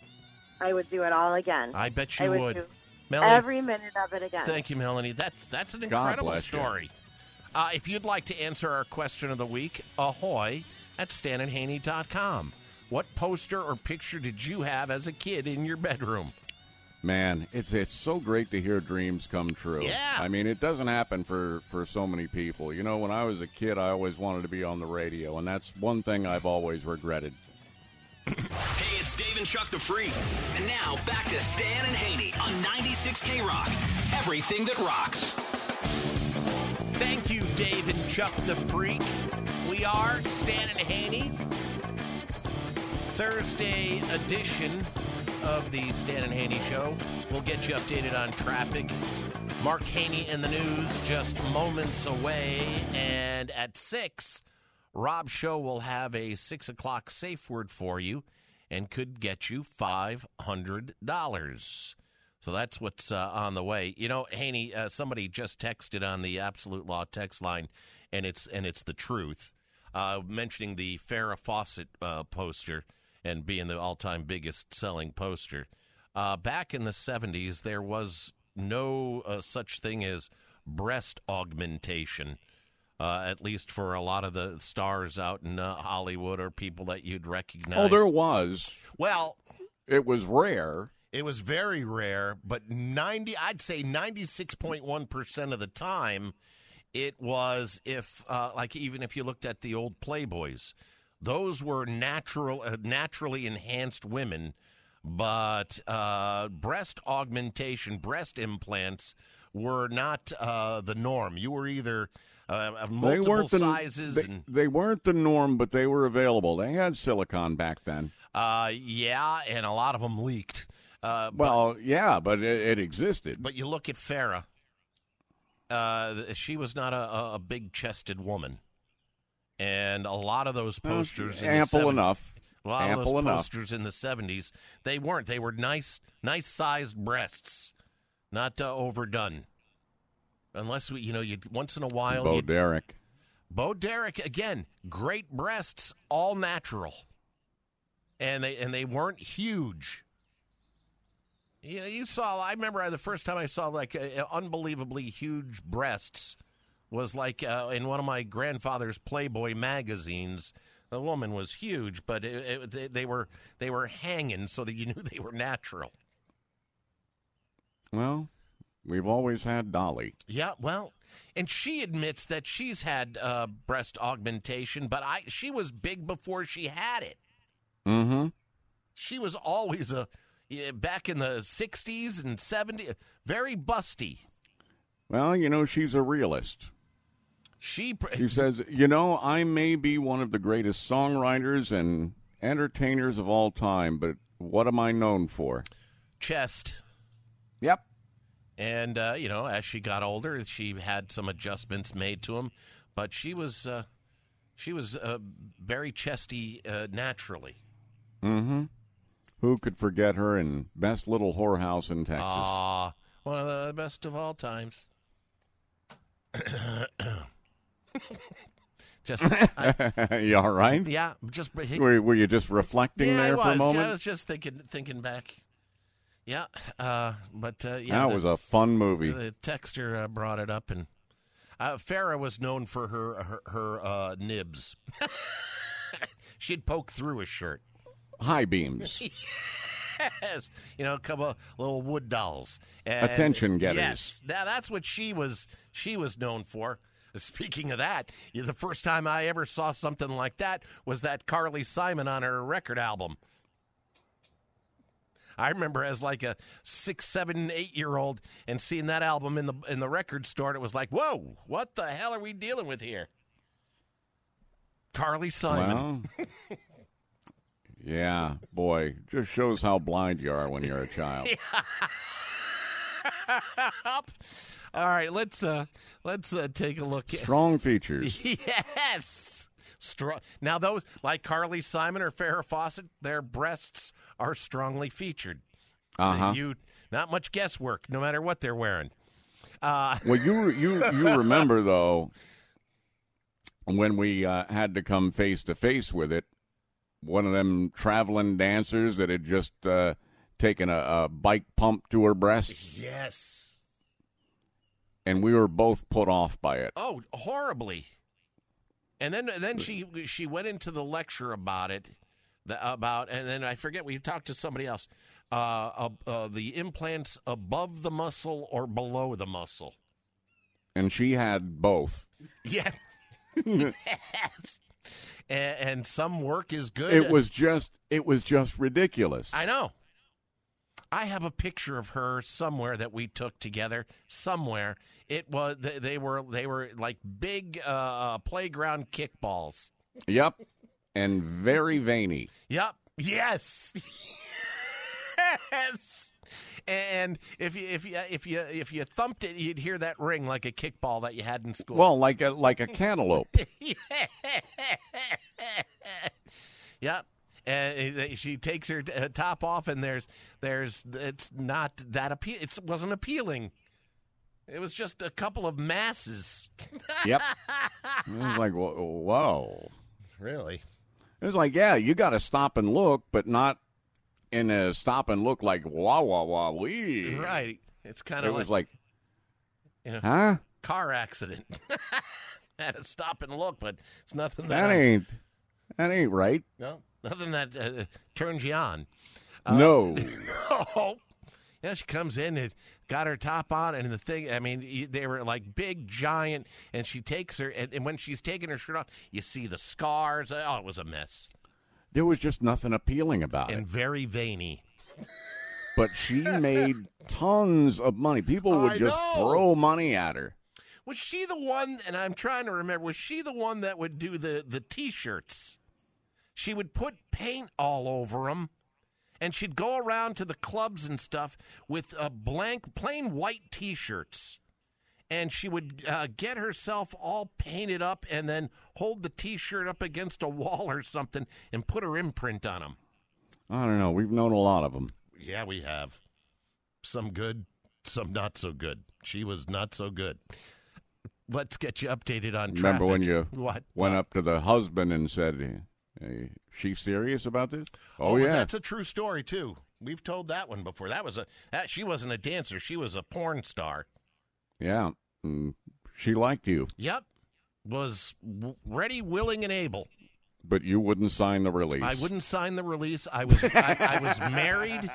I would do it all again. I bet I you would. would. do Melanie, every minute of it again. thank you, Melanie. That's that's an God incredible bless you. story. Uh, if you'd like to answer our question of the week, ahoy at stan and haney dot com. What poster or picture did you have as a kid in your bedroom? Man, it's it's so great to hear dreams come true. Yeah. I mean, it doesn't happen for, for so many people. You know, when I was a kid, I always wanted to be on the radio, and that's one thing I've always regretted. Hey, it's Dave and Chuck the Freak. And now back to Stan and Haney on ninety-six K Rock. Everything that rocks. Thank you, Dave and Chuck the Freak. We are Stan and Haney. Thursday edition of the Stan and Haney Show. We'll get you updated on traffic. Mark Haney in the news just moments away. And at six, Rob Show will have a six o'clock safe word for you and could get you five hundred dollars. So that's what's uh, on the way. You know, Haney, uh, somebody just texted on the Absolute Law text line, and it's and it's the truth, uh, mentioning the Farrah Fawcett uh, poster and being the all-time biggest selling poster. Uh, back in the seventies, there was no uh, such thing as breast augmentation, uh, at least for a lot of the stars out in uh, Hollywood or people that you'd recognize. Oh, there was. Well, it was rare. It was very rare, but ninety, I'd say ninety-six point one percent of the time, it was if, uh, like, even if you looked at the old Playboys, those were natural, uh, naturally enhanced women, but uh, breast augmentation, breast implants were not uh, the norm. You were either uh, of They multiple weren't the, sizes. They, and they weren't the norm, but they were available. They had silicone back then. uh, yeah, and a lot of them leaked. Uh, but- Well, yeah, but it, it existed. But you look at Farrah. Uh, she was not a, a, a big-chested woman, and a lot of those Well, posters, in ample the seventies, enough. A lot Ample of those enough. posters in the seventies, they weren't. They were nice, nice-sized breasts, not uh, overdone. Unless we, you know, you once in a while. Bo you'd- Derek. Bo Derek again, great breasts, all natural, and they and they weren't huge. You know, you saw. I remember the first time I saw like uh, unbelievably huge breasts was like uh, in one of my grandfather's Playboy magazines. The woman was huge, but it, it, they, they were they were hanging so that you knew they were natural. Well, we've always had Dolly. Yeah, well, and she admits that she's had uh, breast augmentation, but I she was big before she had it. Mm-hmm. She was always a yeah, back in the sixties and seventies, very busty. Well, you know, she's a realist. She she says, you know, I may be one of the greatest songwriters and entertainers of all time, but what am I known for? Chest. Yep. And, uh, you know, as she got older, she had some adjustments made to them, but she was uh, she was uh, very chesty uh, naturally. Mm-hmm. Who could forget her in Best Little Whorehouse in Texas? Ah, one of the best of all times. just, I, you all right? Yeah, just were, were you just reflecting yeah, there I for was. a moment? Yeah, I was just thinking, thinking back. Yeah, uh, but uh, yeah, that the, was a fun movie. The texter uh, brought it up, and uh, Farrah was known for her her, her uh, nibs. She'd poke through a shirt. High beams. Yes, you know, a couple of little wood dolls. And attention getters. Yes, now that's what she was. She was known for. Speaking of that, the first time I ever saw something like that was that Carly Simon on her record album. I remember as like a six, seven, eight year old and seeing that album in the in the record store. And it was like, whoa, what the hell are we dealing with here? Carly Simon. Well, yeah, boy, just shows how blind you are when you're a child. All right, let's uh, let's uh, take a look. Strong features. Yes. Strong. Now those like Carly Simon or Farrah Fawcett, their breasts are strongly featured. Uh-huh. You not much guesswork, no matter what they're wearing. Uh, well, you you you remember though when we uh, had to come face to face with it, one of them traveling dancers that had just uh, taken a, a bike pump to her breasts. Yes. And we were both put off by it. Oh, horribly. And then then she she went into the lecture about it, the, about, and then I forget, we talked to somebody else, uh, uh, uh, the implants above the muscle or below the muscle. And she had both. Yeah. Yes. And, and some work is good. It was just it was just ridiculous. I know. I have a picture of her somewhere that we took together. Somewhere it was they, they were they were like big uh, playground kickballs. Yep, and very veiny. Yep. Yes. Yes. And if you if you if you if you thumped it, you'd hear that ring like a kickball that you had in school. Well, like a like a cantaloupe. Yep. And she takes her uh, top off, and there's, there's, it's not that appeal. It wasn't appealing. It was just a couple of masses. Yep. It was like, whoa. Really? It was like, yeah, you got to stop and look, but not in a stop and look like wah wah wah wee. Right. It's kind it of like, was like, you know, huh? Car accident. Had to stop and look, but it's nothing that, that ain't that ain't right. No. Nothing that uh, turns you on. Uh, no. No. Yeah, she comes in and got her top on, and the thing, I mean, they were like big, giant, and she takes her, and, and when she's taking her shirt off, you see the scars. Oh, it was a mess. There was just nothing appealing about and it. And very veiny. But she made tons of money. People would I just know. throw money at her. Was she the one, and I'm trying to remember, was she the one that would do the, the T-shirts? She would put paint all over them, and she'd go around to the clubs and stuff with uh, blank, plain white T-shirts. And she would uh, get herself all painted up and then hold the T-shirt up against a wall or something and put her imprint on them. I don't know. We've known a lot of them. Yeah, we have. Some good, some not so good. She was not so good. Let's get you updated on traffic. Remember when you what? went up to the husband and said, hey, she serious about this? Oh, Oh, yeah. That's a true story, too. We've told that one before. That was a that she wasn't a dancer. She was a porn star. Yeah. Mm, she liked you. Yep. Was w- ready, willing, and able. But you wouldn't sign the release. I wouldn't sign the release. I was I, I was married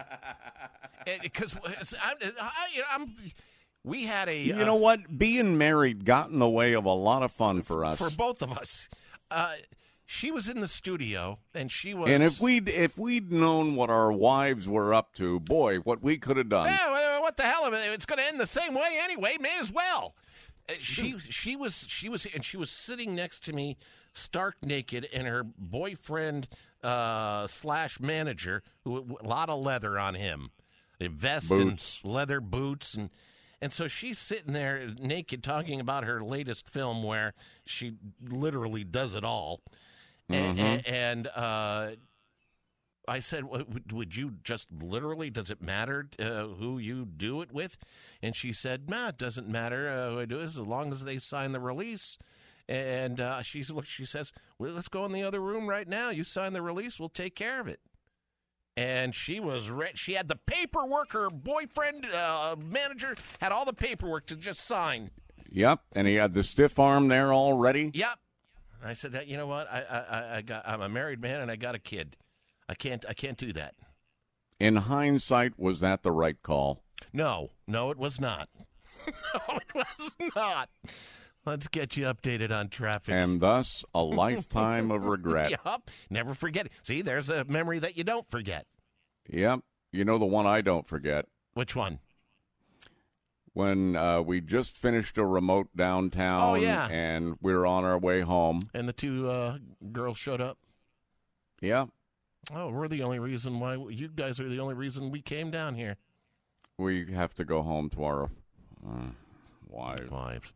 because I, I, I'm. We had a. You uh, know what? Being married got in the way of a lot of fun for us. For both of us. Uh, she was in the studio, and she was. And if we'd if we'd known what our wives were up to, boy, what we could have done. Yeah, what the hell? It's going to end the same way anyway. May as well. Uh, She she was she was and she was sitting next to me, stark naked, and her boyfriend uh, slash manager, who a lot of leather on him, a vest Boots. and leather boots, and and so she's sitting there naked, talking about her latest film where she literally does it all, and, Mhm. and uh, I said, would would you just literally, does it matter uh, who you do it with? And she said, nah, it doesn't matter uh, who I do it as long as they sign the release. And uh, she's, look, she says, well, let's go in the other room right now. You sign the release, we'll take care of it. And she was re- she had the paperwork. Her boyfriend, uh, manager, had all the paperwork to just sign. Yep, and he had the stiff arm there already. Yep. I said, that, you know what? I, I, I got, I'm a married man and I got a kid. I can't I can't do that. In hindsight, was that the right call? No, no, it was not. No, it was not. Let's get you updated on traffic. And thus, a lifetime of regret. Yup, never forget it. See, there's a memory that you don't forget. Yep. You know the one I don't forget? Which one? When uh, we just finished a remote downtown. Oh, yeah. And we were on our way home. And the two uh, girls showed up? Yeah. Oh, we're the only reason why, you guys are the only reason we came down here. We have to go home to our uh, wives. Wives.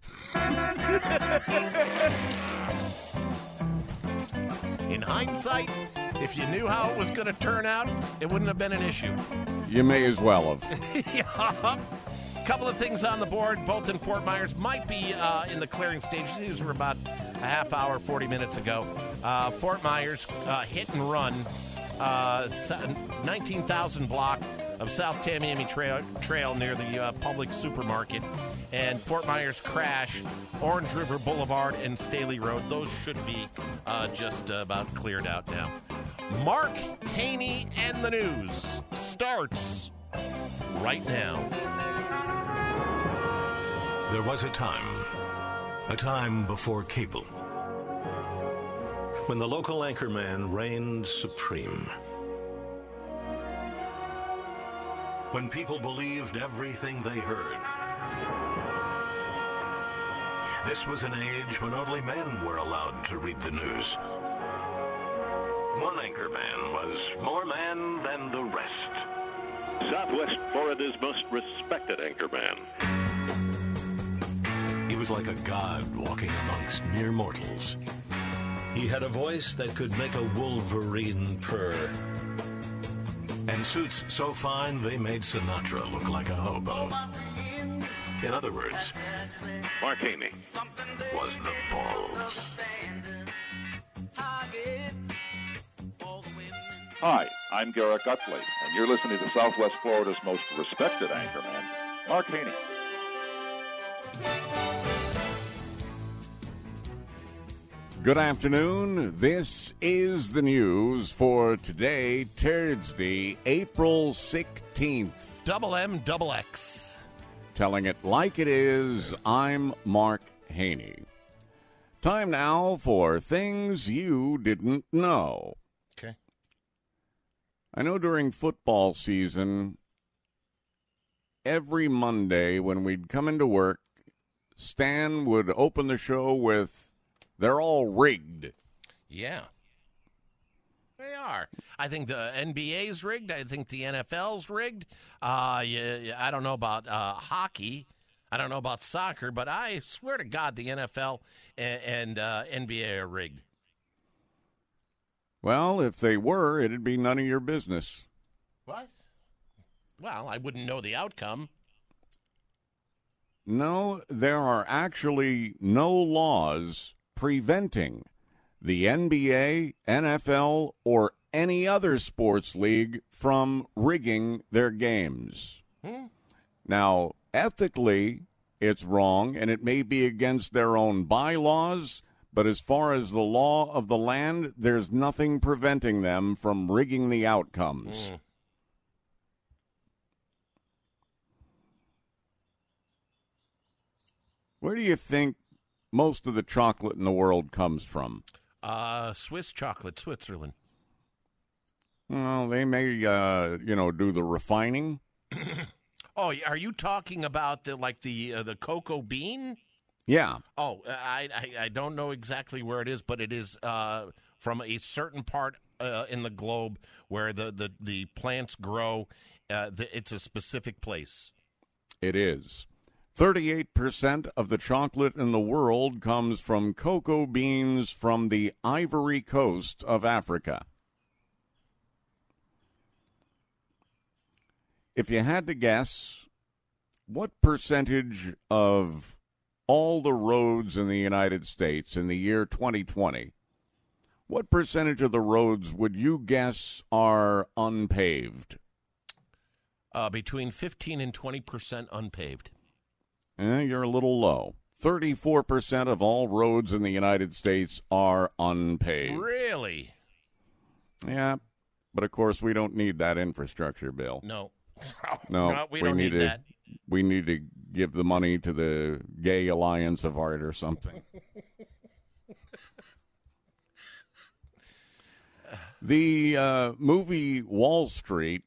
In hindsight, if you knew how it was going to turn out, it wouldn't have been an issue. You may as well have. Yeah. Couple of things on the board. Both in Fort Myers might be uh, in the clearing stages. These were about a half hour, forty minutes ago. Uh, Fort Myers, uh, hit and run, uh, nineteen thousand block of South Tamiami Trail, trail near the uh, public supermarket. And Fort Myers crash, Orange River Boulevard and Staley Road. Those should be uh, just uh, about cleared out now. Mark Haney and the news starts right now. There was a time, a time before cable, when the local anchorman reigned supreme. When people believed everything they heard. This was an age when only men were allowed to read the news. One anchorman was more man than the rest. Southwest Florida's most respected anchorman. He was like a god walking amongst mere mortals. He had a voice that could make a wolverine purr. And suits so fine they made Sinatra look like a hobo. In other words, Mark Haney was the balls. Hi, I'm Garrett Gutley, and you're listening to Southwest Florida's most respected anchorman, Mark Haney. Good afternoon. This is the news for today, Thursday, April sixteenth. Double M, double X. Telling it like it is, I'm Mark Haney. Time now for things you didn't know. Okay. I know during football season, every Monday when we'd come into work, Stan would open the show with, "They're all rigged." Yeah. They are. I think the N B A's rigged. I think the N F L's rigged. Uh, yeah, I don't know about uh, hockey. I don't know about soccer, but I swear to God the N F L and, and uh, N B A are rigged. Well, if they were, it'd be none of your business. What? Well, I wouldn't know the outcome. No, there are actually no laws preventing the N B A, N F L, or any other sports league from rigging their games. Hmm? Now, ethically, it's wrong, and it may be against their own bylaws, but as far as the law of the land, there's nothing preventing them from rigging the outcomes. Mm. Where do you think most of the chocolate in the world comes from? Uh, Swiss chocolate, Switzerland. Well, they may, uh, you know, do the refining. Oh, are you talking about the like the uh, the cocoa bean? Yeah. Oh, I, I I don't know exactly where it is, but it is uh, from a certain part uh, in the globe where the, the, the plants grow. Uh, the, it's a specific place. It is. thirty-eight percent of the chocolate in the world comes from cocoa beans from the Ivory Coast of Africa. If you had to guess, what percentage of all the roads in the United States in the year twenty twenty, what percentage of the roads would you guess are unpaved? Uh, between fifteen and twenty percent unpaved. Eh, you're a little low. thirty-four percent of all roads in the United States are unpaved. Really? Yeah, but of course we don't need that infrastructure bill. No. No, no we, we don't need, need to, that. We need to give the money to the Gay Alliance of Art or something. The uh, movie Wall Street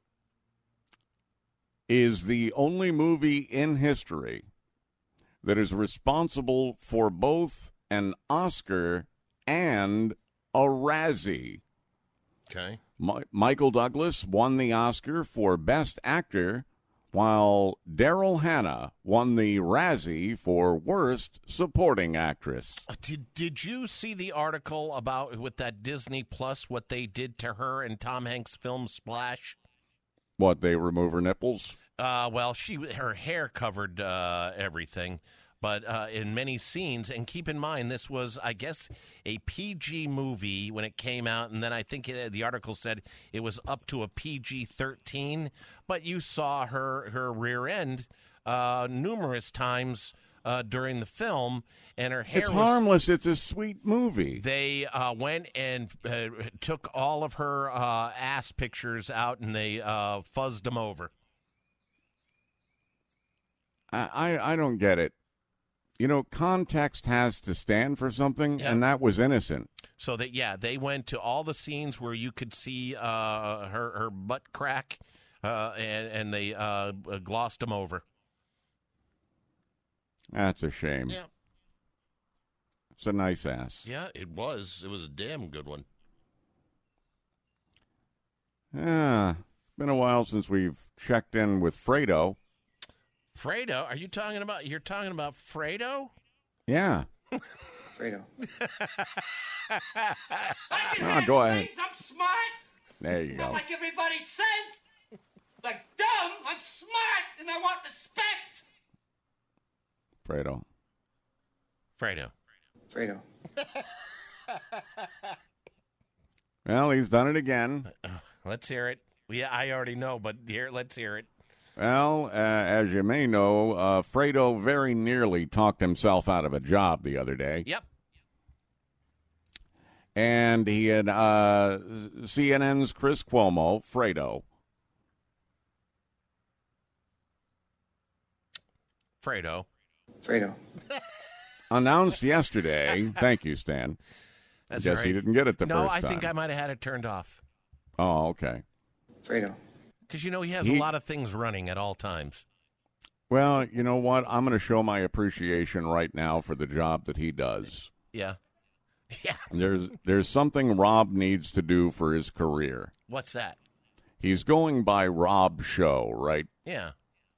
is the only movie in history that is responsible for both an Oscar and a Razzie. Okay. My- Michael Douglas won the Oscar for Best Actor, while Daryl Hannah won the Razzie for Worst Supporting Actress. Did Did you see the article about with that Disney Plus what they did to her in Tom Hanks' film Splash? What, they remove her nipples? Uh, well, she her hair covered uh, everything, but uh, in many scenes, and keep in mind, this was, I guess, a P G movie when it came out, and then I think it, the article said it was up to a P G thirteen, but you saw her, her rear end uh, numerous times uh, during the film, and her hair It's was, harmless. It's a sweet movie. They uh, went and uh, took all of her uh, ass pictures out, and they uh, fuzzed them over. I, I, I don't get it. You know, context has to stand for something, Yeah. and that was innocent. So that yeah, they went to all the scenes where you could see uh, her her butt crack, uh, and and they uh, glossed them over. That's a shame. Yeah, It's a nice ass. yeah, it was. It was a damn good one. Yeah, it's been a while since we've checked in with Fredo. Fredo, are you talking about? You're talking about Fredo? Yeah. Fredo. Oh, go ahead. I'm smart. There you Not go. like everybody says. Like dumb, I'm smart, and I want respect. Fredo. Fredo. Fredo. Well, he's done it again. Uh, let's hear it. Yeah, I already know, but here, let's hear it. Well, uh, as you may know, uh, Fredo very nearly talked himself out of a job the other day. Yep. And he had uh, C N N's Chris Cuomo, Fredo. Fredo. Fredo. Announced yesterday. Thank you, Stan. That's Guess right. he didn't get it the no, first I time. think I might have had it turned off. Oh, okay. Fredo. Because, you know, he has He- a lot of things running at all times. Well, you know what? I'm going to show my appreciation right now for the job that he does. Yeah. Yeah. There's there's something Rob needs to do for his career. What's that? He's going by Rob Show, right? Yeah.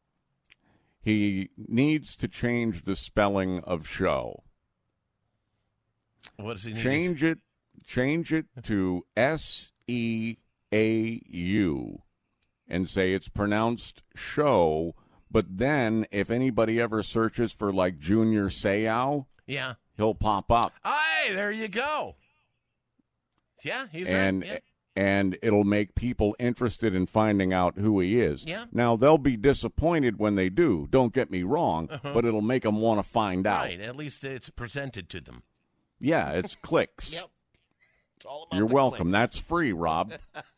He needs to change the spelling of show. What does he need? Change it change it to S E A U and say it's pronounced show, but then if anybody ever searches for like Junior Seau, Yeah. he'll pop up. Hey, there you go. Yeah, he's and right. Yeah. and it'll make people interested in finding out who he is. Yeah. Now, they'll be disappointed when they do, don't get me wrong, Uh-huh. but it'll make them want to find out. Right. At least it's presented to them. Yeah, it's clicks. Yep. It's all about You're the welcome. clicks. That's free, Rob.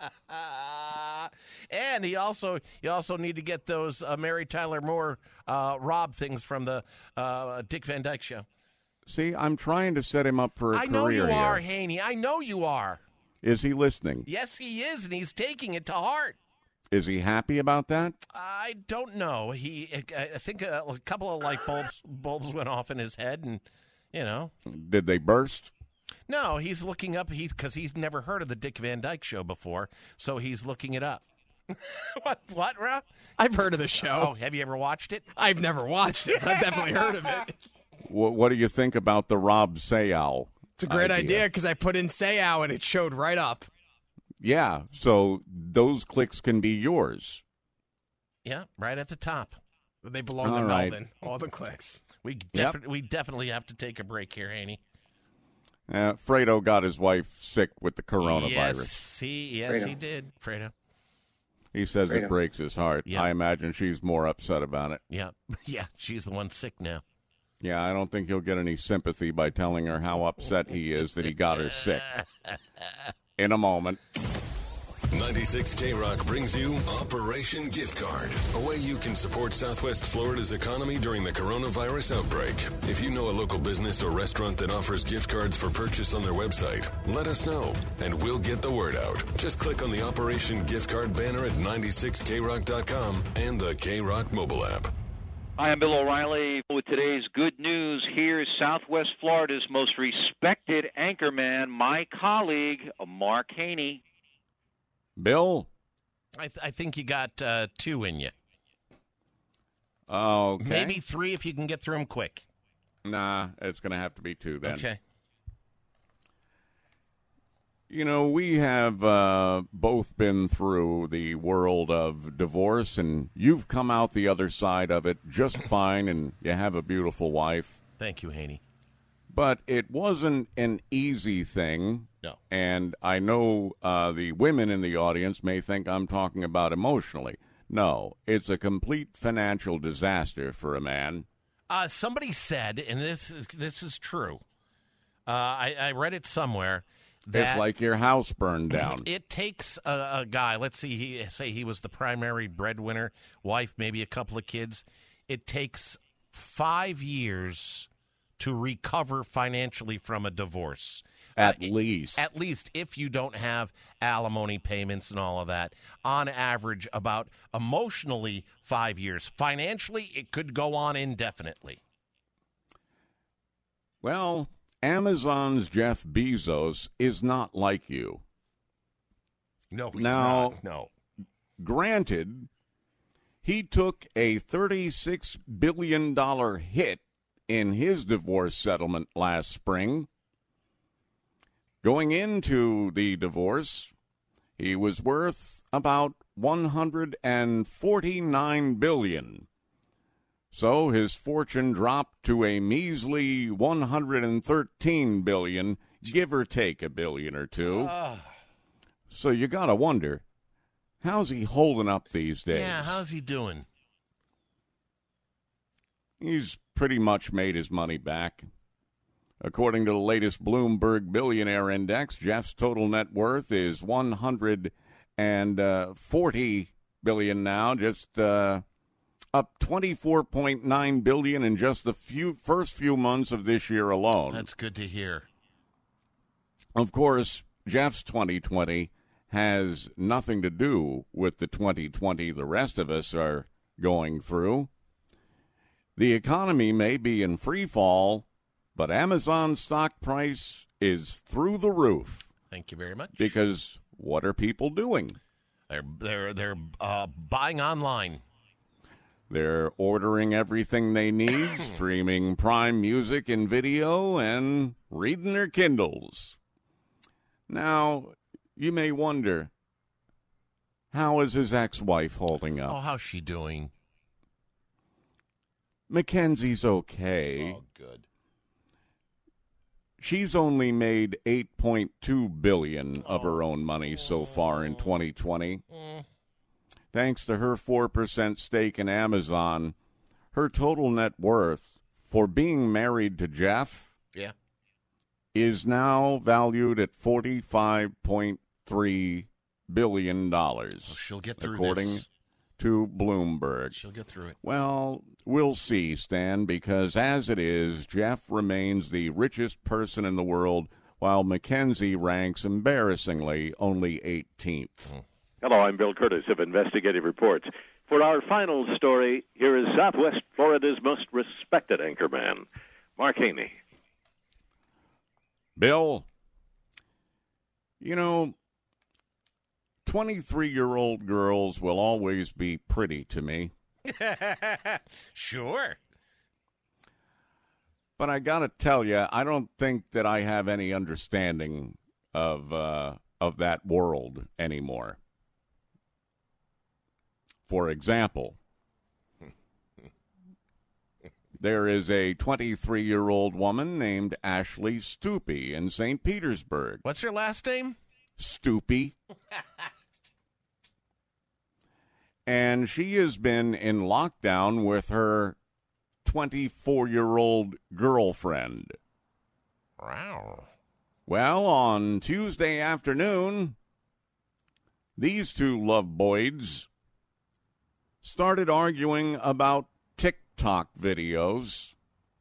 And he also you also need to get those uh, Mary Tyler Moore uh, Rob things from the uh, Dick Van Dyke Show. See, I'm trying to set him up for a I career know you here. are, Haney. I know you are. Is he listening? Yes, he is, and he's taking it to heart. Is he happy about that? I don't know. He, I think a, a couple of light bulbs bulbs went off in his head, and you know. Did they burst? No, he's looking up. He's because he's never heard of the Dick Van Dyke Show before, so he's looking it up. what, what, Rob? I've heard of the show. Oh, have you ever watched it? I've never watched it, but I've definitely heard of it. What, what do you think about the Rob Sayal? It's a great idea because I put in Sayao and it showed right up. Yeah, so those clicks can be yours. Yeah, right at the top. They belong All to right. Melvin. All the clicks. We defi- we definitely have to take a break here, Haney. Uh, Fredo got his wife sick with the coronavirus. Yes, he, yes, Fredo. he did, Fredo. He says it Fredo. breaks his heart. Yeah. I imagine she's more upset about it. Yeah, yeah, she's the one sick now. Yeah, I don't think he'll get any sympathy by telling her how upset he is that he got her sick. In a moment. ninety-six K Rock brings you Operation Gift Card, a way you can support Southwest Florida's economy during the coronavirus outbreak. If you know a local business or restaurant that offers gift cards for purchase on their website, let us know, and we'll get the word out. Just click on the Operation Gift Card banner at ninety-six K rock dot com and the K-Rock mobile app. Hi, I'm Bill O'Reilly with today's good news. Here's Southwest Florida's most respected anchorman, my colleague, Mark Haney. Bill? I, th- I think you got uh, two in you. Oh, okay. Maybe three if you can get through them quick. Nah, it's going to have to be two then. Okay. You know, we have uh, both been through the world of divorce, and you've come out the other side of it just fine, and you have a beautiful wife. Thank you, Haney. But it wasn't an easy thing. No. And I know uh, the women in the audience may think I'm talking about emotionally. No, it's a complete financial disaster for a man. Uh, somebody said, and this is this is true. Uh, I, I read it somewhere. That It's like your house burned down. It takes a, a guy. Let's see. He say he was the primary breadwinner, wife, maybe a couple of kids. It takes five years to recover financially from a divorce. At Uh, least. At least if you don't have alimony payments and all of that. On average, about emotionally five years. Financially, it could go on indefinitely. Well, Amazon's Jeff Bezos is not like you. No, he's now, not. No. Granted, he took a thirty-six billion dollars hit in his divorce settlement last spring. Going into the divorce, he was worth about one hundred forty-nine billion dollars. So his fortune dropped to a measly one hundred thirteen billion dollars, give or take a billion or two. Uh, So you got to wonder, how's he holding up these days? yeah, how's he doing? He's pretty much made his money back. According to the latest Bloomberg Billionaire Index, Jeff's total net worth is one hundred forty billion dollars now, just uh, up twenty-four point nine billion dollars in just the few first few months of this year alone. That's good to hear. Of course, Jeff's twenty twenty has nothing to do with the twenty twenty the rest of us are going through. The economy may be in free fall, but Amazon's stock price is through the roof. Thank you very much. Because what are people doing? They're they're they're uh, buying online. They're ordering everything they need, streaming Prime Music and video, and reading their Kindles. Now, you may wonder, how is his ex-wife holding up? Oh, how's she doing? Mackenzie's okay. Oh, good. she's only made eight point two billion dollars of her own money so far in twenty twenty. Mm. Thanks to her four percent stake in Amazon, her total net worth for being married to Jeff Yeah. is now valued at forty-five point three billion dollars. Well, she'll get through according this. to Bloomberg. She'll get through it. Well, we'll see, Stan, because as it is, Jeff remains the richest person in the world, while Mackenzie ranks embarrassingly only eighteenth. Mm. Hello, I'm Bill Curtis of Investigative Reports. For our final story, here is Southwest Florida's most respected anchorman, Mark Haney. Bill, you know, twenty-three-year-old girls will always be pretty to me. Sure. But I got to tell you, I don't think that I have any understanding of uh, of that world anymore. For example, there is a twenty-three-year-old woman named Ashley Stoopy in Saint Petersburg. What's her last name? Stoopy. And she has been in lockdown with her twenty-four-year-old girlfriend. Wow. Well, on Tuesday afternoon, these two loveboys started arguing about TikTok videos.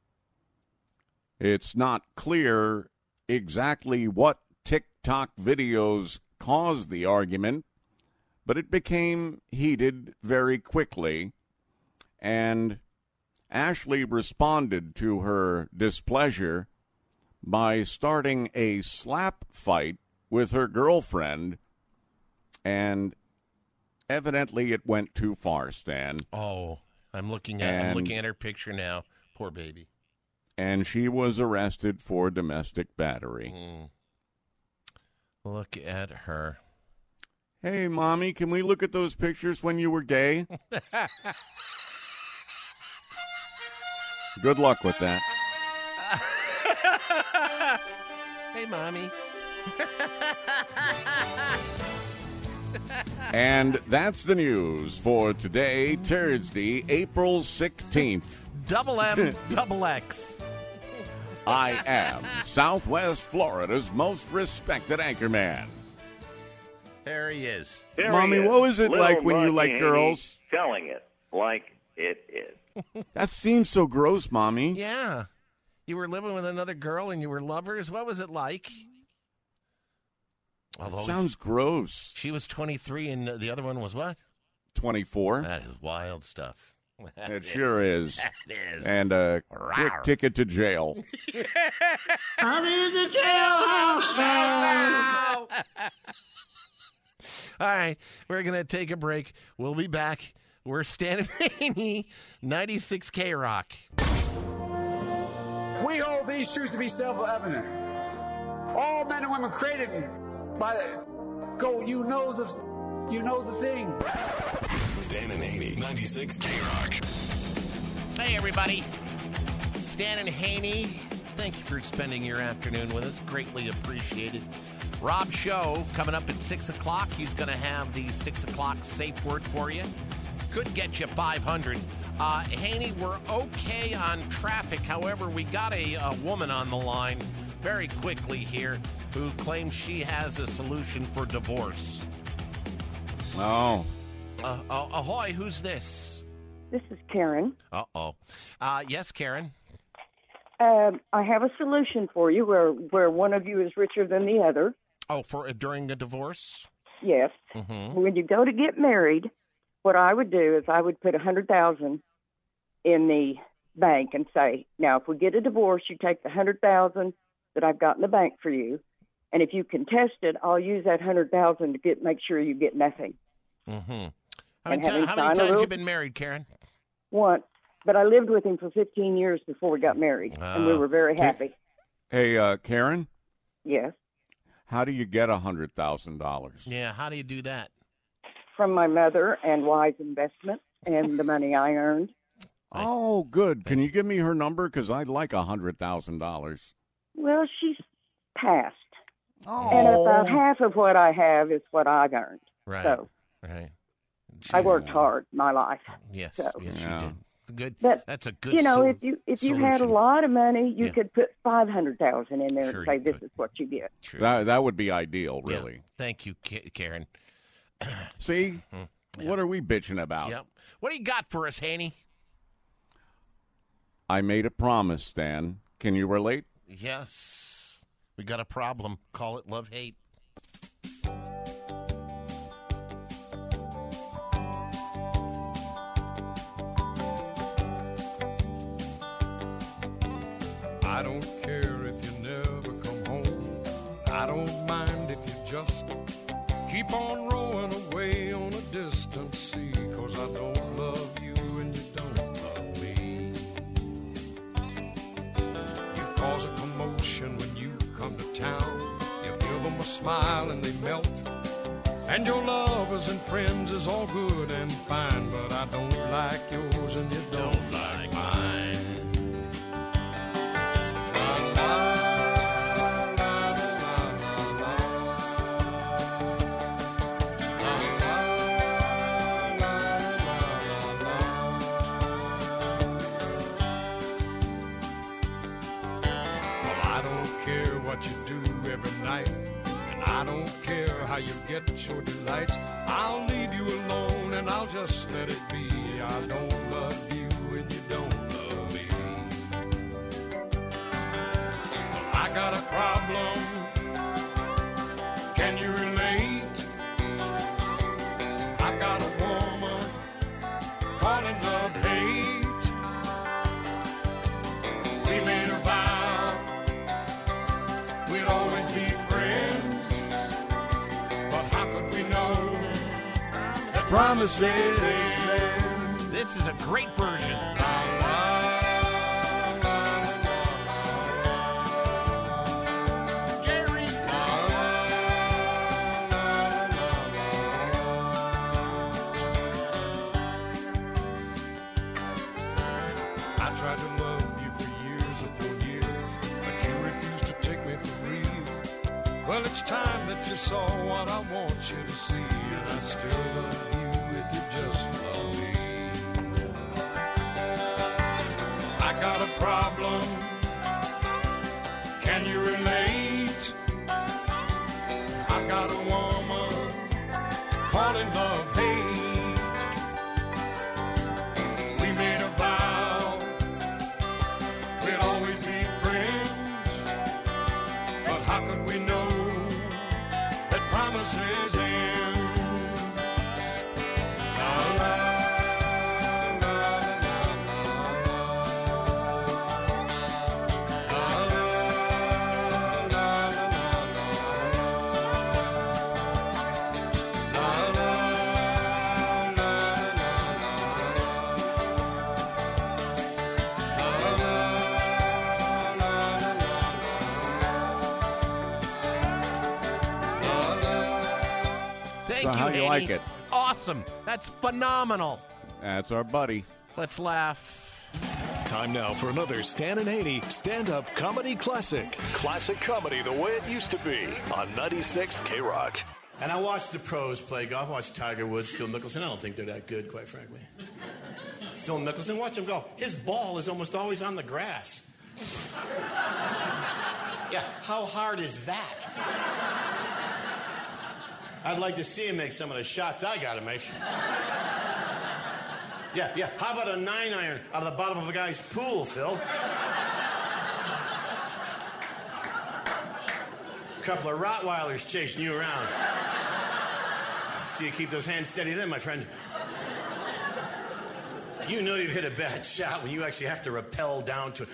It's not clear exactly what TikTok videos caused the argument, but it became heated very quickly, and Ashley responded to her displeasure by starting a slap fight with her girlfriend, and evidently it went too far, Stan. Oh, I'm looking at And- I'm looking at her picture now. Poor baby. And she was arrested for domestic battery. Mm. Look at her. Hey, Mommy, can we look at those pictures when you were gay? Good luck with that. Hey, Mommy. And that's the news for today, Thursday, April sixteenth. Double M, double X. I am Southwest Florida's most respected anchorman. There he is. There Mommy, he is. what was it Little like when you Mark liked Haney girls? Telling it like it is. That seems so gross, Mommy. Yeah. You were living with another girl and you were lovers. What was it like? Although Sounds gross. she was twenty-three and the other one was what? twenty-four. That is wild stuff. That It is- sure is. That is. And a quick Rawr. ticket to jail. I'm in the jailhouse now. All right, we're going to take a break. We'll be back. We're Stan and Haney, ninety-six K Rock. We hold these truths to be self-evident. All men and women created by go. You know the, you know the thing. Stan and Haney, ninety-six K Rock. Hey, everybody. Stan and Haney, thank you for spending your afternoon with us. Greatly appreciated. Rob Show coming up at six o'clock. He's going to have the six o'clock safe word for you. Could get you five hundred. Uh, Haney, we're okay on traffic. However, we got a, a woman on the line very quickly here who claims she has a solution for divorce. Oh. Uh, uh, ahoy, who's this? This is Karen. Uh-oh. Uh, yes, Karen. Um, I have a solution for you where, where one of you is richer than the other. Oh, for uh, during a divorce? Yes. Mm-hmm. When you go to get married, what I would do is I would put a hundred thousand in the bank and say, now, if we get a divorce, you take the hundred thousand that I've got in the bank for you, and if you contest it, I'll use that hundred thousand to get make sure you get nothing. Mm-hmm. How And many, ti- having how many signed a times little- you been married, Karen? Once, but I lived with him for fifteen years before we got married, and we Oh. were very happy. Hey, uh, Karen, Yes, how do you get one hundred thousand dollars? Yeah, how do you do that? from my mother and wise investment and the money I earned. Oh, good. Can you give me her number? Because I'd like one hundred thousand dollars. Well, she's passed. Oh. And about half of what I have is what I've earned. Right. So right. I worked hard my life. Yes. So. Yes, Yeah. you did. Good. But, That's a good. you know, sol- if you if you had a solution. lot of money, you Yeah. could put five hundred thousand in there Sure and say, you "This could. is what you get." True. That, that would be ideal, Yeah. really. Thank you, Ka- Karen. See? Hmm. What are we bitching about? Yep. What do you got for us, Haney? I made a promise, Stan. Can you relate? Yes. We got a problem. Call it love hate. I don't care if you never come home. I don't mind if you just keep on rowing away on a distant sea. 'Cause I don't love you and you don't love me. You cause a commotion when you come to town. You give them a smile and they melt. And your lovers and friends is all good and fine. But I don't like yours and you don't like mine. I don't care how you get your delights. I'll leave you alone and I'll just let it be. I don't love you and you don't love me. I got a problem. Can you relate? I got a woman calling love hate. We made a vow we'd always be friends. Promises. This is a great version. Jerry. I tried to love you for years upon years, but you refused to take me for real. Well, it's time that you saw what I want you to see, and I'd still love you. Just love me. I got a problem. Can you relate? I've got a woman calling love hate. We made a vow we'd always be friends. But how could we know that promises end? Thank So you, how you Haney. like it? Awesome. That's phenomenal. That's our buddy. Let's laugh. Time now for another Stan and Haney stand-up comedy classic. Classic comedy the way it used to be on ninety-six K-Rock. And I watched the pros play golf. I watched Tiger Woods, Phil Mickelson. I don't think they're that good, quite frankly. Phil Mickelson, watch him golf. His ball is almost always on the grass. Yeah, how hard is that? I'd like to see him make some of the shots I got to make. Yeah, yeah. How about a nine iron out of the bottom of a guy's pool, Phil? A couple of Rottweilers chasing you around. See you keep those hands steady then, my friend. You know you've hit a bad shot when you actually have to rappel down to it.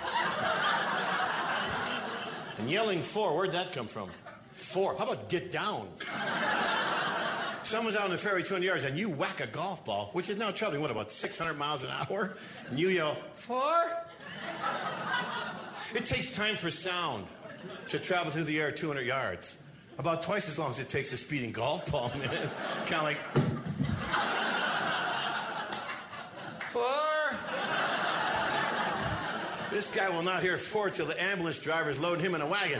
And yelling four, where'd that come from? Four. How about get down? Someone's out on the ferry two hundred yards and you whack a golf ball, which is now traveling, what, about six hundred miles an hour? And you yell, four? It takes time for sound to travel through the air two hundred yards. About twice as long as it takes a speeding golf ball. Kind of like... Four? This guy will not hear four till the ambulance driver's loading him in a wagon.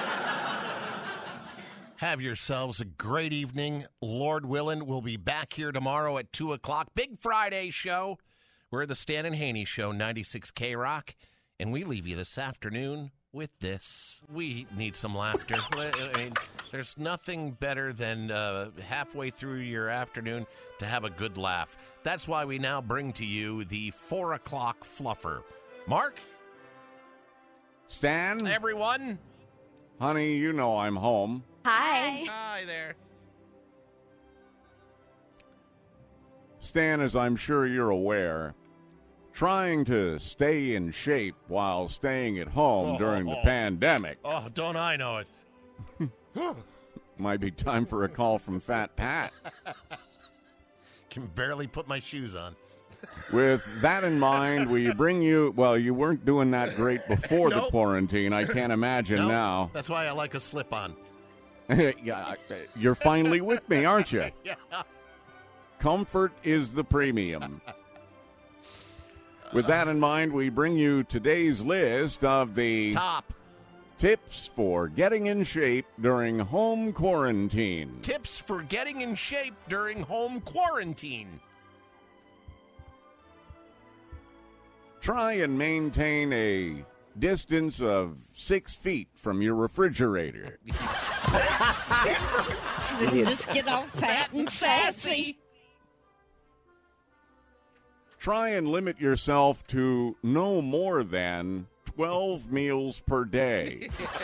Have yourselves a great evening. Lord willing, we'll be back here tomorrow at two o'clock. Big Friday show. We're the Stan and Haney Show, ninety-six K Rock. And we leave you this afternoon with this. We need some laughter. I mean, there's nothing better than uh, halfway through your afternoon to have a good laugh. That's why we now bring to you the four o'clock fluffer. Mark? Stan? Everyone? Honey, you know I'm home. Hi. Hi there. Stan, as I'm sure you're aware, trying to stay in shape while staying at home Oh, during oh, the oh. pandemic Oh, don't I know it. might be time for a call from Fat Pat. Can barely put my shoes on. With that in mind, we bring you, well, you weren't doing that great before the Nope. quarantine. I can't imagine Nope. now. That's why I like a slip-on. Yeah, you're finally with me, aren't you? Yeah. Comfort is the premium. With that in mind, we bring you today's list of the top tips for getting in shape during home quarantine. Tips for getting in shape during home quarantine. Try and maintain a distance of six feet from your refrigerator. Just get all fat and sassy. Try and limit yourself to no more than twelve meals per day.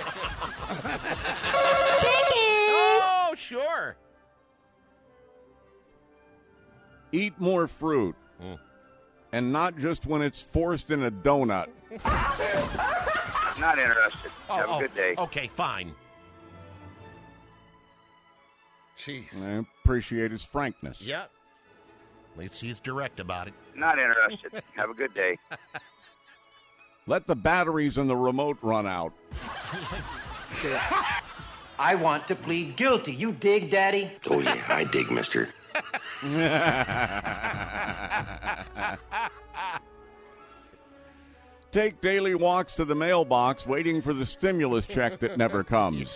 Oh, sure. Eat more fruit. Mm. And not just when it's forced in a donut. Not interested. Oh, Have a oh, good day. Okay, fine. Jeez. I appreciate his frankness. Yeah. At least he's direct about it. Not interested. Have a good day. Let the batteries in the remote run out. I want to plead guilty. You dig, Daddy? Oh, yeah, I dig, mister. Take daily walks to the mailbox waiting for the stimulus check that never comes.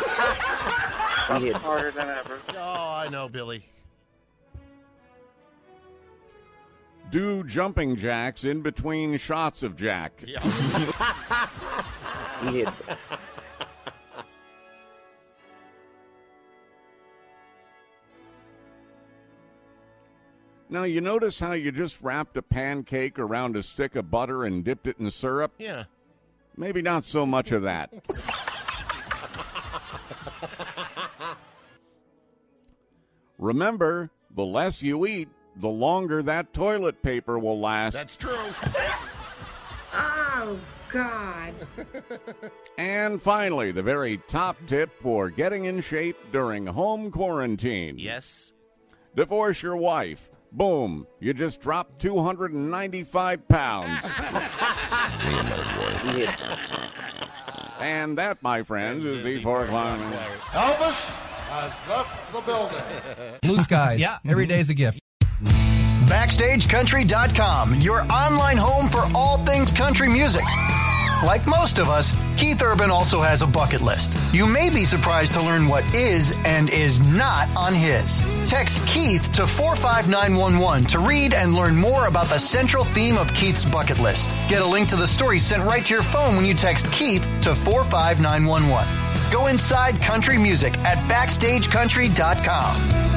Harder than ever. Oh, I know, Billy. Do jumping jacks in between shots of Jack. Yeah. Yeah. Now, you notice how you just wrapped a pancake around a stick of butter and dipped it in syrup? Yeah. Maybe not so much of that. Remember, the less you eat, the longer that toilet paper will last. That's true. Oh, God. And finally, the very top tip for getting in shape during home quarantine. Yes. Divorce your wife. Boom. You just dropped two hundred ninety-five pounds. And that, my friends, is the four o'clock. Elvis has left the building. Blue skies. Yeah. Every day's a gift. Backstage Country dot com, your online home for all things country music. Like most of us, Keith Urban also has a bucket list. You may be surprised to learn what is and is not on his. Text Keith to four five nine one one to read and learn more about the central theme of Keith's bucket list. Get a link to the story sent right to your phone when you text Keith to four five nine one one. Go inside country music at Backstage Country dot com.